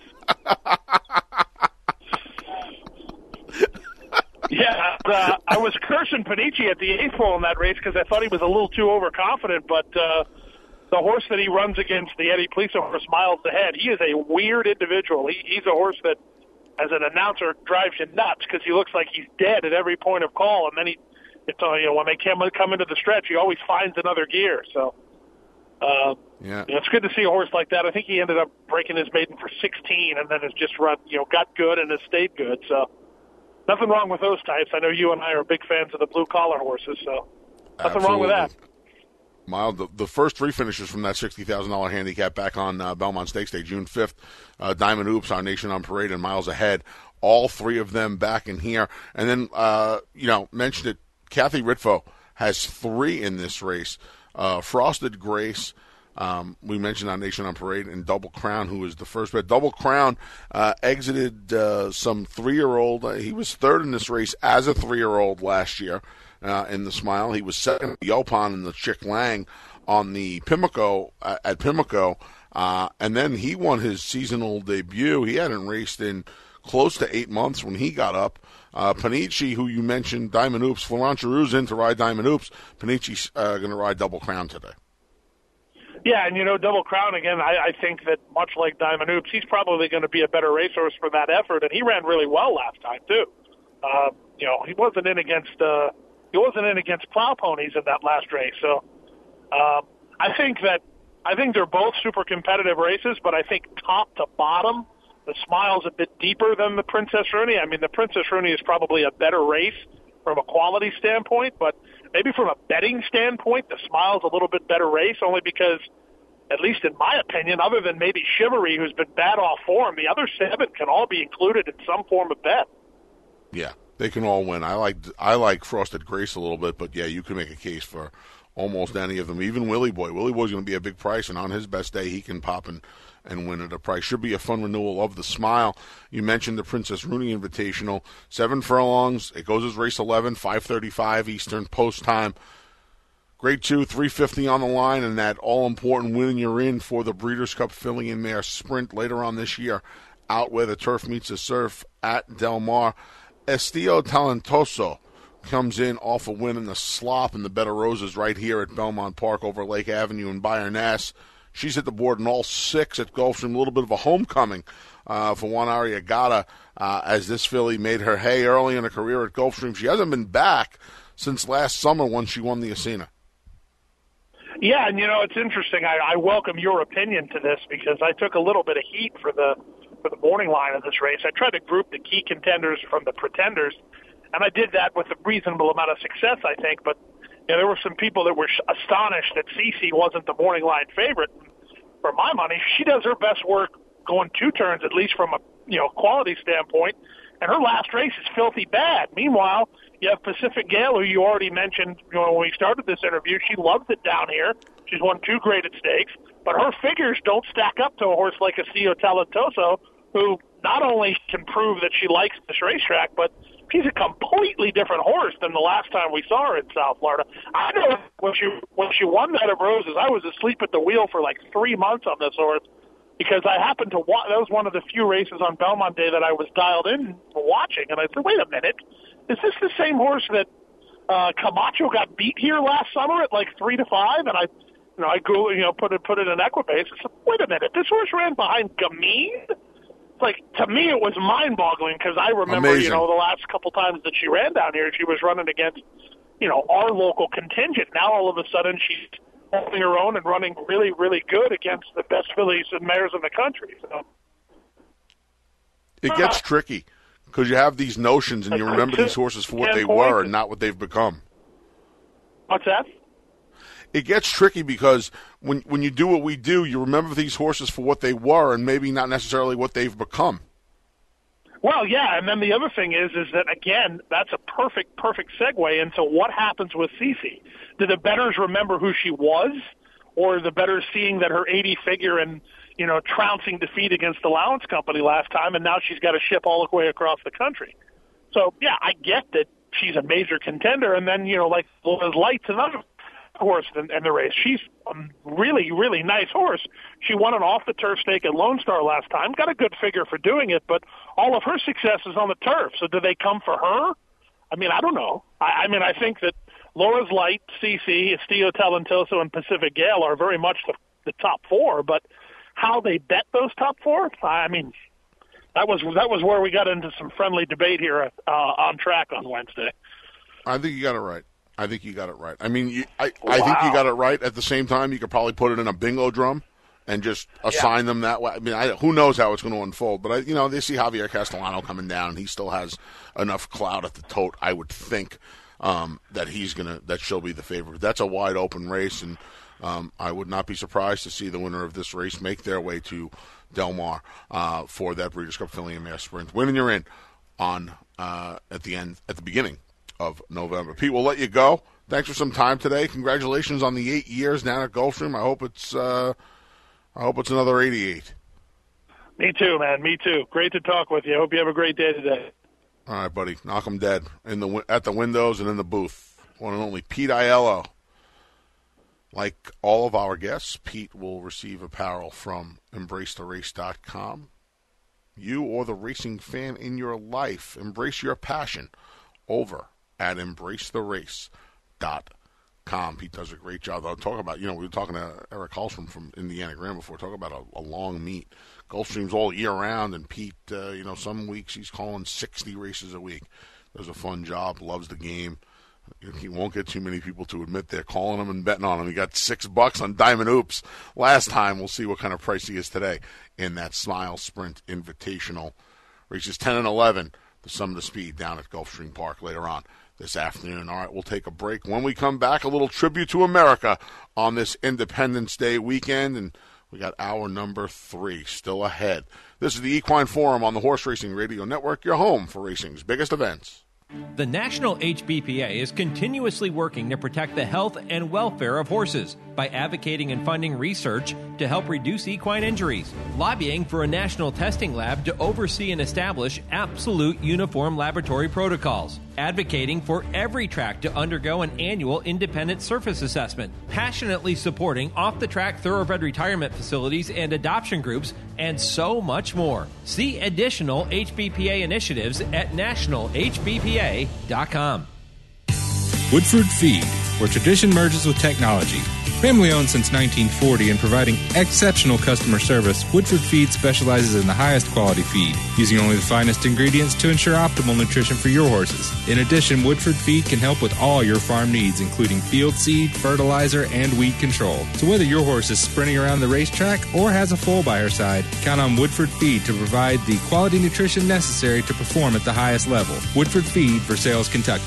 yeah, uh, I was cursing Panici at the eighth hole in that race because I thought he was a little too overconfident. But uh, the horse that he runs against, the Eddie Police horse, Miles Ahead, he is a weird individual. He, he's a horse that, as an announcer, drives you nuts because he looks like he's dead at every point of call, and then he. It's, uh, you know, when they come, come into the stretch, he always finds another gear. So, uh, yeah, you know, it's good to see a horse like that. I think he ended up breaking his maiden for sixteen, and then has just run, you know, got good and has stayed good. So, nothing wrong with those types. I know you and I are big fans of the blue collar horses, so nothing Absolutely. wrong with that. Miles, the, the first three finishers from that sixty thousand dollars handicap back on uh, Belmont Stakes Day, June fifth, uh, Diamond Oops, Our Nation on Parade, and Miles Ahead. All three of them back in here, and then uh, you know, mentioned it. Kathy Ritvo has three in this race. Uh, Frosted Grace, um, we mentioned on Nation on Parade, and Double Crown, who was the first bet. Double Crown uh, exited uh, some three-year-old. Uh, he was third in this race as a three-year-old last year uh, in the Smile. He was second at the Yopon and the Chick Lang on the Pimlico, uh, at Pimlico. Uh, and then he won his seasonal debut. He hadn't raced in close to eight months when he got up. Uh, Panici, who you mentioned, Diamond Oops, Florent Giroux's in to ride Diamond Oops. Panici's uh, going to ride Double Crown today. Yeah, and, you know, Double Crown, again, I, I think that much like Diamond Oops, he's probably going to be a better racehorse for that effort, and he ran really well last time, too. Uh, you know, he wasn't in against uh, he wasn't in against plow ponies in that last race. So uh, I think that I think they're both super competitive races, but I think top to bottom, the Smile's a bit deeper than the Princess Rooney. I mean, the Princess Rooney is probably a better race from a quality standpoint, but maybe from a betting standpoint, the Smile's a little bit better race, only because, at least in my opinion, other than maybe Chivalry, who's been bad off form, the other seven can all be included in some form of bet. Yeah, they can all win. I like I like Frosted Grace a little bit, but yeah, you can make a case for almost any of them. Even Willie Boy. Willie Boy's going to be a big price, and on his best day, he can pop and, and win at a price. Should be a fun renewal of the Smile. You mentioned the Princess Rooney Invitational. Seven furlongs. It goes as race eleven, five thirty-five Eastern post time. Grade two, three fifty on the line, and that all-important win you're in for the Breeders' Cup Filly and Mare Sprint later on this year, out where the turf meets the surf at Del Mar. Estilo Talentoso comes in off a win in the slop in the Bed of Roses right here at Belmont Park over Lake Avenue in Bayerness. She's hit the board in all six at Gulfstream. A little bit of a homecoming uh, for Juan Arriagada uh, as this filly made her hay early in her career at Gulfstream. She hasn't been back since last summer when she won the Ascena. Yeah, and you know, it's interesting. I, I welcome your opinion to this because I took a little bit of heat for the for the morning line of this race. I tried to group the key contenders from the pretenders, and I did that with a reasonable amount of success, I think. But you know, there were some people that were astonished that Cece wasn't the morning line favorite. For my money, she does her best work going two turns, at least from a you know quality standpoint. And her last race is filthy bad. Meanwhile, you have Pacific Gale, who you already mentioned you know, when we started this interview. She loves it down here. She's won two graded stakes. But her figures don't stack up to a horse like Castillo Talentoso, who not only can prove that she likes this racetrack, but she's a completely different horse than the last time we saw her in South Florida. I know when she when she won Bed of Roses, I was asleep at the wheel for like three months on this horse because I happened to watch. That was one of the few races on Belmont Day that I was dialed in watching, and I said, "Wait a minute, is this the same horse that uh, Camacho got beat here last summer at like three to five?" And I, you know, I Googled, you know, put it put it in Equibase. I said, "Wait a minute, this horse ran behind Gamine?" Like, to me, it was mind-boggling because I remember, Amazing. you know, the last couple times that she ran down here, she was running against, you know, our local contingent. Now, all of a sudden, she's holding her own and running really, really good against the best fillies and mares in the country. So, It gets tricky because you have these notions and you remember these horses for what they were and not what they've become. What's that? It gets tricky because when when you do what we do, you remember these horses for what they were and maybe not necessarily what they've become. Well, yeah, and then the other thing is, is that, again, that's a perfect, perfect segue into what happens with Cece. Do the bettors remember who she was, or are the bettors seeing that her eighty figure and, you know, trouncing defeat against the Allowance Company last time, and now she's got to ship all the way across the country? So, yeah, I get that she's a major contender, and then, you know, like Lona's Light's another horse in, in the race. She's a really, really nice horse. She won an off-the-turf stake at Lone Star last time, got a good figure for doing it, but all of her success is on the turf. So do they come for her? I mean, I don't know. I, I mean, I think that Laura's Light, C C, Castillo Talentoso, and Pacific Gale are very much the, the top four, but how they bet those top four, I mean, that was that was where we got into some friendly debate here uh, on track on Wednesday. I think you got it right. I think you got it right. I mean, you, I, I wow. think you got it right. At the same time, you could probably put it in a bingo drum and just assign yeah. them that way. I mean, I, who knows how it's going to unfold? But, I, you know, they see Javier Castellano coming down. He still has enough clout at the tote, I would think, um, that he's going to, that she'll be the favorite. That's a wide open race, and um, I would not be surprised to see the winner of this race make their way to Del Mar uh, for that Breeders' Cup Filly and Mare Sprint. Winning you're in on uh, at the end, at the beginning of November. Pete, we'll let you go. Thanks for some time today. Congratulations on the eight years down at Gulfstream. I hope it's uh, I hope it's another eighty-eight. Me too, man. Me too. Great to talk with you. I hope you have a great day today. All right, buddy. Knock 'em dead in the at the windows and in the booth. One and only Pete Aiello. Like all of our guests, Pete will receive apparel from embrace the race dot com. You or the racing fan in your life, embrace your passion over at embrace the race dot com. Pete does a great job. I'll talk about, you know, we were talking to Eric Hallstrom from Indiana Grand before, talk about a, a long meet. Gulfstream's all year round, and Pete, uh, you know, some weeks he's calling sixty races a week. Does a fun job, loves the game. He won't get too many people to admit they're calling him and betting on him. He got six bucks on Diamond Oops last time. We'll see what kind of price he is today in that Smile Sprint Invitational. Races ten and eleven, the sum of the speed down at Gulfstream Park later on this afternoon. All right, we'll take a break. When we come back, a little tribute to America on this Independence Day weekend, and we got hour number three still ahead. This is the Equine Forum on the Horse Racing Radio Network, your home for racing's biggest events. The National H B P A is continuously working to protect the health and welfare of horses by advocating and funding research to help reduce equine injuries, lobbying for a national testing lab to oversee and establish absolute uniform laboratory protocols, advocating for every track to undergo an annual independent surface assessment, passionately supporting off-the-track thoroughbred retirement facilities and adoption groups, and so much more. See additional H B P A initiatives at national h b p a dot com. Woodford Feed, where tradition merges with technology. Family owned since nineteen forty and providing exceptional customer service, Woodford Feed specializes in the highest quality feed, using only the finest ingredients to ensure optimal nutrition for your horses. In addition, Woodford Feed can help with all your farm needs, including field seed, fertilizer, and weed control. So whether your horse is sprinting around the racetrack or has a foal by her side, count on Woodford Feed to provide the quality nutrition necessary to perform at the highest level. Woodford Feed for Sales, Kentucky.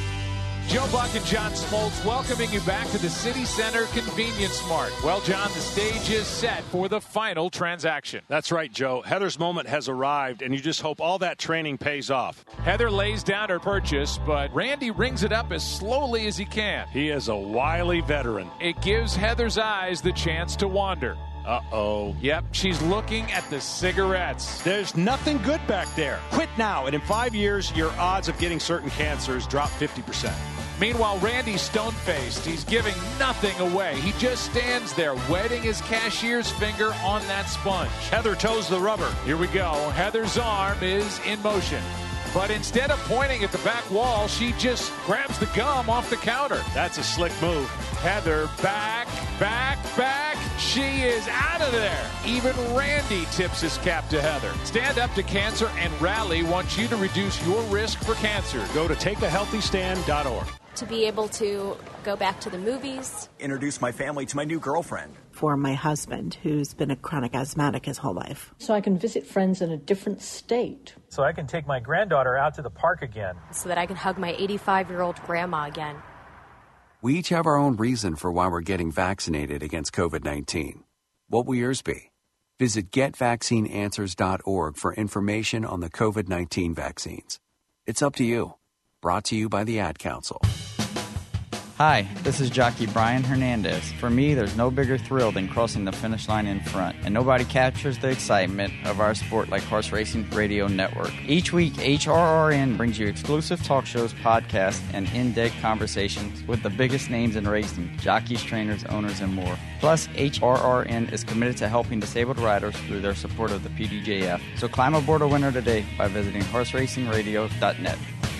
Joe Buck and John Smoltz welcoming you back to the City Center Convenience Mart. Well, John, the stage is set for the final transaction. That's right, Joe. Heather's moment has arrived, and you just hope all that training pays off. Heather lays down her purchase, but Randy rings it up as slowly as he can. He is a wily veteran. It gives Heather's eyes the chance to wander. Uh-oh. Yep, she's looking at the cigarettes. There's nothing good back there. Quit now, and in five years, your odds of getting certain cancers drop fifty percent. Meanwhile, Randy's stone-faced. He's giving nothing away. He just stands there, wetting his cashier's finger on that sponge. Heather toes the rubber. Here we go. Heather's arm is in motion. But instead of pointing at the back wall, she just grabs the gum off the counter. That's a slick move. Heather back, back, back. She is out of there. Even Randy tips his cap to Heather. Stand Up to Cancer and Rally wants you to reduce your risk for cancer. Go to take a healthy stand dot org. To be able to go back to the movies. Introduce my family to my new girlfriend. For my husband, who's been a chronic asthmatic his whole life. So I can visit friends in a different state. So I can take my granddaughter out to the park again. So that I can hug my eighty-five-year-old grandma again. We each have our own reason for why we're getting vaccinated against covid nineteen. What will yours be? Visit get vaccine answers dot org for information on the covid nineteen vaccines. It's up to you. Brought to you by the Ad Council. Hi, this is jockey Brian Hernandez. For me, there's no bigger thrill than crossing the finish line in front, and nobody captures the excitement of our sport like Horse Racing Radio Network. Each week, H R R N brings you exclusive talk shows, podcasts, and in-depth conversations with the biggest names in racing, jockeys, trainers, owners, and more. Plus, H R R N is committed to helping disabled riders through their support of the P D J F. So climb aboard a winner today by visiting horse racing radio dot net.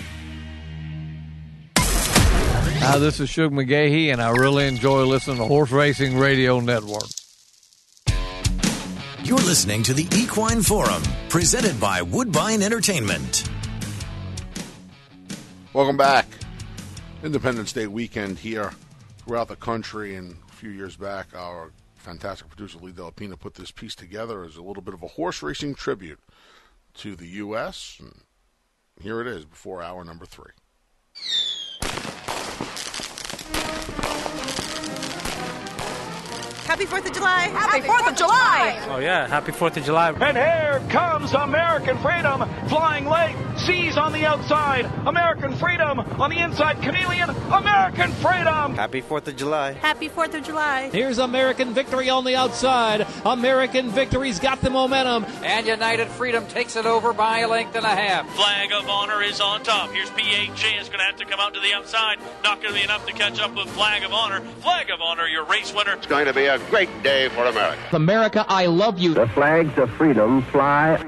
Hi, this is Shug McGahee, and I really enjoy listening to Horse Racing Radio Network. You're listening to the Equine Forum, presented by Woodbine Entertainment. Welcome back. Independence Day weekend here throughout the country, and a few years back, our fantastic producer Lee Delapina put this piece together as a little bit of a horse racing tribute to the U S And here it is before hour number three. Happy fourth of July! Happy fourth of July! Oh, yeah. Happy fourth of July. And here comes American Freedom, flying late, seas on the outside, American Freedom on the inside, Chameleon, American Freedom! Happy fourth of July. Happy fourth of July. Here's American Victory on the outside. American Victory's got the momentum. And United Freedom takes it over by a length and a half. Flag of Honor is on top. Here's P H J. It's going to have to come out to the outside. Not going to be enough to catch up with Flag of Honor. Flag of Honor, your race winner. It's going to be a great day for America. America, I love you. The flags of freedom fly.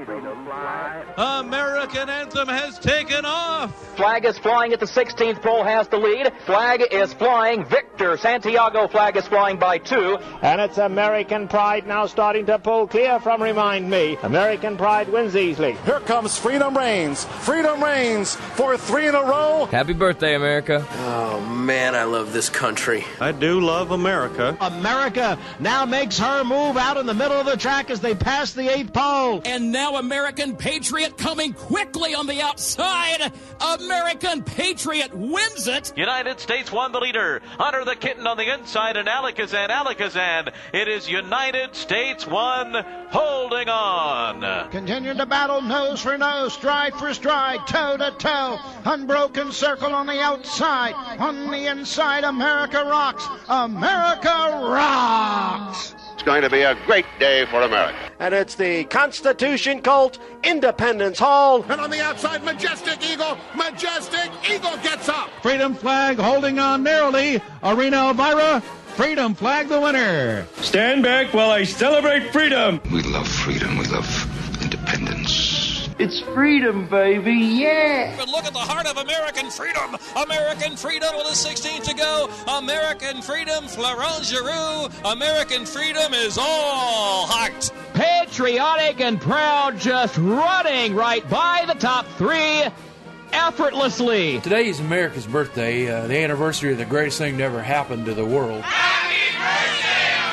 American anthem has taken off. Flag is flying at the sixteenth pole, has the lead. Flag is flying. Victor Santiago flag is flying by two. And it's American Pride now starting to pull clear from Remind Me. American Pride wins easily. Here comes Freedom Reigns. Freedom Reigns for three in a row. Happy birthday, America. Oh, man, I love this country. I do love America. America now makes her move out in the middle of the track as they pass the eighth pole. And now American Patriot coming quickly on the outside. American Patriot wins it. United States won the leader. Hunter the Kitten on the inside, and Alakazam, Alakazam. It is United States one, holding on. Continue to battle nose for nose, stride for stride, toe to toe. Unbroken circle on the outside. On the inside, America rocks. America rocks. It's going to be a great day for America. And it's the Constitution Colt, Independence Hall. And on the outside, Majestic Eagle. Majestic Eagle gets up. Freedom flag holding on narrowly. Arena Elvira. Freedom flag the winner. Stand back while I celebrate freedom. We love freedom. We love independence. It's freedom, baby, yeah! But look at the heart of American freedom. American freedom with a sixteenth to go. American freedom, Florent Giroux. American freedom is all heart. Patriotic and proud, just running right by the top three effortlessly. Today is America's birthday, uh, the anniversary of the greatest thing that ever happened to the world. Happy birthday,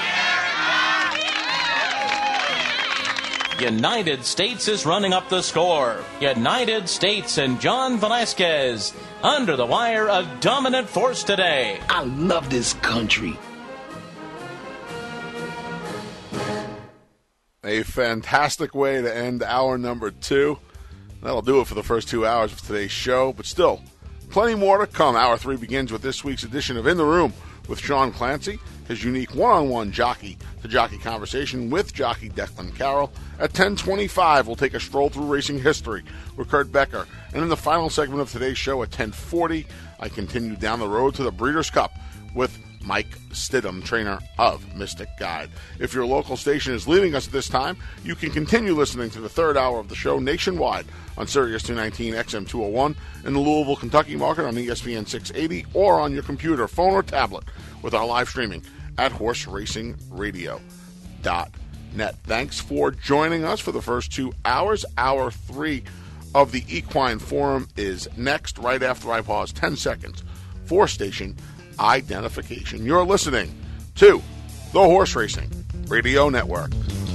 United States is running up the score. United States and John Velasquez under the wire, a dominant force today. I love this country. A fantastic way to end hour number two. That'll do it for the first two hours of today's show, but still, plenty more to come. Hour three begins with this week's edition of In the Room with Sean Clancy. his unique one-on-one jockey-to-jockey conversation with jockey Declan Carroll. At ten twenty-five, we'll take a stroll through racing history with Kurt Becker. And in the final segment of today's show at ten forty, I continue down the road to the Breeders' Cup with Mike Stidham, trainer of Mystic Guide. If your local station is leaving us at this time, you can continue listening to the third hour of the show nationwide on Sirius two nineteen X M two oh one, in the Louisville, Kentucky market on E S P N six eighty, or on your computer, phone, or tablet with our live streaming at horse racing radio dot net. Thanks for joining us for the first two hours. Hour three of the Equine Forum is next, right after I pause ten seconds for station identification. You're listening to the Horse Racing Radio Network.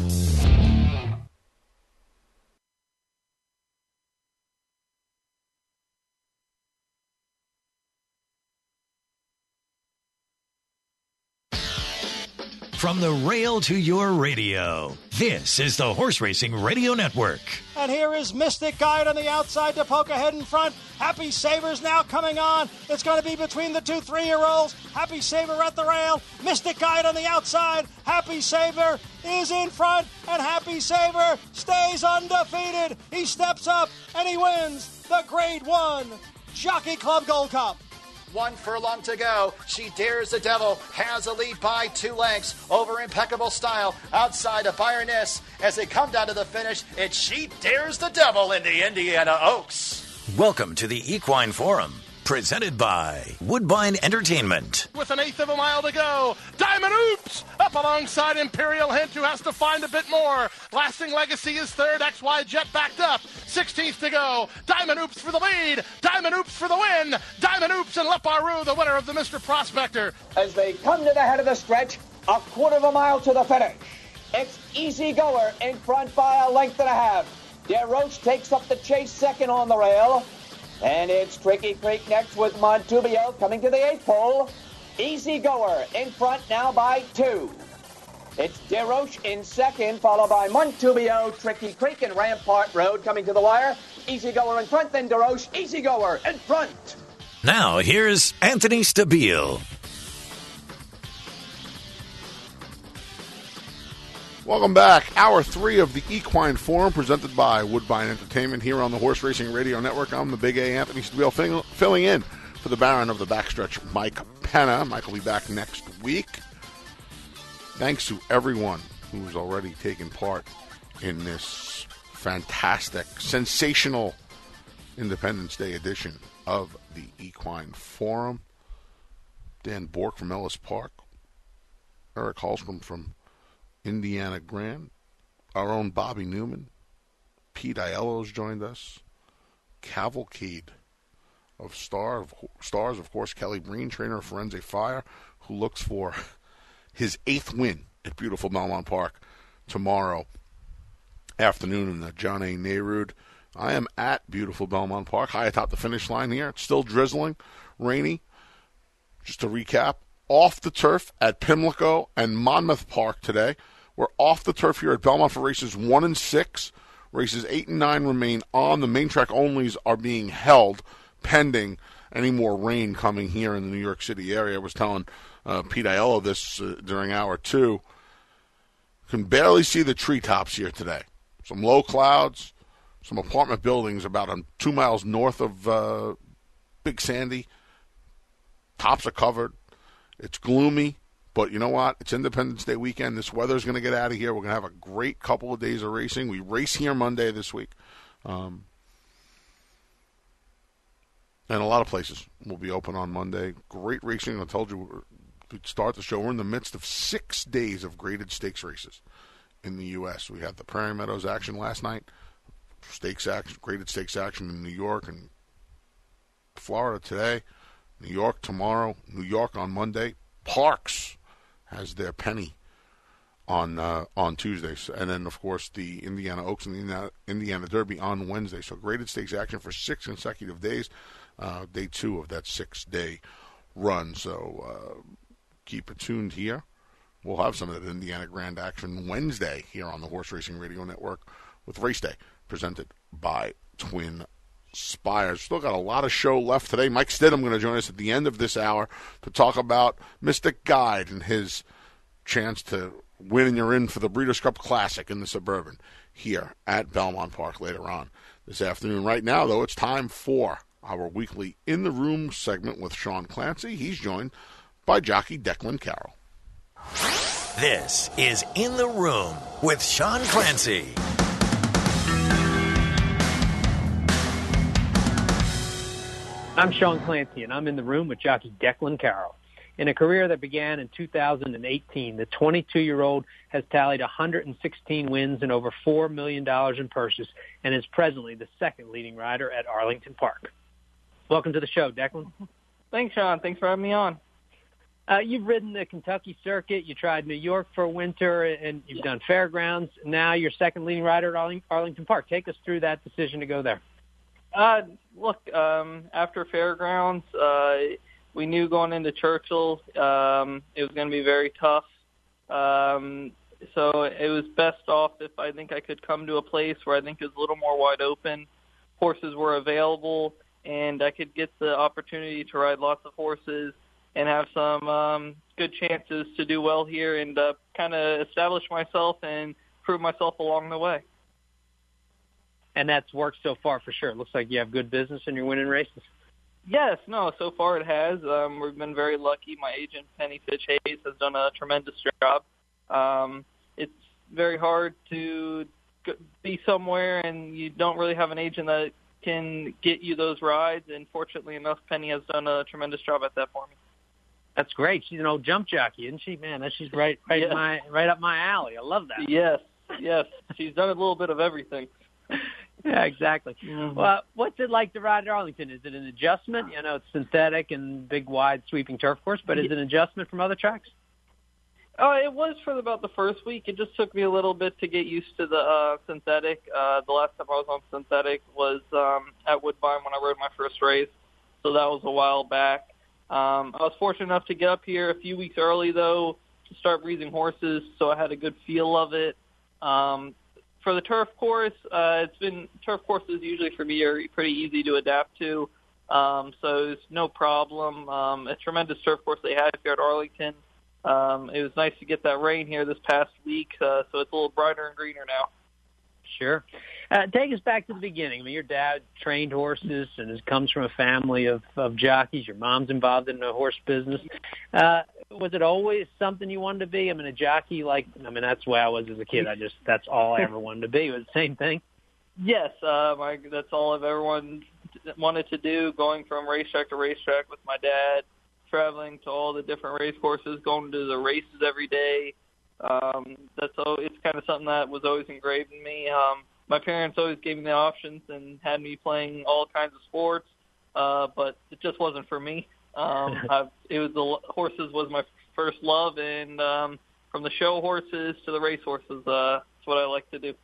From the rail to your radio, this is the Horse Racing Radio Network. And here is Mystic Guide on the outside to poke ahead in front. Happy Saver's now coming on. It's going to be between the two three-year-olds. Happy Saver at the rail. Mystic Guide on the outside. Happy Saver is in front, and Happy Saver stays undefeated. He steps up, and he wins the Grade One Jockey Club Gold Cup. One furlong to go. She Dares the Devil has a lead by two lengths over Impeccable Style outside of Bayerness. As they come down to the finish, it's She Dares the Devil in the Indiana Oaks. Welcome to the Equine Forum, presented by Woodbine Entertainment. With an eighth of a mile to go, Diamond Oops up alongside Imperial Hint, who has to find a bit more. Lasting Legacy is third. X Y Jet backed up. sixteenth to go. Diamond Oops for the lead. Diamond Oops for the win. Diamond Oops and Leparu, the winner of the Mister Prospector. As they come to the head of the stretch, a quarter of a mile to the finish. It's Easy Goer in front by a length and a half. DeRoche takes up the chase second on the rail. And it's Tricky Creek next with Montubio coming to the eighth pole. Easy Goer in front now by two. It's DeRoche in second, followed by Montubio, Tricky Creek, and Rampart Road coming to the wire. Easy Goer in front, then DeRoche. Easy Goer in front. Now here's Anthony Stabile. Welcome back. Hour three of the Equine Forum, presented by Woodbine Entertainment here on the Horse Racing Radio Network. I'm the Big A, Anthony Stabile, filling, filling in for the Baron of the Backstretch, Mike Penna. Mike will be back next week. Thanks to everyone who's already taken part in this fantastic, sensational Independence Day edition of the Equine Forum. Dan Bork from Ellis Park. Eric Hallstrom from Indiana Grand, our own Bobby Newman, Pete Aiello's joined us, cavalcade of star of stars, of course, Kelly Breen, trainer of Firenze Fire, who looks for his eighth win at beautiful Belmont Park tomorrow afternoon in the John A. Nehrude. I am at beautiful Belmont Park, high atop the finish line here. It's still drizzling, rainy. Just to recap, off the turf at Pimlico and Monmouth Park today. We're off the turf here at Belmont for races one and six. Races eight and nine remain on. The main track onlys are being held pending any more rain coming here in the New York City area. I was telling uh, Pete Aiello this uh, during hour two. Can barely see the treetops here today. Some low clouds, some apartment buildings about um, two miles north of uh, Big Sandy. Tops are covered. It's gloomy, but you know what? It's Independence Day weekend. This weather's going to get out of here. We're going to have a great couple of days of racing. We race here Monday this week. Um, and a lot of places will be open on Monday. Great racing. I told you to start the show. We're in the midst of six days of graded stakes races in the U S We had the Prairie Meadows action last night, stakes action, graded stakes action in New York and Florida today. New York tomorrow, New York on Monday. Parks has their penny on uh, on Tuesdays. And then, of course, the Indiana Oaks and the Indiana, Indiana Derby on Wednesday. So graded stakes action for six consecutive days, uh, day two of that six-day run. So uh, keep it tuned here. We'll have some of that Indiana Grand action Wednesday here on the Horse Racing Radio Network with Race Day, presented by Twin Spires. Still got a lot of show left today. Mike Stidham going to join us at the end of this hour to talk about Mystic Guide and his chance to win, and you're in for the Breeders' Cup Classic in the Suburban here at Belmont Park later on this afternoon. Right now, though, it's time for our weekly In the Room segment with Sean Clancy. He's joined by jockey Declan Carroll. This is In the Room with Sean Clancy. I'm Sean Clancy, and I'm in the room with jockey Declan Carroll. In a career that began in two thousand eighteen, the twenty-two-year-old has tallied one hundred sixteen wins and over four million dollars in purses, and is presently the second leading rider at Arlington Park. Welcome to the show, Declan. Thanks, Sean. Thanks for having me on. Uh, you've ridden the Kentucky circuit. You tried New York for a winter, and you've done fairgrounds. Now you're second leading rider at Arlington Park. Take us through that decision to go there. Uh, look, um, after fairgrounds, uh, we knew going into Churchill um, it was going to be very tough. Um, so it was best off if I think I could come to a place where I think it was a little more wide open. Horses were available, and I could get the opportunity to ride lots of horses and have some um, good chances to do well here and uh, kind of establish myself and prove myself along the way. And that's worked so far for sure. It looks like you have good business and you're winning races. Yes, no, so far it has. Um, we've been very lucky. My agent, Penny Fitch Hayes, has done a tremendous job. Um, it's very hard to be somewhere and you don't really have an agent that can get you those rides, and fortunately enough, Penny has done a tremendous job at that for me. That's great. She's an old jump jockey, isn't she? Man, that's she's right, right, yes. my, right up my alley. I love that. Yes, yes. She's done a little bit of everything. Yeah, exactly. Mm-hmm. Well, what's it like to ride at Arlington? Is it an adjustment? You know, it's synthetic and big, wide, sweeping turf course, but is it an adjustment from other tracks? Oh, it was for about the first week. It just took me a little bit to get used to the uh, synthetic. Uh, the last time I was on synthetic was um, at Woodbine when I rode my first race, so that was a while back. Um, I was fortunate enough to get up here a few weeks early, though, to start breezing horses, so I had a good feel of it. Um, For the turf course, uh, it's been turf courses usually for me are pretty easy to adapt to, um, so it's no problem. Um, a tremendous turf course they had here at Arlington. Um, it was nice to get that rain here this past week, uh, so it's a little brighter and greener now. Sure. Uh, take us back to the beginning. I mean, your dad trained horses and it comes from a family of, of jockeys. Your mom's involved in the horse business. Uh, was it always something you wanted to be? I mean, a jockey, like, I mean, that's the way I was as a kid. I just, that's all I ever wanted to be. It was the same thing. Yes, uh, my, that's all I've ever wanted, wanted to do, going from racetrack to racetrack with my dad, traveling to all the different race courses, going to the races every day. Um, that's all, it's kind of something that was always engraved in me. Um, my parents always gave me the options and had me playing all kinds of sports, uh, but it just wasn't for me. Um, I've, it was the horses was my first love, and um, from the show horses to the race horses, uh, that's what I like to do.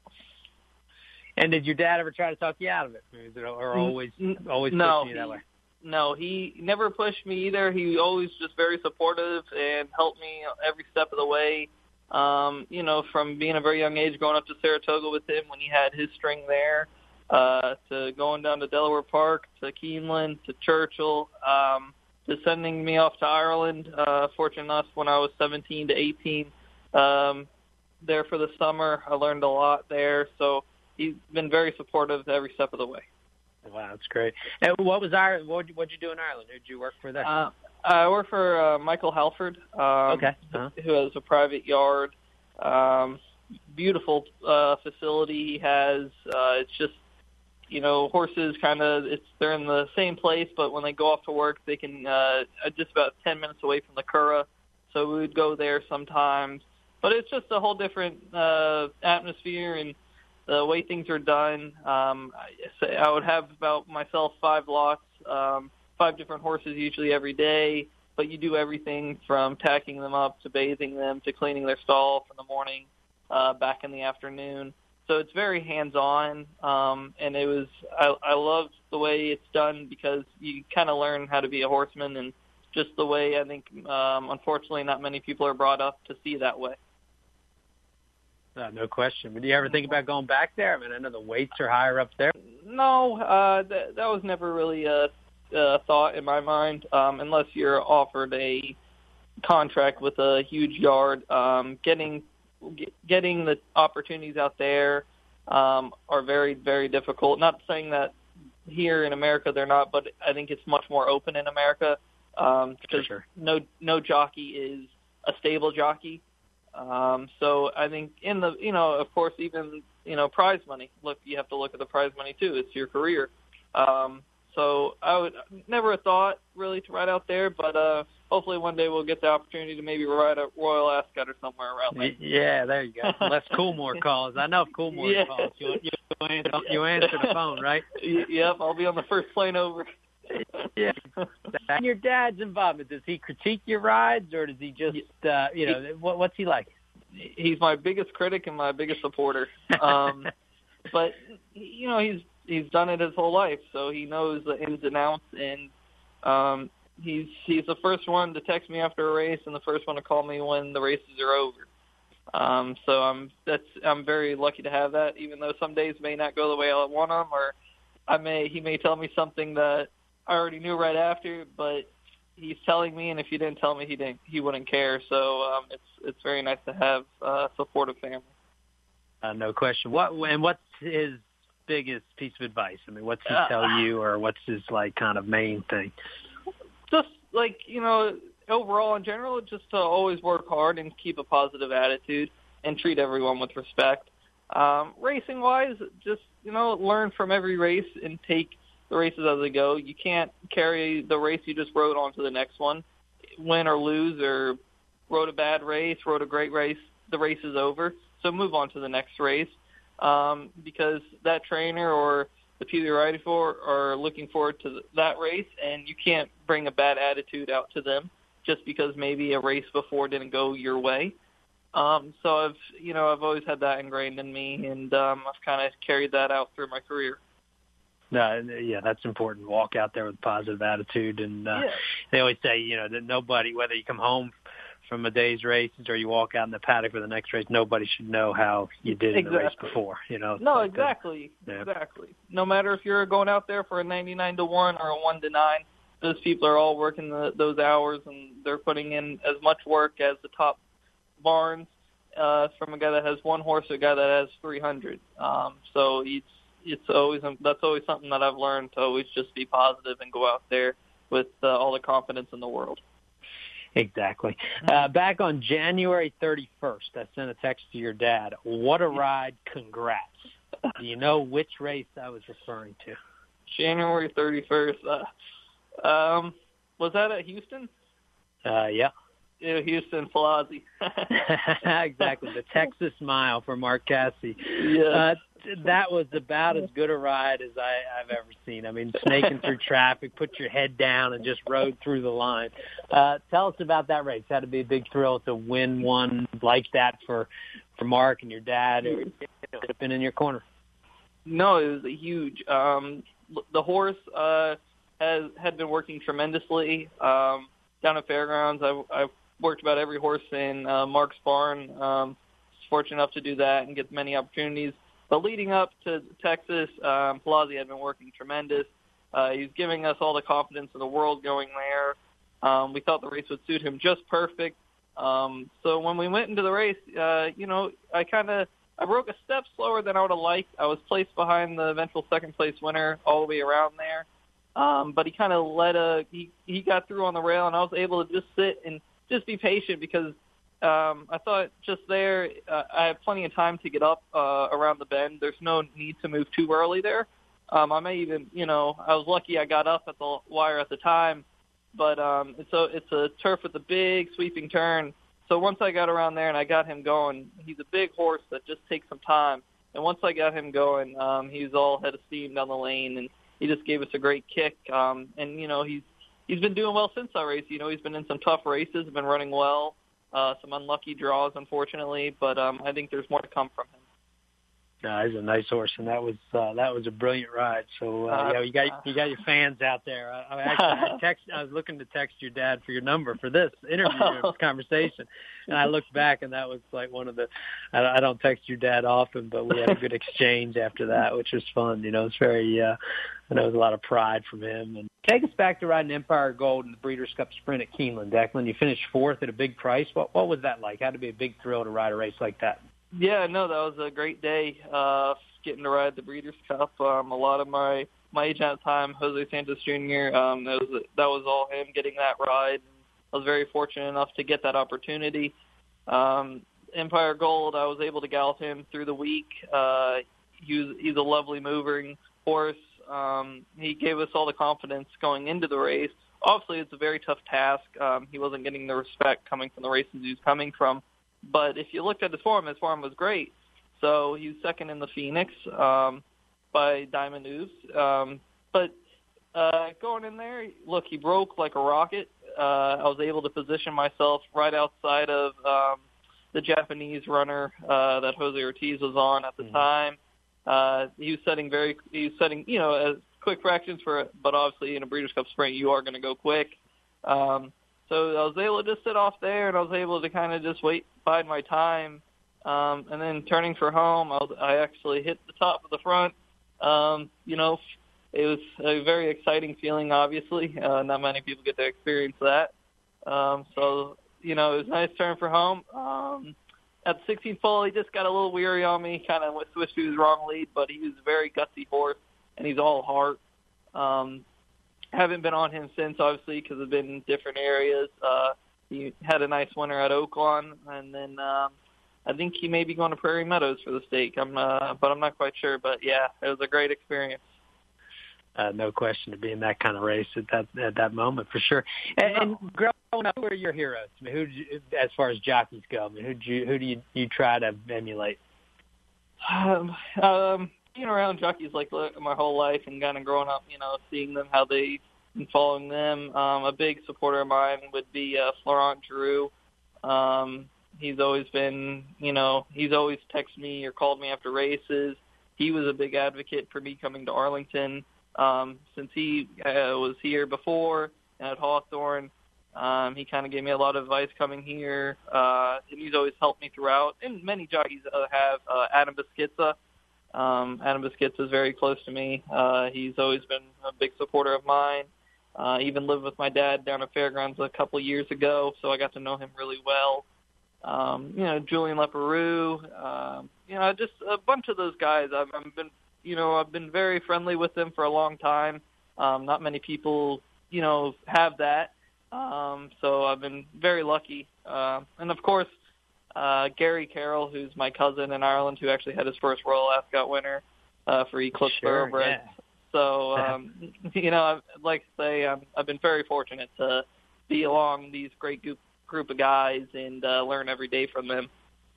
And did your dad ever try to talk you out of it, or, or always always no, pushing you that way? No, he never pushed me either. He always just very supportive and helped me every step of the way. Um, you know, from being a very young age, going up to Saratoga with him when he had his string there, uh, to going down to Delaware Park, to Keeneland, to Churchill, um, to sending me off to Ireland, uh, fortunate enough when I was seventeen to eighteen, um, there for the summer. I learned a lot there, so he's been very supportive every step of the way. Wow, that's great. And what was Ireland? What did you do in Ireland? Who did you work for there? Uh, I work for uh, Michael Halford, um, okay. uh-huh. who has a private yard. Um, beautiful uh, facility he has. Uh, it's just, you know, horses kind of, it's they're in the same place, but when they go off to work, they can uh, just about ten minutes away from the Curragh, so we would go there sometimes. But it's just a whole different uh, atmosphere and the way things are done. Um, I, I would have about myself five lots, um, five different horses usually every day, but you do everything from tacking them up to bathing them to cleaning their stall in the morning, uh, back in the afternoon. So it's very hands-on, um, and it was I, I loved the way it's done because you kind of learn how to be a horseman, and just the way I think, um, unfortunately, not many people are brought up to see that way. Uh, no question. But do you ever think about going back there? I mean, I know the weights are higher up there. No, uh, that, that was never really a, a thought in my mind, um, unless you're offered a contract with a huge yard. Um, getting getting the opportunities out there um, are very, very difficult. Not saying that here in America they're not, but I think it's much more open in America um, because sure. no no jockey is a stable jockey. Um, so I think in the, you know, of course, even, you know, prize money, look, you have to look at the prize money too. It's your career. Um, so I would never a thought really to ride out there, but, uh, hopefully one day we'll get the opportunity to maybe ride at Royal Ascot or somewhere around there. Yeah, there you go. Unless Coolmore calls. I know if Coolmore yeah. calls, you, you, you, answer, you answer the phone, right? Yep, I'll be on the first plane over. Yeah. And your dad's involvement, does he critique your rides, or does he just, uh, you know, what, what's he like? He's my biggest critic and my biggest supporter. Um, but, you know, he's he's done it his whole life, so he knows the ins and outs, and um, he's he's the first one to text me after a race and the first one to call me when the races are over. Um, so I'm that's I'm very lucky to have that, even though some days may not go the way I want them, or I may he may tell me something that I already knew right after, but he's telling me, and if he didn't tell me, he didn't, he wouldn't care. So um, it's it's very nice to have a supportive family. Uh, no question. What and what's his biggest piece of advice? I mean, what's he tell uh, you, or what's his like kind of main thing? Just like, you know, overall in general, just to always work hard and keep a positive attitude and treat everyone with respect. Um, racing wise, just, you know, learn from every race and take the races as they go. You can't carry the race you just rode on to the next one. Win or lose, or rode a bad race, rode a great race, the race is over. So move on to the next race, um, because that trainer or the people you're riding for are looking forward to that race, and you can't bring a bad attitude out to them just because maybe a race before didn't go your way. Um, so I've, you know, I've always had that ingrained in me, and um, I've kind of carried that out through my career. Uh, yeah, that's important. Walk out there with a positive attitude. And uh, yeah. They always say, you know, that nobody, whether you come home from a day's races or you walk out in the paddock for the next race, nobody should know how you did in exactly. the race before. You know. No, like, exactly, uh, yeah. exactly. No matter if you're going out there for a ninety-nine to one or a one to nine, those people are all working the, those hours, and they're putting in as much work as the top barns, uh, from a guy that has one horse to a guy that has three hundred. Um, so it's it's always that's always something that I've learned, to always just be positive and go out there with uh, all the confidence in the world. Exactly. Uh, back on January thirty-first, I sent a text to your dad. What a ride! Congrats. Do you know which race I was referring to? January thirty-first. Uh, um, was that at Houston? Uh, yeah. Yeah, Houston, Palazzi. Exactly. The Texas Mile for Mark Casse. Yeah. Uh, that was about as good a ride as I, I've ever seen. I mean, snaking through traffic, put your head down, and just rode through the line. Uh, tell us about that race. It had to be a big thrill to win one like that for, for Mark and your dad. It would have been in your corner. No, it was a huge. Um, the horse uh, has had been working tremendously um, down at Fairgrounds. I've, I've worked about every horse in uh, Mark's barn. Um, fortunate enough to do that and get many opportunities. But leading up to Texas, um, Palazzi had been working tremendous. Uh, he's giving us all the confidence in the world going there. Um, we thought the race would suit him just perfect. Um, so when we went into the race, uh, you know, I kind of I broke a step slower than I would have liked. I was placed behind the eventual second place winner all the way around there. Um, but he kind of let a he, he got through on the rail, and I was able to just sit and just be patient because Um, I thought just there, uh, I have plenty of time to get up uh, around the bend. There's no need to move too early there. Um, I may even, you know, I was lucky I got up at the wire at the time, but um, it's a it's a turf with a big sweeping turn. So once I got around there and I got him going, he's a big horse that just takes some time. And once I got him going, um, he's all head of steam down the lane, and he just gave us a great kick. Um, and you know, he's he's been doing well since that race. You know, he's been in some tough races, been running well. Uh, some unlucky draws, unfortunately, but um, I think there's more to come from him. No, he's a nice horse, and that was uh, that was a brilliant ride. So uh, uh, yeah, you got you got your fans out there. I, I actually I text. I was looking to text your dad for your number for this interview, this conversation, and I looked back, and that was like one of the. I, I don't text your dad often, but we had a good exchange after that, which was fun. You know, it's very. Uh, I know it was a lot of pride from him. And take us back to riding Empire Gold in the Breeders' Cup Sprint at Keeneland, Declan. You finished fourth at a big price. What what was that like? Had to be a big thrill to ride a race like that. Yeah, no, that was a great day, uh, getting to ride the Breeders' Cup. Um, a lot of my, my agent at the time, Jose Santos Junior, um, that was that was all him getting that ride. I was very fortunate enough to get that opportunity. Um, Empire Gold, I was able to gallop him through the week. Uh, he was, he's a lovely moving horse. Um, he gave us all the confidence going into the race. Obviously, it's a very tough task. Um, he wasn't getting the respect coming from the races he was coming from. But if you looked at his form, his form was great. So he was second in the Phoenix um, by Diamond News. Um, but uh, going in there, look, he broke like a rocket. Uh, I was able to position myself right outside of um, the Japanese runner uh, that Jose Ortiz was on at the mm-hmm. time. Uh, he was setting very, he was setting, you know, as quick fractions for it, but obviously in a Breeders' Cup Sprint, you are going to go quick. Um, So I was able to just sit off there, and I was able to kind of just wait, bide my time. Um, and then turning for home, I, was, I actually hit the top of the front. Um, you know, it was a very exciting feeling, obviously. Uh, not many people get to experience that. Um, so, you know, it was a nice turn for home. Um, at the sixteenth pole, he just got a little weary on me, kind of switched to his wrong lead, but he was a very gutsy horse, and he's all heart. Um Haven't been on him since, obviously, because I've been in different areas. Uh, he had a nice winter at Oaklawn, and then um, I think he may be going to Prairie Meadows for the stake. I'm, uh, but I'm not quite sure. But yeah, it was a great experience. Uh, no question to be in that kind of race at that at that moment for sure. And, and growing up, who are your heroes? I mean, who, as far as jockeys go, I mean, who do you who do you, you try to emulate? Um, um, being around jockeys like my whole life and kind of growing up, you know, seeing them, how they, and following them. Um, a big supporter of mine would be uh, Florent Giroux. Um, he's always been, you know, he's always texted me or called me after races. He was a big advocate for me coming to Arlington. Um, since he uh, was here before and at Hawthorne, um, he kind of gave me a lot of advice coming here, uh, and he's always helped me throughout. And many jockeys uh, have uh, Adam Beschizza. Um, Adam Beschizza is very close to me. Uh, he's always been a big supporter of mine. Uh, even lived with my dad down at Fairgrounds a couple of years ago, so I got to know him really well. Um, you know, Julian Leparoux, um, you know, just a bunch of those guys. I've, I've been, you know, I've been very friendly with them for a long time. Um, not many people, you know, have that. Um, so I've been very lucky. Uh, and of course, uh, Gary Carroll, who's my cousin in Ireland, who actually had his first Royal Ascot winner uh, for Eclipse sure, Thoroughbred. Yeah. So, um, you know, I'd like to say um, I've been very fortunate to be along these great group, group of guys and uh, learn every day from them.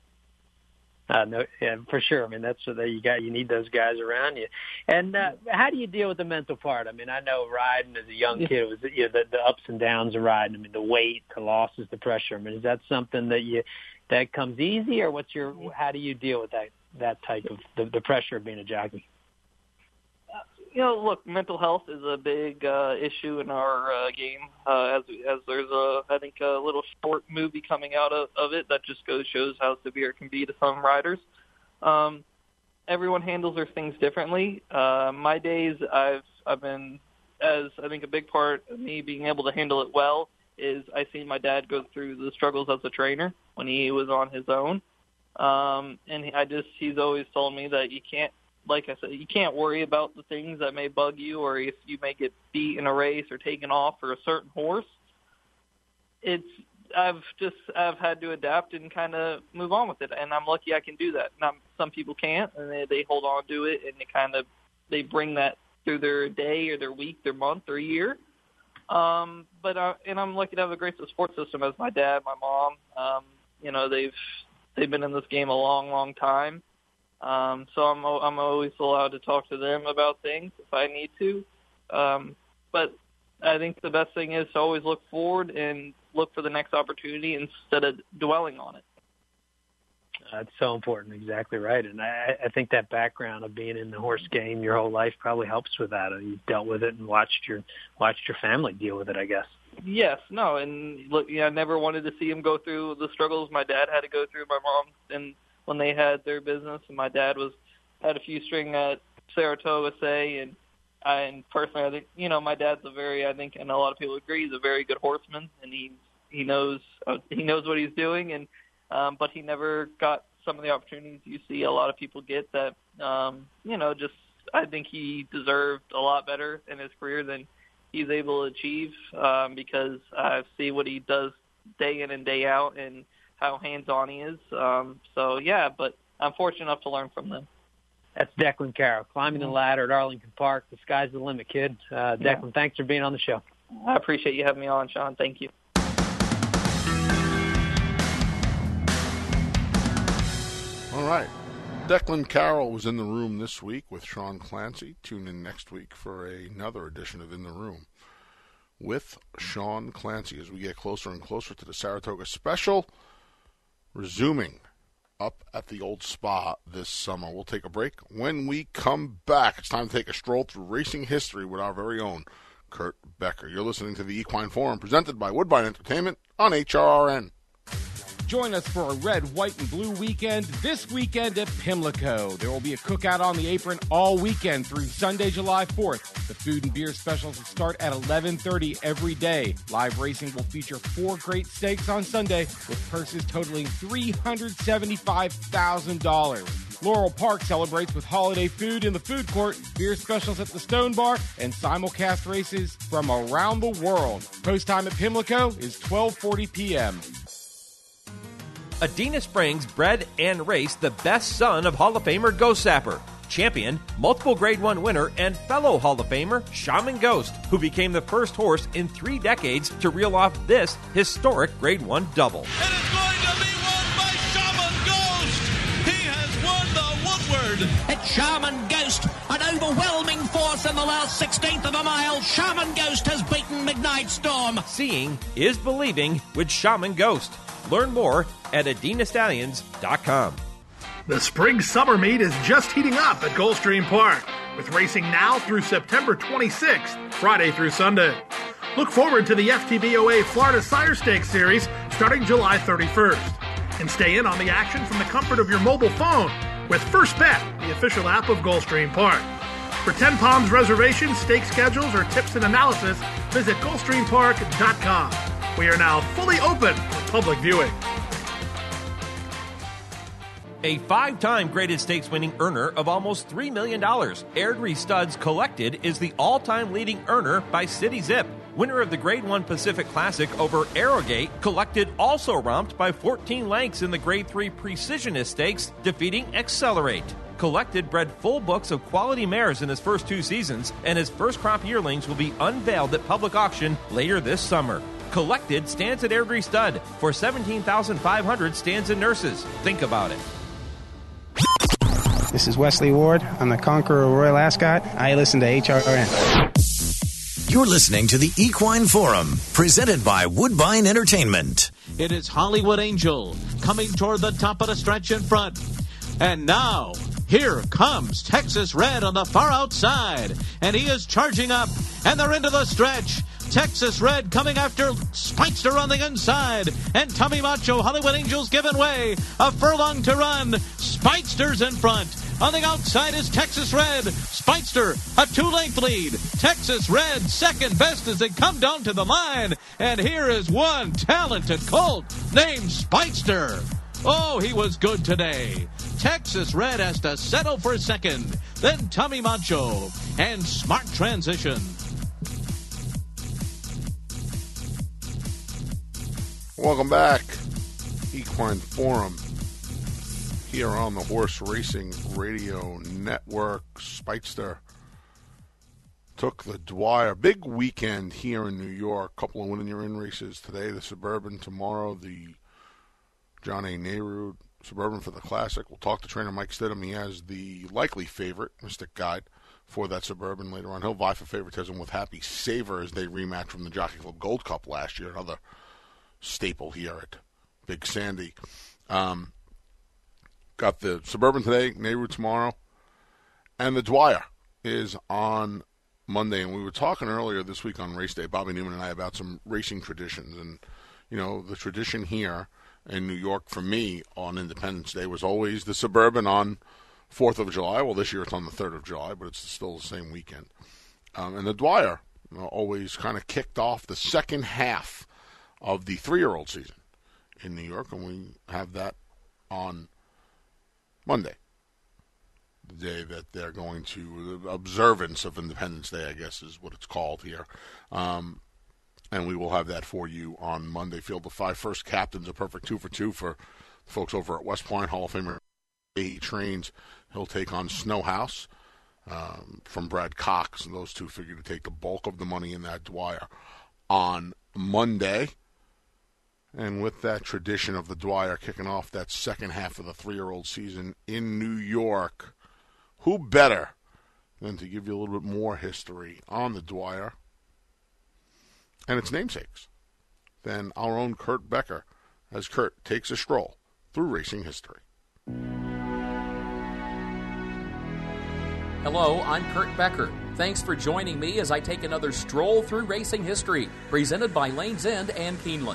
Uh, no, yeah, for sure. I mean, that's what you got. You need those guys around you. And uh, how do you deal with the mental part? I mean, I know riding as a young kid was you know, the, the ups and downs of riding. I mean, the weight, the losses, the pressure. I mean, is that something that you that comes easy, or what's your? How do you deal with that that type of the, the pressure of being a jockey? You know, look, mental health is a big uh, issue in our uh, game. Uh, as as there's a, I think, a little short movie coming out of, of it that just goes shows how severe it can be to some riders. Um, everyone handles their things differently. Uh, my days, I've I've been, as I think a big part of me being able to handle it well is I seen my dad go through the struggles as a trainer when he was on his own, um, and I just he's always told me that you can't. Like I said, you can't worry about the things that may bug you or if you may get beat in a race or taken off for a certain horse. It's I've just I've had to adapt and kind of move on with it, and I'm lucky I can do that. Now, some people can't, and they, they hold on to it, and they kind of they bring that through their day or their week, their month, or year. Um, but uh, and I'm lucky to have a great support system as my dad, my mom. Um, you know, they've they've been in this game a long, long time. Um, so I'm I'm always allowed to talk to them about things if I need to. Um, but I think the best thing is to always look forward and look for the next opportunity instead of dwelling on it. That's so important. Exactly right. And I, I think that background of being in the horse game your whole life probably helps with that. You've dealt with it and watched your watched your family deal with it, I guess. Yes, no, and look, yeah, I never wanted to see him go through the struggles my dad had to go through. My mom, and when they had their business, and my dad was had a few string at Saratoga, say, and I, and personally, I think you know my dad's a very, I think, and a lot of people agree, he's a very good horseman, and he he knows uh, he knows what he's doing, and um, but he never got some of the opportunities you see a lot of people get. That um, you know, just I think he deserved a lot better in his career than he's able to achieve um, because I see what he does day in and day out and how hands-on he is. Um, so, yeah, but I'm fortunate enough to learn from them. That's Declan Carroll, climbing the ladder at Arlington Park. The sky's the limit, kid. Uh, Declan, yeah. Thanks for being on the show. I appreciate you having me on, Sean. Thank you. All right. Declan Carroll was in the room this week with Sean Clancy. Tune in next week for another edition of In the Room with Sean Clancy as we get closer and closer to the Saratoga Special, resuming up at the old spa this summer. We'll take a break. When we come back, it's time to take a stroll through racing history with our very own Kurt Becker. You're listening to the Equine Forum presented by Woodbine Entertainment on H R R N. Join us for a red, white, and blue weekend this weekend at Pimlico. There will be a cookout on the apron all weekend through Sunday, July fourth. The food and beer specials will start at eleven thirty every day. Live racing will feature four great stakes on Sunday with purses totaling three hundred seventy-five thousand dollars. Laurel Park celebrates with holiday food in the food court, beer specials at the Stone Bar, and simulcast races from around the world. Post time at Pimlico is twelve forty p.m. Adena Springs bred and raced the best son of Hall of Famer Ghost Sapper, champion, multiple Grade one winner, and fellow Hall of Famer Shaman Ghost, who became the first horse in three decades to reel off this historic Grade one double. And it's going to be won by Shaman Ghost. He has won the Woodward. It's Shaman Ghost, an overwhelming force in the last sixteenth of a mile. Shaman Ghost has beaten Midnight Storm. Seeing is believing with Shaman Ghost. Learn more at adena stallions dot com. The spring summer meet is just heating up at Gulfstream Park, with racing now through September twenty-sixth, Friday through Sunday. Look forward to the F T B O A Florida Sire Stakes Series starting July thirty-first. And stay in on the action from the comfort of your mobile phone with First Bet, the official app of Gulfstream Park. For Ten Palms reservations, stake schedules, or tips and analysis, visit gulfstream park dot com. We are now fully open for public viewing. A five-time graded stakes winning earner of almost three million dollars, Airdrie Studs Collected is the all-time leading earner by City Zip. Winner of the Grade one Pacific Classic over Arrogate, Collected also romped by fourteen lengths in the Grade three Precisionist Stakes, defeating Accelerate. Collected bred full books of quality mares in his first two seasons, and his first crop yearlings will be unveiled at public auction later this summer. Collected stands at Airdrie Stud for seventeen thousand five hundred stands and nurses. Think about it. This is Wesley Ward. I'm the Conqueror Royal Ascot. I listen to H R N. You're listening to the Equine Forum, presented by Woodbine Entertainment. It is Hollywood Angel coming toward the top of the stretch in front. And now, here comes Texas Red on the far outside. And he is charging up, and they're into the stretch. Texas Red coming after Speightster on the inside. And Tommy Macho, Hollywood Angels giving way. A furlong to run. Speightster's in front. On the outside is Texas Red. Speightster, a two-length lead. Texas Red, second best as they come down to the line. And here is one talented colt named Speightster. Oh, he was good today. Texas Red has to settle for second. Then Tommy Macho and Smart Transition. Welcome back, Equine Forum, here on the Horse Racing Radio Network. Speightster took the Dwyer. Big weekend here in New York. Couple of winning your in races today. The Suburban tomorrow. The John A. Nehru Suburban for the Classic. We'll talk to trainer Mike Stidham. He has the likely favorite, Mystic Guide, for that Suburban later on. He'll vie for favoritism with Happy Saver as they rematch from the Jockey Club Gold Cup last year. Another staple here at Big Sandy. Um, got the Suburban today, Nehru tomorrow, and the Dwyer is on Monday. And we were talking earlier this week on Race Day, Bobby Newman and I, about some racing traditions. And, you know, the tradition here in New York for me on Independence Day was always the Suburban on fourth of July. Well, this year it's on the third of July, but it's still the same weekend. Um, and the Dwyer, you know, always kind of kicked off the second half of the three-year-old season in New York, and we have that on Monday, the day that they're going to, the observance of Independence Day, I guess is what it's called here. Um, and we will have that for you on Monday. Field the five first captains, a perfect two for two for folks over at West Point. Hall of Famer he trains. He'll take on Snowhouse um, from Brad Cox, and those two figure to take the bulk of the money in that Dwyer on Monday. And with that tradition of the Dwyer kicking off that second half of the three-year-old season in New York, who better than to give you a little bit more history on the Dwyer and its namesakes than our own Kurt Becker, as Kurt takes a stroll through racing history. Hello, I'm Kurt Becker. Thanks for joining me as I take another stroll through racing history, presented by Lane's End and Keeneland.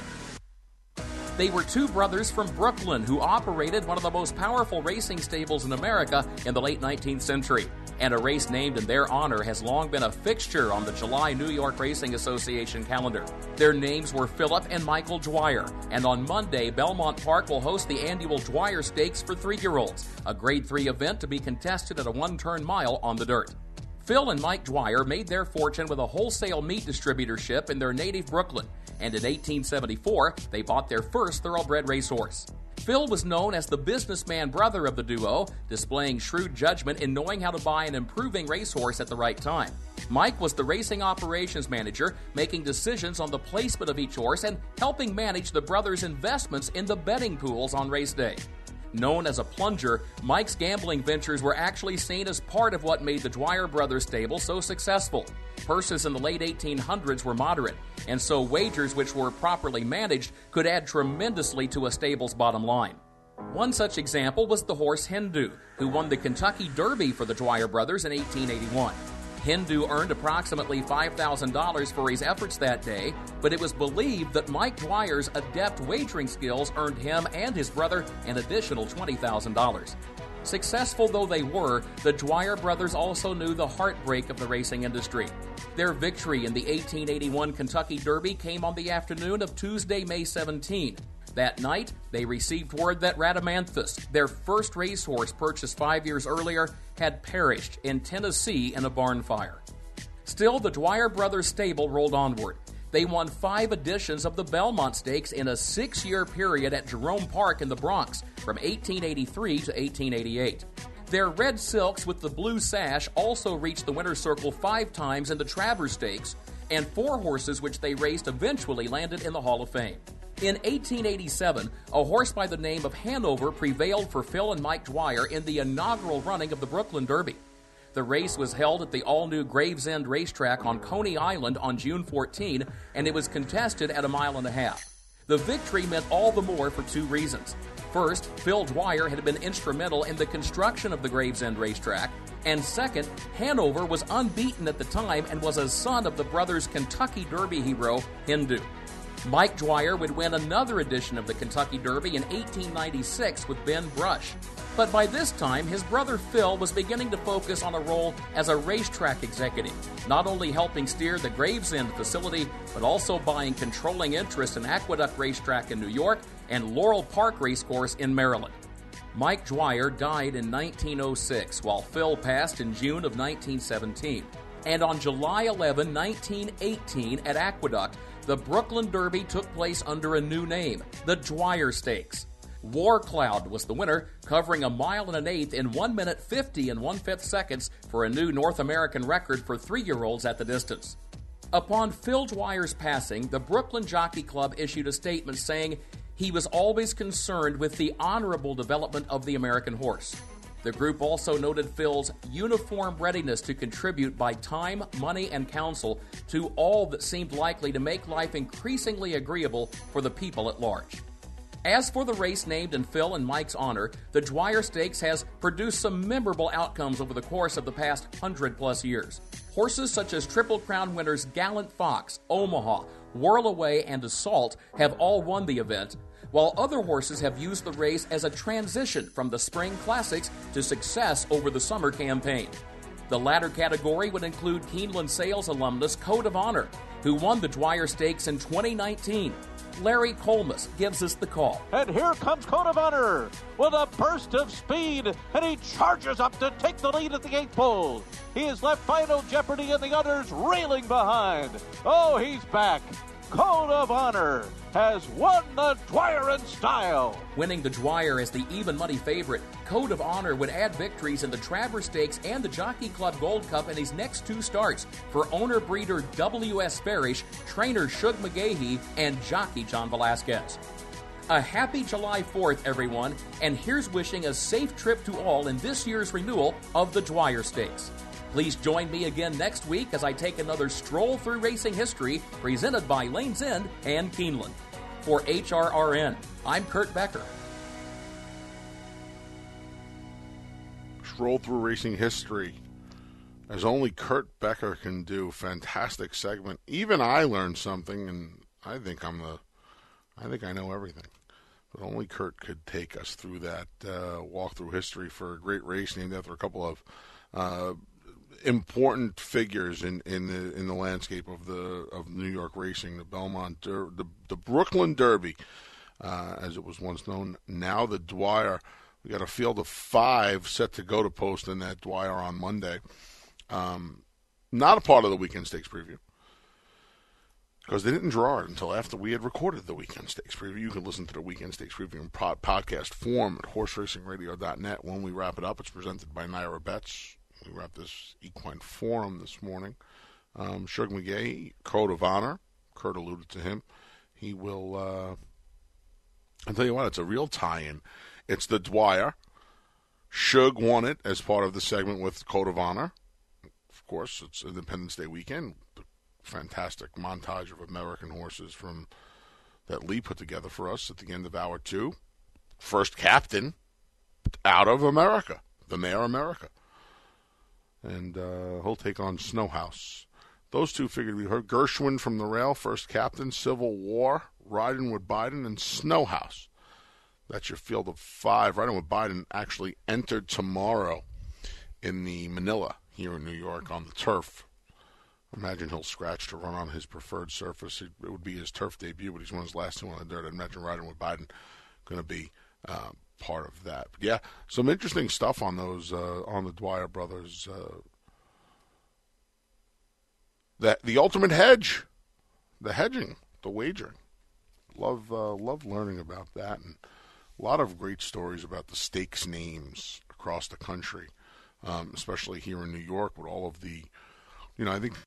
They were two brothers from Brooklyn who operated one of the most powerful racing stables in America in the late nineteenth century. And a race named in their honor has long been a fixture on the July New York Racing Association calendar. Their names were Philip and Michael Dwyer, and on Monday, Belmont Park will host the annual Dwyer Stakes for three-year-olds, a Grade three event to be contested at a one-turn mile on the dirt. Phil and Mike Dwyer made their fortune with a wholesale meat distributorship in their native Brooklyn, and in eighteen seventy-four, they bought their first thoroughbred racehorse. Phil was known as the businessman brother of the duo, displaying shrewd judgment in knowing how to buy an improving racehorse at the right time. Mike was the racing operations manager, making decisions on the placement of each horse and helping manage the brothers' investments in the betting pools on race day. Known as a plunger, Mike's gambling ventures were actually seen as part of what made the Dwyer Brothers stable so successful. Purses in the late eighteen hundreds were moderate, and so wagers which were properly managed could add tremendously to a stable's bottom line. One such example was the horse Hindu, who won the Kentucky Derby for the Dwyer Brothers in eighteen eighty-one. Hindu earned approximately five thousand dollars for his efforts that day, but it was believed that Mike Dwyer's adept wagering skills earned him and his brother an additional twenty thousand dollars. Successful though they were, the Dwyer brothers also knew the heartbreak of the racing industry. Their victory in the eighteen eighty-one Kentucky Derby came on the afternoon of Tuesday, May seventeenth. That night, they received word that Rhadamanthus, their first racehorse purchased five years earlier, had perished in Tennessee in a barn fire. Still, the Dwyer brothers' stable rolled onward. They won five editions of the Belmont Stakes in a six-year period at Jerome Park in the Bronx from eighteen eighty-three to eighteen eighty-eight. Their red silks with the blue sash also reached the winner's circle five times in the Travers Stakes, and four horses which they raced eventually landed in the Hall of Fame. In eighteen eighty-seven, a horse by the name of Hanover prevailed for Phil and Mike Dwyer in the inaugural running of the Brooklyn Derby. The race was held at the all-new Gravesend Racetrack on Coney Island on June fourteenth, and it was contested at a mile and a half. The victory meant all the more for two reasons. First, Phil Dwyer had been instrumental in the construction of the Gravesend Racetrack, and second, Hanover was unbeaten at the time and was a son of the brothers' Kentucky Derby hero, Hindu. Mike Dwyer would win another edition of the Kentucky Derby in eighteen ninety-six with Ben Brush. But by this time, his brother Phil was beginning to focus on a role as a racetrack executive, not only helping steer the Gravesend facility, but also buying controlling interest in Aqueduct Racetrack in New York and Laurel Park Racecourse in Maryland. Mike Dwyer died in nineteen oh six, while Phil passed in June of nineteen seventeen. And on July eleventh, nineteen eighteen, at Aqueduct, the Brooklyn Derby took place under a new name, the Dwyer Stakes. War Cloud was the winner, covering a mile and an eighth in one minute fifty and one-fifth seconds for a new North American record for three-year-olds at the distance. Upon Phil Dwyer's passing, the Brooklyn Jockey Club issued a statement saying he was always concerned with the honorable development of the American horse. The group also noted Phil's uniform readiness to contribute by time, money, and counsel to all that seemed likely to make life increasingly agreeable for the people at large. As for the race named in Phil and Mike's honor, the Dwyer Stakes has produced some memorable outcomes over the course of the past hundred-plus years. Horses such as Triple Crown winners Gallant Fox, Omaha, Whirl Away, and Assault have all won the event, while other horses have used the race as a transition from the Spring Classics to success over the summer campaign. The latter category would include Keeneland Sales alumnus Code of Honor, who won the Dwyer Stakes in twenty nineteen. Larry Colmus gives us the call. And here comes Code of Honor with a burst of speed, and he charges up to take the lead at the eighth pole. He has left Final Jeopardy and the others reeling behind. Oh, he's back. Code of Honor has won the Dwyer in style. Winning the Dwyer as the even money favorite, Code of Honor would add victories in the Travers Stakes and the Jockey Club Gold Cup in his next two starts for owner-breeder W S. Farish, trainer Shug McGahee, and jockey John Velasquez. A happy July fourth, everyone, and here's wishing a safe trip to all in this year's renewal of the Dwyer Stakes. Please join me again next week as I take another stroll through racing history presented by Lane's End and Keeneland. For H R R N, I'm Kurt Becker. Stroll through racing history, as only Kurt Becker can do. Fantastic segment. Even I learned something, and I think I'm the, I think I know everything. But only Kurt could take us through that uh, walk through history for a great race named after a couple of uh, important figures in, in the in the landscape of the of New York racing, the Belmont Der- the the Brooklyn Derby, uh, as it was once known. Now the Dwyer. We got a field of five set to go to post in that Dwyer on Monday. Um, not a part of the Weekend Stakes preview, because they didn't draw it until after we had recorded the Weekend Stakes preview. You can listen to the Weekend Stakes preview in pod- podcast form at horse racing radio dot net. When we wrap it up, it's presented by Naira Bets. We wrap this Equine Forum this morning. Um, Shug McGahee, Code of Honor. Kurt alluded to him. He will, uh, I'll tell you what, it's a real tie-in. It's the Dwyer. Shug won it as part of the segment with Code of Honor. Of course, it's Independence Day weekend. The fantastic montage of American horses from that Lee put together for us at the end of hour two. First captain out of America, the Mare America. And uh, he'll take on Snowhouse. Those two figured we heard. Gershwin from the rail, first captain, Civil War, Riding with Biden, and Snowhouse. That's your field of five. Riding with Biden actually entered tomorrow in the Manila here in New York on the turf. Imagine he'll scratch to run on his preferred surface. It would be his turf debut, but he's won his last two on the dirt. I'd imagine Riding with Biden going to be uh, part of that. But yeah, some interesting stuff on those uh, on the Dwyer brothers. Uh, that the ultimate hedge, the hedging, the wagering. Love uh, love learning about that, and a lot of great stories about the stakes names across the country, um, especially here in New York with all of the, you know, I think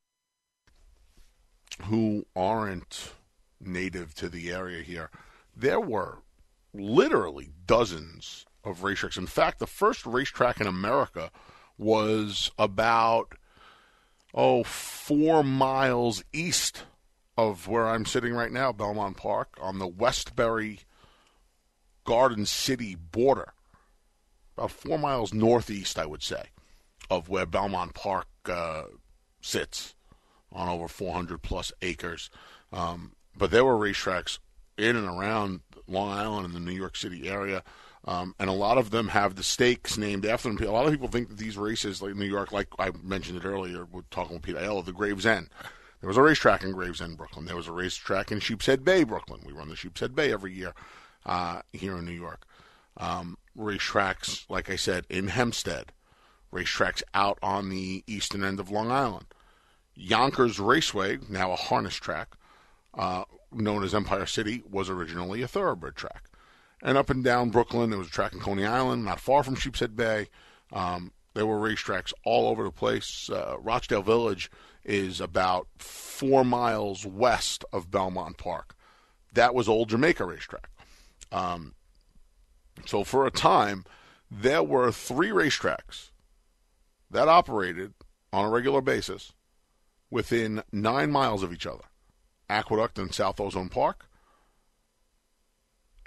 who aren't native to the area here, there were literally dozens of racetracks. In fact, the first racetrack in America was about, oh, four miles east of where I'm sitting right now, Belmont Park, on the Westbury Garden City border. About four miles northeast, I would say, of where Belmont Park uh, sits, on over four hundred plus acres. Um, but there were racetracks in and around Long Island and the New York City area, um, and a lot of them have the stakes named after them. A lot of people think that these races, like New York, like I mentioned it earlier, we're talking with Pete Aiello, the Gravesend. There was a racetrack in Gravesend, Brooklyn. There was a racetrack in Sheepshead Bay, Brooklyn. We run the Sheepshead Bay every year uh, here in New York. Um, racetracks, like I said, in Hempstead. Racetracks out on the eastern end of Long Island. Yonkers Raceway, now a harness track, uh, known as Empire City, was originally a thoroughbred track. And up and down Brooklyn, there was a track in Coney Island, not far from Sheepshead Bay. Um, there were racetracks all over the place. Uh, Rochdale Village is about four miles west of Belmont Park. That was Old Jamaica Racetrack. Um, so for a time, there were three racetracks that operated on a regular basis within nine miles of each other. Aqueduct in South Ozone Park,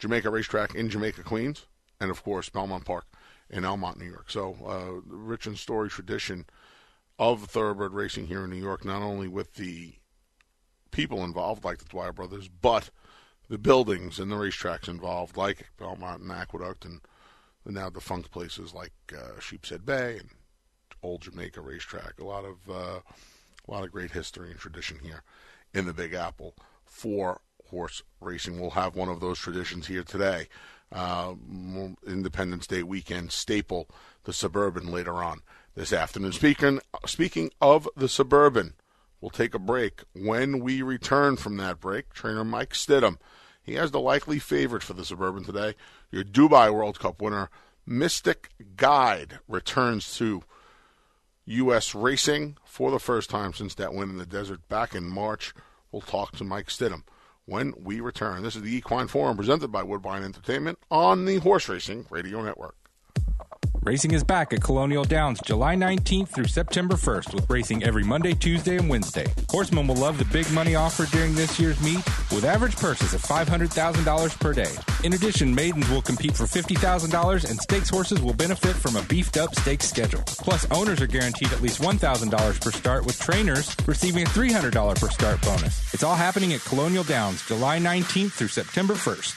Jamaica Racetrack in Jamaica, Queens, and, of course, Belmont Park in Elmont, New York. So uh, rich and storied tradition of thoroughbred racing here in New York, not only with the people involved, like the Dwyer brothers, but the buildings and the racetracks involved, like Belmont and Aqueduct, and the now defunct places like uh, Sheepshead Bay and Old Jamaica Racetrack. A lot of uh, a lot of great history and tradition here in the Big Apple for horse racing. We'll have one of those traditions here today. Uh, Independence Day weekend staple, the Suburban, later on this afternoon. Speaking speaking of the Suburban, we'll take a break. When we return from that break, trainer Mike Stidham, he has the likely favorite for the Suburban today. Your Dubai World Cup winner, Mystic Guide, returns to U S Racing for the first time since that win in the desert back in March. We'll talk to Mike Stidham when we return. This is the Equine Forum presented by Woodbine Entertainment on the Horse Racing Radio Network. Racing is back at Colonial Downs July nineteenth through September first with racing every Monday, Tuesday, and Wednesday. Horsemen will love the big money offered during this year's meet with average purses of five hundred thousand dollars per day. In addition, maidens will compete for fifty thousand dollars and stakes horses will benefit from a beefed-up stakes schedule. Plus, owners are guaranteed at least one thousand dollars per start, with trainers receiving a three hundred dollars per start bonus. It's all happening at Colonial Downs July nineteenth through September first.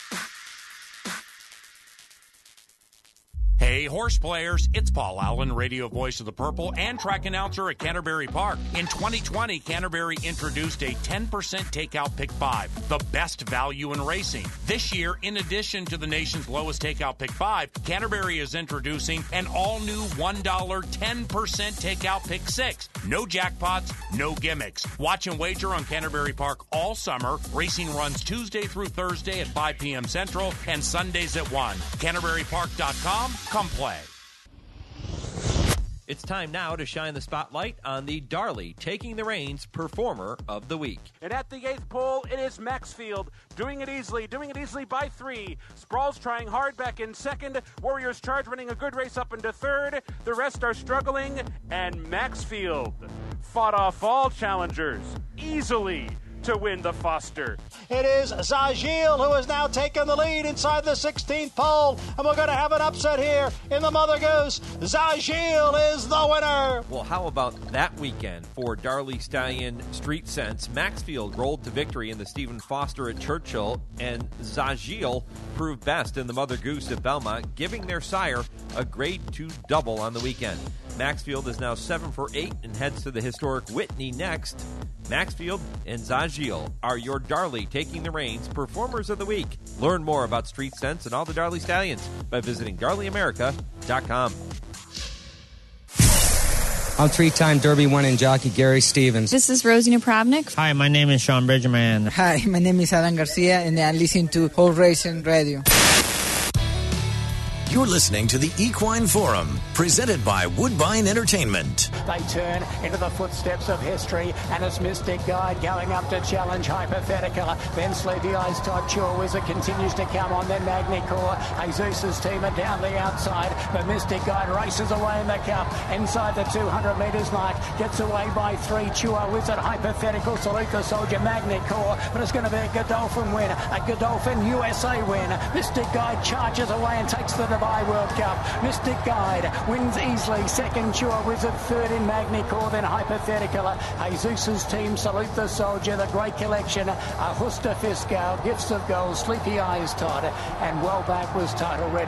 Hey, horse players, it's Paul Allen, radio voice of the Purple and track announcer at Canterbury Park. In twenty twenty, Canterbury introduced a ten percent takeout pick five, the best value in racing. This year, in addition to the nation's lowest takeout pick five, Canterbury is introducing an all-new one dollar ten percent takeout pick six. No jackpots, no gimmicks. Watch and wager on Canterbury Park all summer. Racing runs Tuesday through Thursday at five p.m. Central and Sundays at one. Canterbury Park dot com. Come play. It's time now to shine the spotlight on the Darley Taking the Reins Performer of the Week. And at the eighth pole, it is Maxfield. Doing it easily, doing it easily by three. Sprawl's trying hard back in second. Warriors Charge running a good race up into third. The rest are struggling. And Maxfield fought off all challengers easily to win the Foster. It is Zagil who has now taken the lead inside the sixteenth pole, and we're going to have an upset here in the Mother Goose. Zagil is the winner. Well, how about that weekend for Darley Stallion Street Sense? Maxfield rolled to victory in the Stephen Foster at Churchill, and Zagil proved best in the Mother Goose at Belmont, giving their sire a grade two double on the weekend. Maxfield is now seven for eight and heads to the historic Whitney next. Maxfield and Zagil are your Darley Taking the Reins Performers of the Week. Learn more about Street Sense and all the Darley Stallions by visiting Darley America dot com. I'm three-time Derby winning jockey Gary Stevens. This is Rosie Napravnik. Hi, my name is Sean Bridgerman. Hi, my name is Alan Garcia, and I listen to Horse Racing Radio. You're listening to the Equine Forum, presented by Woodbine Entertainment. They turn into the footsteps of history, and it's Mystic Guide going up to challenge Hypothetical. Then Sleepy Eyes Todd Chore Wizard continues to come on. Then Magnicor, Jesus' team are down the outside, but Mystic Guide races away in the cup. Inside the two hundred metres mark, gets away by three. Chore Wizard, Hypothetical, Salute the Soldier, Magnicor, but it's going to be a Godolphin win, a Godolphin U S A win. Mystic Guide charges away and takes the Dubai World Cup. Mystic Guide wins easily. Second, Chore Wizard. Third in Magnicor. Then Hypothetical. Jesus' team, Salute the Soldier. The Great Collection. A Huster Fiscal. Gifts of Gold. Sleepy Eyes Todd. And Well Back was Todd already.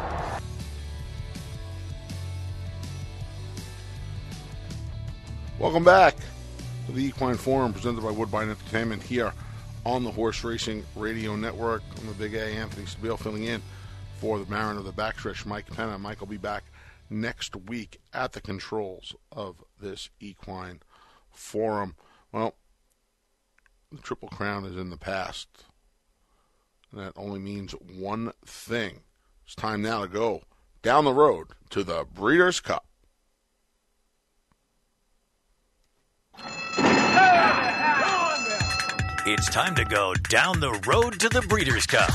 Welcome back to the Equine Forum presented by Woodbine Entertainment here on the Horse Racing Radio Network. I'm the Big A, Anthony Stabile, filling in for the Baron of the Backstretch, Mike Penna. Mike will be back next week at the controls of this Equine Forum. Well, the Triple Crown is in the past. And that only means one thing. It's time now to go down the road to the Breeders' Cup. It's time to go down the road to the Breeders' Cup.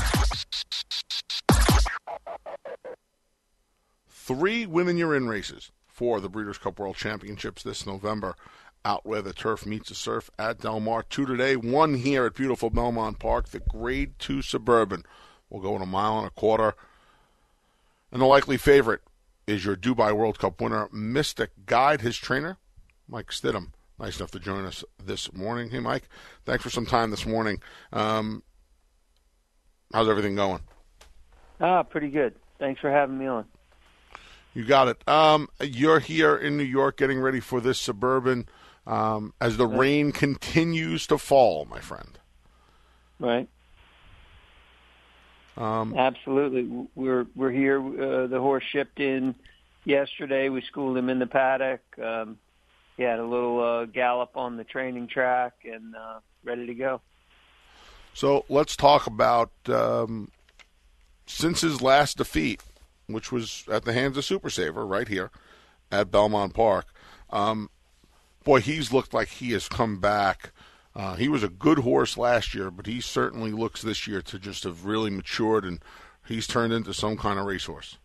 Three Women You're In races for the Breeders' Cup World Championships this November out where the turf meets the surf at Del Mar. Two today, one here at beautiful Belmont Park, the Grade two Suburban. will go in a mile and a quarter. And the likely favorite is your Dubai World Cup winner, Mystic Guide. His trainer, Mike Stidham, nice enough to join us this morning. Hey, Mike, thanks for some time this morning. Um, how's everything going? Ah, pretty good. Thanks for having me on. You got it. Um, you're here in New York getting ready for this Suburban um, as the Right. rain continues to fall, my friend. Right. Um, Absolutely. We're we're here. Uh, the horse shipped in yesterday. We schooled him in the paddock. Um, he had a little uh, gallop on the training track and uh, ready to go. So let's talk about um, since his last defeat, which was at the hands of Super Saver right here at Belmont Park. Um, boy, he's looked like he has come back. Uh, he was a good horse last year, but he certainly looks this year to just have really matured, and he's turned into some kind of racehorse.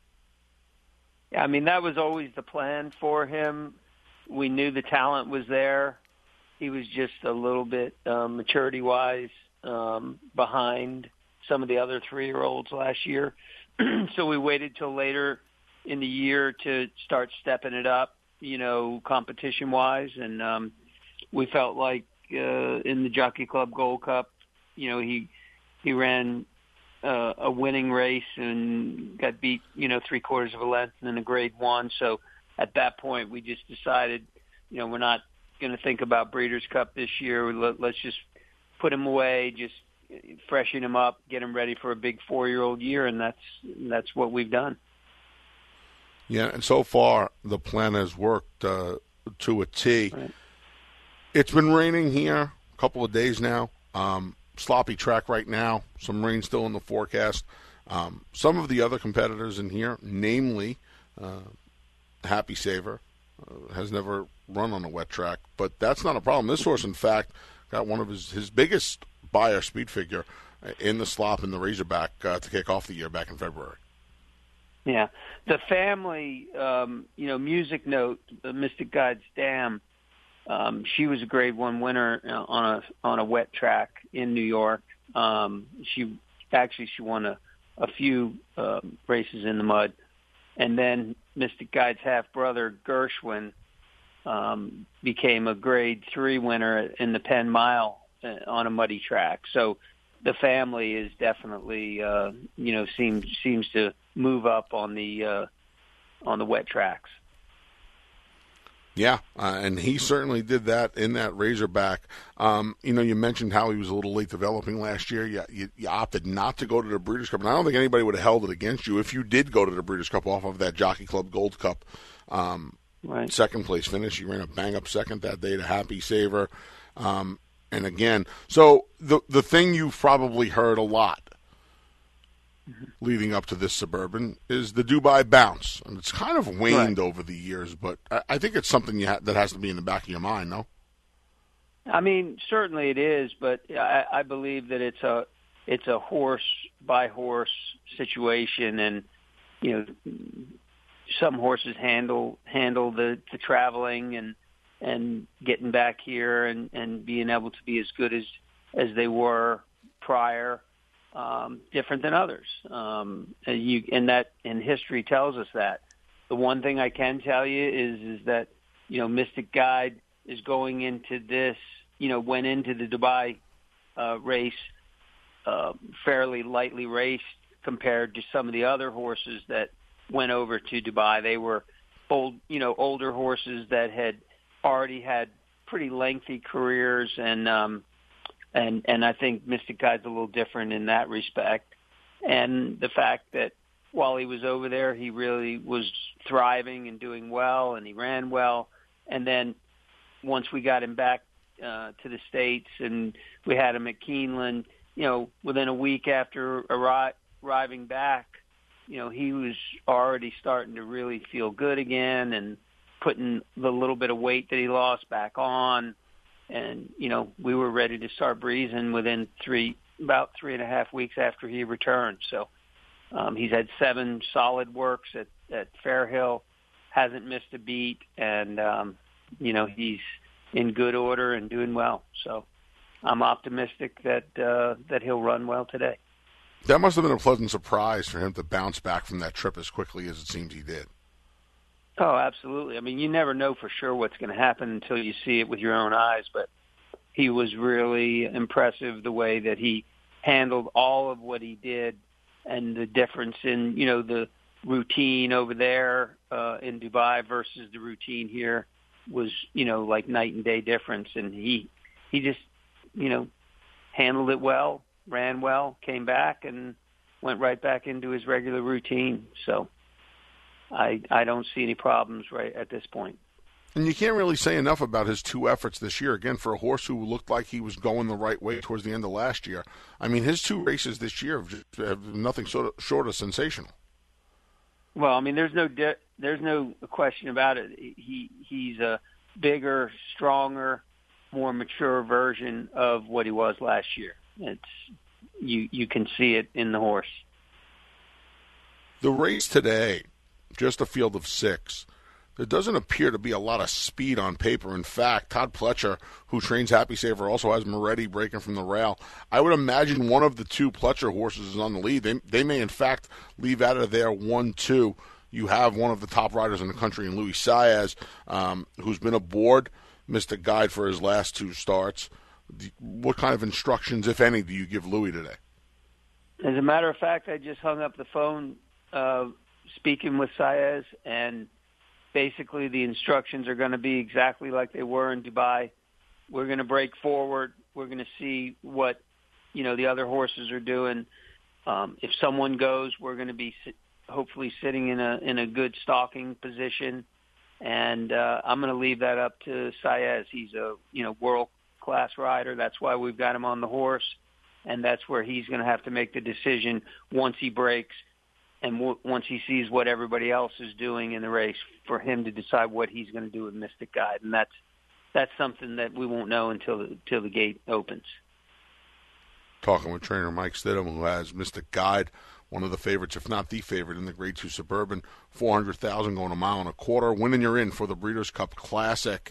Yeah, I mean, that was always the plan for him. We knew the talent was there. He was just a little bit um, maturity-wise um, behind some of the other three-year-olds last year. So we waited till later in the year to start stepping it up, you know, competition-wise. And um, we felt like uh, in the Jockey Club Gold Cup, you know, he he ran uh, a winning race and got beat, you know, three-quarters of a length in a grade one. So at that point, we just decided, you know, we're not going to think about Breeders' Cup this year. Let, let's just put him away, just freshen him up, get him ready for a big four-year-old year, and that's that's what we've done. Yeah, and so far the plan has worked uh, to a T. Right. It's been raining here a couple of days now. Um, sloppy track right now. Some rain still in the forecast. Um, some of the other competitors in here, namely uh, Happy Saver, uh, has never run on a wet track, but that's not a problem. This horse, in fact, got one of his, his biggest buyer speed figure in the slop in the Razorback uh, to kick off the year back in February. Yeah. The family, um, you know, Music Note, the Mystic Guide's Dam, um, she was a grade one winner on a on a wet track in New York. Um, she actually she won a, a few uh, races in the mud. And then Mystic Guide's half-brother, Gershwin, um, became a grade three winner in the Penn Mile on a muddy track. So the family is definitely, uh, you know, seems seems to move up on the uh, on the wet tracks. Yeah, uh, and he certainly did that in that Razorback. Um, you know, you mentioned how he was a little late developing last year. You, you, you opted not to go to the Breeders' Cup, and I don't think anybody would have held it against you if you did go to the Breeders' Cup off of that Jockey Club Gold Cup um, right. second place finish. You ran a bang-up second that day to Happy Saver. Um, and again, so the the thing you've probably heard a lot leading up to this Suburban is the Dubai Bounce. And it's kind of waned right. over the years, but I, I think it's something you ha- that has to be in the back of your mind, no? I mean, certainly it is, but I, I believe that it's a it's a horse by horse situation, and you know, some horses handle handle the, the traveling and and getting back here and, and being able to be as good as as they were prior. Um, different than others, um, and you and that and history tells us that. The one thing I can tell you is is that you know Mystic Guide is going into this, you know, went into the Dubai uh, race uh, fairly lightly raced compared to some of the other horses that went over to Dubai. They were old, you know, older horses that had already had pretty lengthy careers and. Um, And and I think Mystic Guide's a little different in that respect. And the fact that while he was over there, he really was thriving and doing well, and he ran well. And then once we got him back uh, to the States and we had him at Keeneland, you know, within a week after arri- arriving back, you know, he was already starting to really feel good again and putting the little bit of weight that he lost back on. And, you know, we were ready to start breezing within three, about three and a half weeks after he returned. So um, he's had seven solid works at, at Fairhill, hasn't missed a beat, and, um, you know, he's in good order and doing well. So I'm optimistic that uh, that he'll run well today. That must have been a pleasant surprise for him to bounce back from that trip as quickly as it seems he did. Oh, absolutely. I mean, you never know for sure what's going to happen until you see it with your own eyes, but he was really impressive the way that he handled all of what he did and the difference in, you know, the routine over there uh, in Dubai versus the routine here was, you know, like night and day difference. And he, he just, you know, handled it well, ran well, came back and went right back into his regular routine. So I, I don't see any problems right at this point. And you can't really say enough about his two efforts this year. Again, for a horse who looked like he was going the right way towards the end of last year. I mean, his two races this year have, just, have nothing short of, short of sensational. Well, I mean, there's no di- there's no question about it. He he's a bigger, stronger, more mature version of what he was last year. It's you you can see it in the horse. The race today, just a field of six. There doesn't appear to be a lot of speed on paper. In fact, Todd Pletcher, who trains Happy Saver, also has Moretti breaking from the rail. I would imagine one of the two Pletcher horses is on the lead. They, they may, in fact, leave out of there one two. You have one of the top riders in the country in Louis Saez, um, who's been aboard Mystic Guide for his last two starts. What kind of instructions, if any, do you give Louis today? As a matter of fact, I just hung up the phone uh, speaking with Saez, and basically the instructions are going to be exactly like they were in Dubai. We're going to break forward. We're going to see what, you know, the other horses are doing. Um, if someone goes, we're going to be sit- hopefully sitting in a in a good stalking position. And uh, I'm going to leave that up to Saez. He's a, you know, world-class rider. That's why we've got him on the horse. And that's where he's going to have to make the decision once he breaks and w- once he sees what everybody else is doing in the race, for him to decide what he's going to do with Mystic Guide. And that's that's something that we won't know until the, until the gate opens. Talking with trainer Mike Stidham, who has Mystic Guide, one of the favorites, if not the favorite, in the Grade two Suburban, four hundred thousand going a mile and a quarter. Winning you're in for the Breeders' Cup Classic.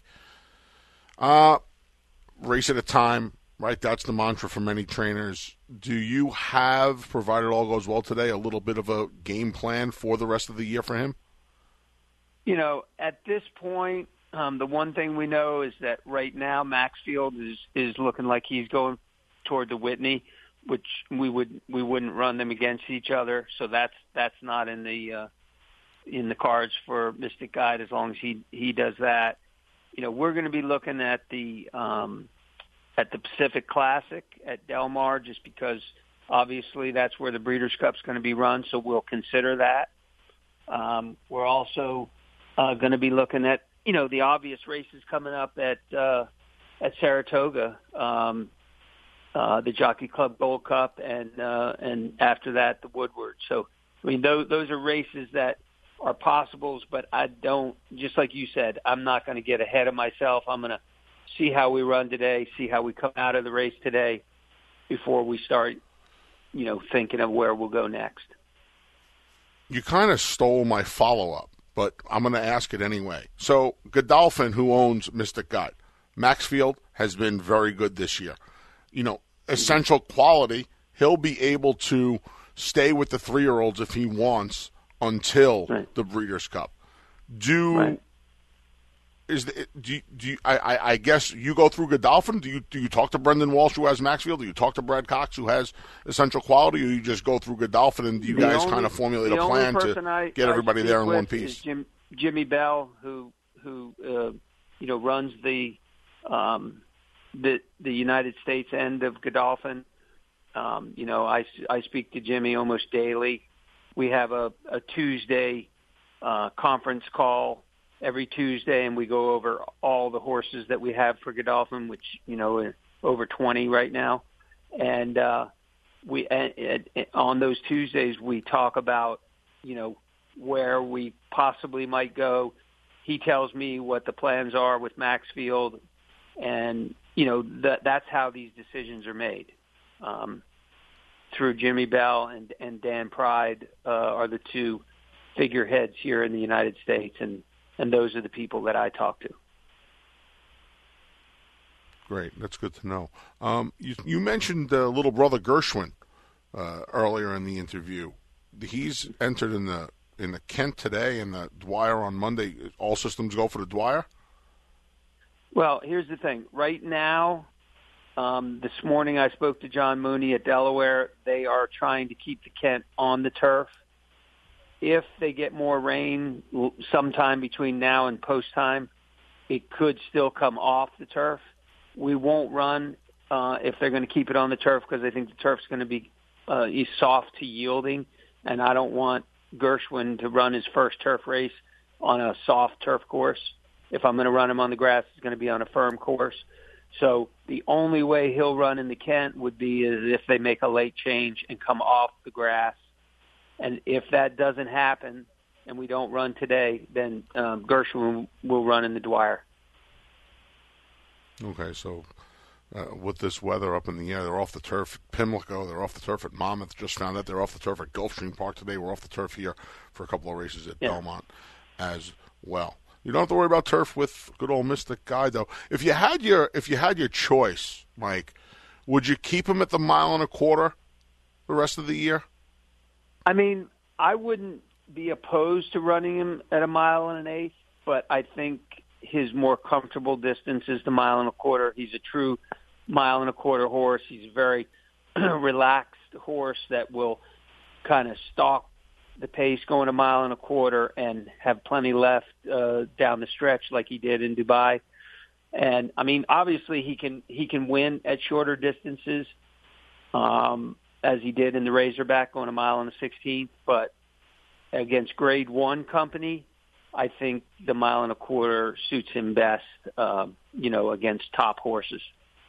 Uh, race at a time, right? That's the mantra for many trainers. Do you have, provided all goes well today, a little bit of a game plan for the rest of the year for him? You know, at this point, um, the one thing we know is that right now Maxfield is, is looking like he's going toward the Whitney, which we would we wouldn't run them against each other. So that's that's not in the uh, in the cards for Mystic Guide as long as he he does that. You know, we're going to be looking at the um, at the Pacific Classic at Del Mar, just because obviously that's where the Breeders' Cup's going to be run. So we'll consider that. Um, we're also uh, going to be looking at, you know, the obvious races coming up at uh, at Saratoga, um, uh, the Jockey Club Gold Cup, and uh, and after that the Woodward. So I mean, those those are races that are possibles, but I don't, just like you said, I'm not going to get ahead of myself. I'm going to see how we run today, see how we come out of the race today before we start, you know, thinking of where we'll go next. You kind of stole my follow-up, but I'm going to ask it anyway. So Godolphin, who owns Mystic Guide, Maxfield has been very good this year. You know, essential quality, he'll be able to stay with the three-year-olds if he wants until right. the Breeders' Cup. Do right. is the, do you, do you, I, I I guess you go through Godolphin? Do you do you talk to Brendan Walsh, who has Maxfield? Do you talk to Brad Cox, who has essential quality, or you just go through Godolphin and do you the guys only, kind of formulate a plan to I, get everybody there in one piece? Jim, Jimmy Bell, who who uh, you know runs the um, the the United States end of Godolphin. Um, you know, I, I speak to Jimmy almost daily. We have a, a Tuesday uh, conference call every Tuesday, and we go over all the horses that we have for Godolphin, which, you know, are over twenty right now. And uh, we and, and on those Tuesdays, we talk about, you know, where we possibly might go. He tells me what the plans are with Maxfield, and, you know, that that's how these decisions are made. Um, through Jimmy Bell and, and Dan Pride uh, are the two figureheads here in the United States, and, and those are the people that I talk to. Great. That's good to know. Um, you, you mentioned uh, little brother Gershwin uh, earlier in the interview. He's entered in the in the Kent today and the Dwyer on Monday. All systems go for the Dwyer? Well, here's the thing. Right now, um, this morning I spoke to John Mooney at Delaware. They are trying to keep the Kent on the turf. If they get more rain sometime between now and post time, it could still come off the turf. We won't run uh, if they're going to keep it on the turf because I think the turf's going to be uh, soft to yielding, and I don't want Gershwin to run his first turf race on a soft turf course. If I'm going to run him on the grass, it's going to be on a firm course. So the only way he'll run in the Kent would be is if they make a late change and come off the grass. And if that doesn't happen and we don't run today, then um, Gershwin will run in the Dwyer. Okay, so uh, with this weather up in the air, they're off the turf at Pimlico, they're off the turf at Monmouth. Just found out they're off the turf at Gulfstream Park today. We're off the turf here for a couple of races at yeah. Belmont as well. You don't have to worry about turf with good old Mystic Guide, though. If you had your if you had your choice, Mike, would you keep him at the mile and a quarter the rest of the year? I mean, I wouldn't be opposed to running him at a mile and an eighth, but I think his more comfortable distance is the mile and a quarter. He's a true mile and a quarter horse. He's a very relaxed horse that will kind of stalk the pace going a mile and a quarter and have plenty left uh, down the stretch like he did in Dubai. And I mean, obviously he can he can win at shorter distances, um, as he did in the Razorback going a mile and a sixteenth. But against Grade One company, I think the mile and a quarter suits him best, um, you know, against top horses.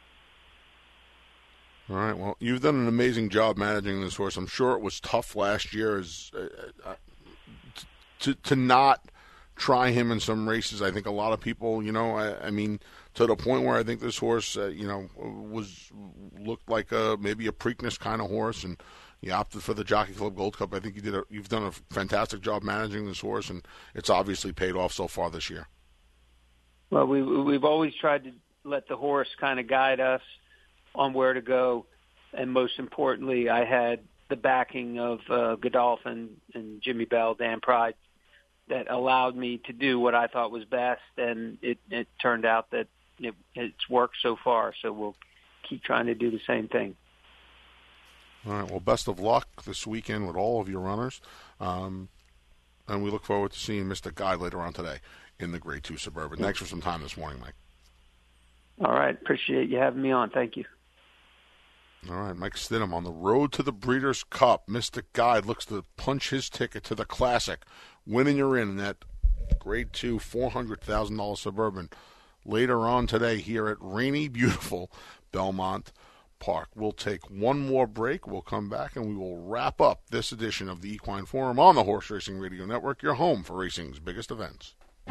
All right. Well, you've done an amazing job managing this horse. I'm sure it was tough last year as uh, uh, to to not try him in some races. I think a lot of people, you know, I, I mean, to the point where I think this horse, uh, you know, was looked like a maybe a Preakness kind of horse, and you opted for the Jockey Club Gold Cup. I think you did. A, you've done a fantastic job managing this horse, and it's obviously paid off so far this year. Well, we we've always tried to let the horse kind of guide us on where to go, and most importantly, I had the backing of uh, Godolphin and Jimmy Bell, Dan Pride, that allowed me to do what I thought was best, and it, it turned out that it, it's worked so far, so we'll keep trying to do the same thing. All right, well, best of luck this weekend with all of your runners, um, and we look forward to seeing Mister Guide later on today in the Grade two Suburban. Thanks for some time this morning, Mike. All right, appreciate you having me on. Thank you. All right, Mike Stidham on the road to the Breeders' Cup. Mystic Guide looks to punch his ticket to the Classic. Winning you're in that Grade two four hundred thousand dollars Suburban later on today here at rainy, beautiful Belmont Park. We'll take one more break. We'll come back, and we will wrap up this edition of the Equine Forum on the Horse Racing Radio Network, your home for racing's biggest events.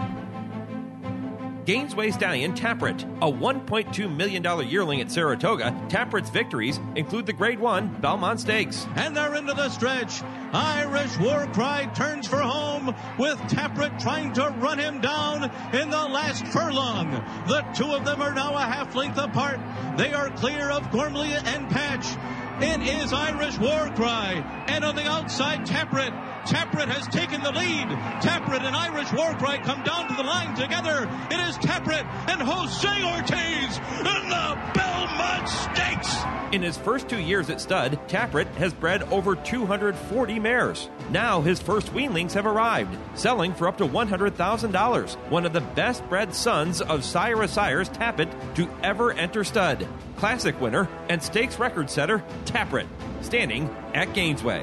Gainesway Stallion Taprit, a one point two million dollars yearling at Saratoga. Taprit's victories include the Grade one Belmont Stakes. And they're into the stretch. Irish War Cry turns for home with Taprit trying to run him down in the last furlong. The two of them are now a half length apart. They are clear of Gormley and Patch. It is Irish War Cry, and on the outside, Taprit. Taprit has taken the lead. Taprit and Irish War Cry come down to the line together. It is Taprit and Jose Ortiz in the Belmont Stakes. In his first two years at stud, Taprit has bred over two hundred forty mares. Now his first weanlings have arrived, selling for up to one hundred thousand dollars. One of the best bred sons of Sire Sires Tapit to ever enter stud. Classic winner and stakes record setter, Taprit, standing at Gainesway.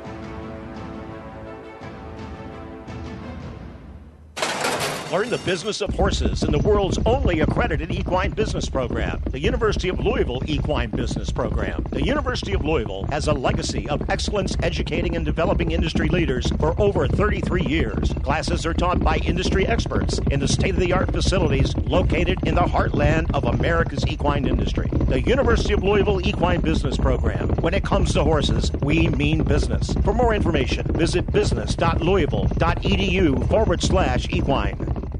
Learn the business of horses in the world's only accredited equine business program, the University of Louisville Equine Business Program. The University of Louisville has a legacy of excellence educating and developing industry leaders for over thirty-three years. Classes are taught by industry experts in the state-of-the-art facilities located in the heartland of America's equine industry. The University of Louisville Equine Business Program. When it comes to horses, we mean business. For more information, visit business.louisville.edu forward slash equine.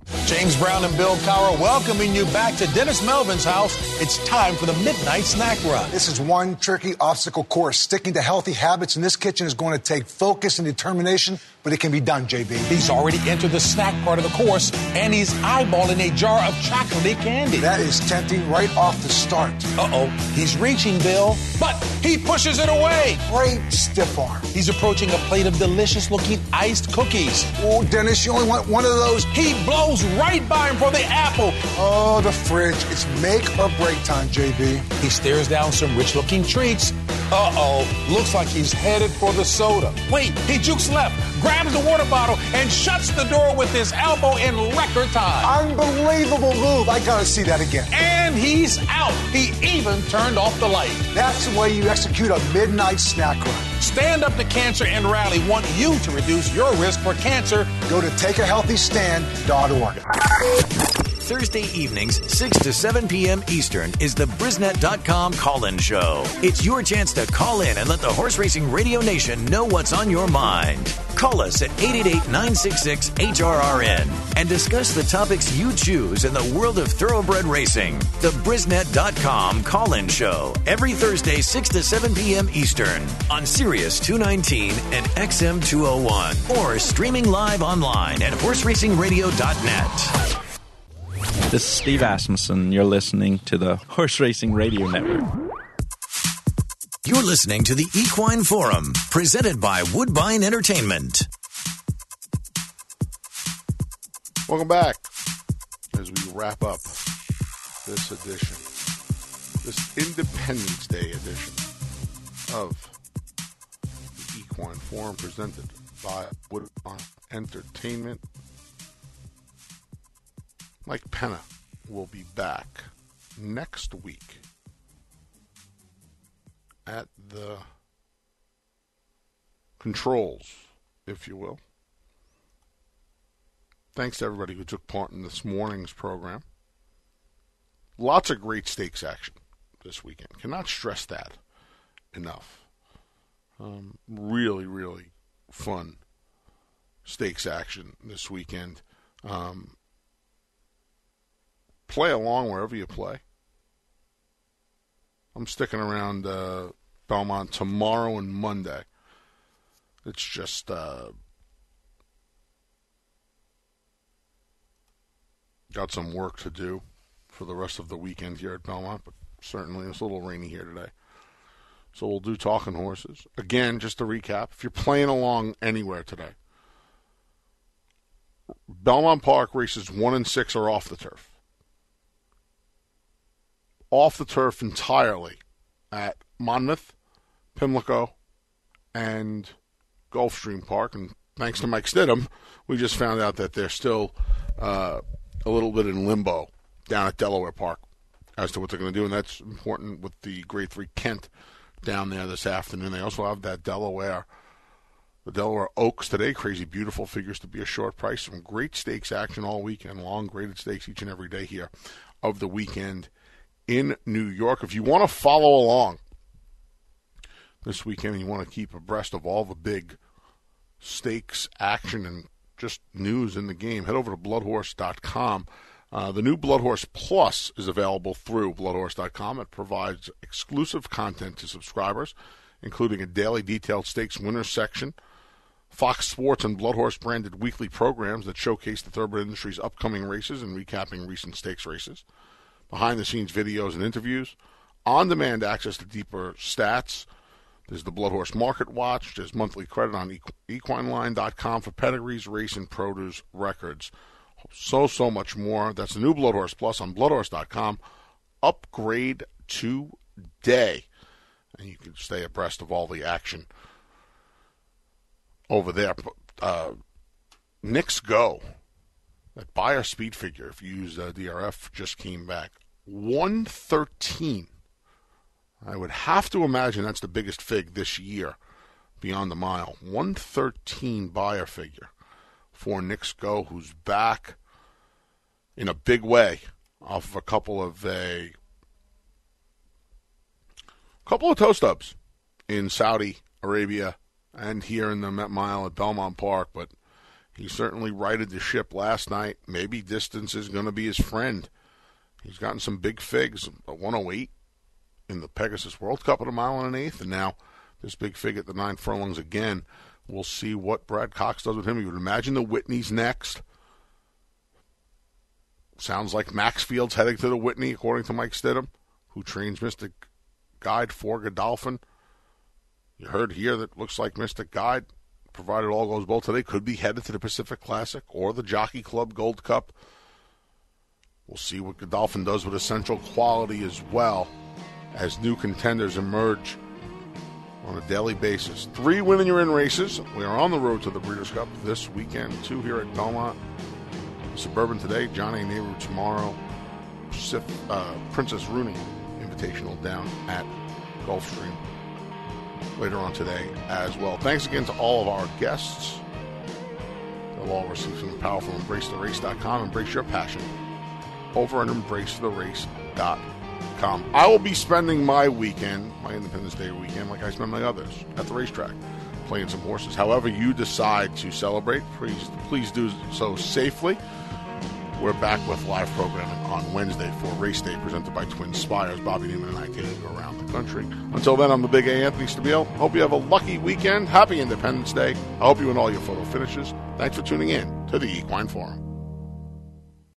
James Brown and Bill Cowher welcoming you back to Dennis Melvin's house. It's time for the Midnight Snack Run. This is one tricky obstacle course. Sticking to healthy habits in this kitchen is going to take focus and determination, but it can be done, J B. He's already entered the snack part of the course, and he's eyeballing a jar of chocolatey candy. That is tempting right off the start. Uh-oh, he's reaching, Bill, but he pushes it away. Great stiff arm. He's approaching a plate of delicious-looking iced cookies. Oh, Dennis, you only want one of those. He blows right by him for the apple. Oh, the fridge. It's make or break time, J B. He stares down some rich-looking treats. Uh-oh, looks like he's headed for the soda. Wait, he jukes left, grabs the water bottle, and shuts the door with his elbow in record time. Unbelievable move. I gotta see that again. And he's out. He even turned off the light. That's the way you execute a midnight snack run. Stand Up to Cancer and Rally want you to reduce your risk for cancer. Go to take a healthy stand dot org. Thursday evenings, six to seven p.m. Eastern, is the Brisnet dot com call-in show. It's your chance to call in and let the Horse Racing Radio Nation know what's on your mind. Call us at eight eight eight, nine six six, H R R N and discuss the topics you choose in the world of thoroughbred racing. The Brisnet dot com call-in show, every Thursday, six to seven p.m. Eastern, on Sirius two nineteen and X M two oh one, or streaming live online at horse racing radio dot net. This is Steve Asmussen. You're listening to the Horse Racing Radio Network. You're listening to the Equine Forum, presented by Woodbine Entertainment. Welcome back as we wrap up this edition, this Independence Day edition of the Equine Forum, presented by Woodbine Entertainment. Mike Penna will be back next week at the controls, if you will. Thanks to everybody who took part in this morning's program. Lots of great stakes action this weekend. Cannot stress that enough. Um, really, really fun stakes action this weekend. Um, play along wherever you play. I'm sticking around uh, Belmont tomorrow and Monday. It's just uh, got some work to do for the rest of the weekend here at Belmont, but certainly it's a little rainy here today. So we'll do Talking Horses. Again, just to recap, if you're playing along anywhere today, Belmont Park races one and six are off the turf. Off the turf entirely at Monmouth, Pimlico, and Gulfstream Park. And thanks to Mike Stidham, we just found out that they're still uh, a little bit in limbo down at Delaware Park as to what they're going to do. And that's important with the Grade three Kent down there this afternoon. They also have that Delaware, the Delaware Oaks today. Crazy Beautiful figures to be a short price. Some great stakes action all weekend long, graded stakes each and every day here of the weekend in New York. If you want to follow along this weekend and you want to keep abreast of all the big stakes action and just news in the game, head over to blood horse dot com. Uh, the new Blood Horse Plus is available through blood horse dot com. It provides exclusive content to subscribers, including a daily detailed stakes winners section, Fox Sports and Blood Horse branded weekly programs that showcase the thoroughbred industry's upcoming races and recapping recent stakes races, behind-the-scenes videos and interviews, on-demand access to deeper stats. There's the Blood Horse Market Watch. There's monthly credit on equine line dot com for pedigrees, race, and produce records. So, so much more. That's the new Blood Horse Plus on blood horse dot com. Upgrade today, and you can stay abreast of all the action over there. Uh, Knicks Go. That buyer speed figure, if you use uh, D R F, just came back. one thirteen. I would have to imagine that's the biggest fig this year beyond the mile. one thirteen buyer figure for Knicks Go, who's back in a big way off of a couple of a couple of toe stubs in Saudi Arabia and here in the Met Mile at Belmont Park, but He certainly righted the ship last night. Maybe distance is going to be his friend. He's gotten some big figs, a one oh eight in the Pegasus World Cup at a mile and an eighth, and now this big fig at the nine furlongs again. We'll see what Brad Cox does with him. You would imagine the Whitney's next. Sounds like Maxfield's heading to the Whitney, according to Mike Stidham, who trains Mystic Guide for Godolphin. You heard here that looks like Mystic Guide, provided all goes well today, could be headed to the Pacific Classic or the Jockey Club Gold Cup. We'll see what Godolphin does with Essential Quality as well as new contenders emerge on a daily basis. Three Win and You're In races. We are on the road to the Breeders' Cup this weekend. Two here at Belmont. Suburban today, Johnny Nehru tomorrow. Sif, uh, Princess Rooney Invitational down at Gulfstream later on today as well. Thanks again to all of our guests. They'll all receive from the powerful embrace the race dot com. Embrace your passion over at embrace the race dot com. I will be spending my weekend, my Independence Day weekend, like I spend my others, at the racetrack, playing some horses. However you decide to celebrate, please, please do so safely. We're back with live programming on Wednesday for Race Day, presented by Twin Spires. Bobby Newman and I take you around the country. Until then, I'm the Big A, Anthony Stabile. Hope you have a lucky weekend. Happy Independence Day. I hope you win all your photo finishes. Thanks for tuning in to the Equine Forum.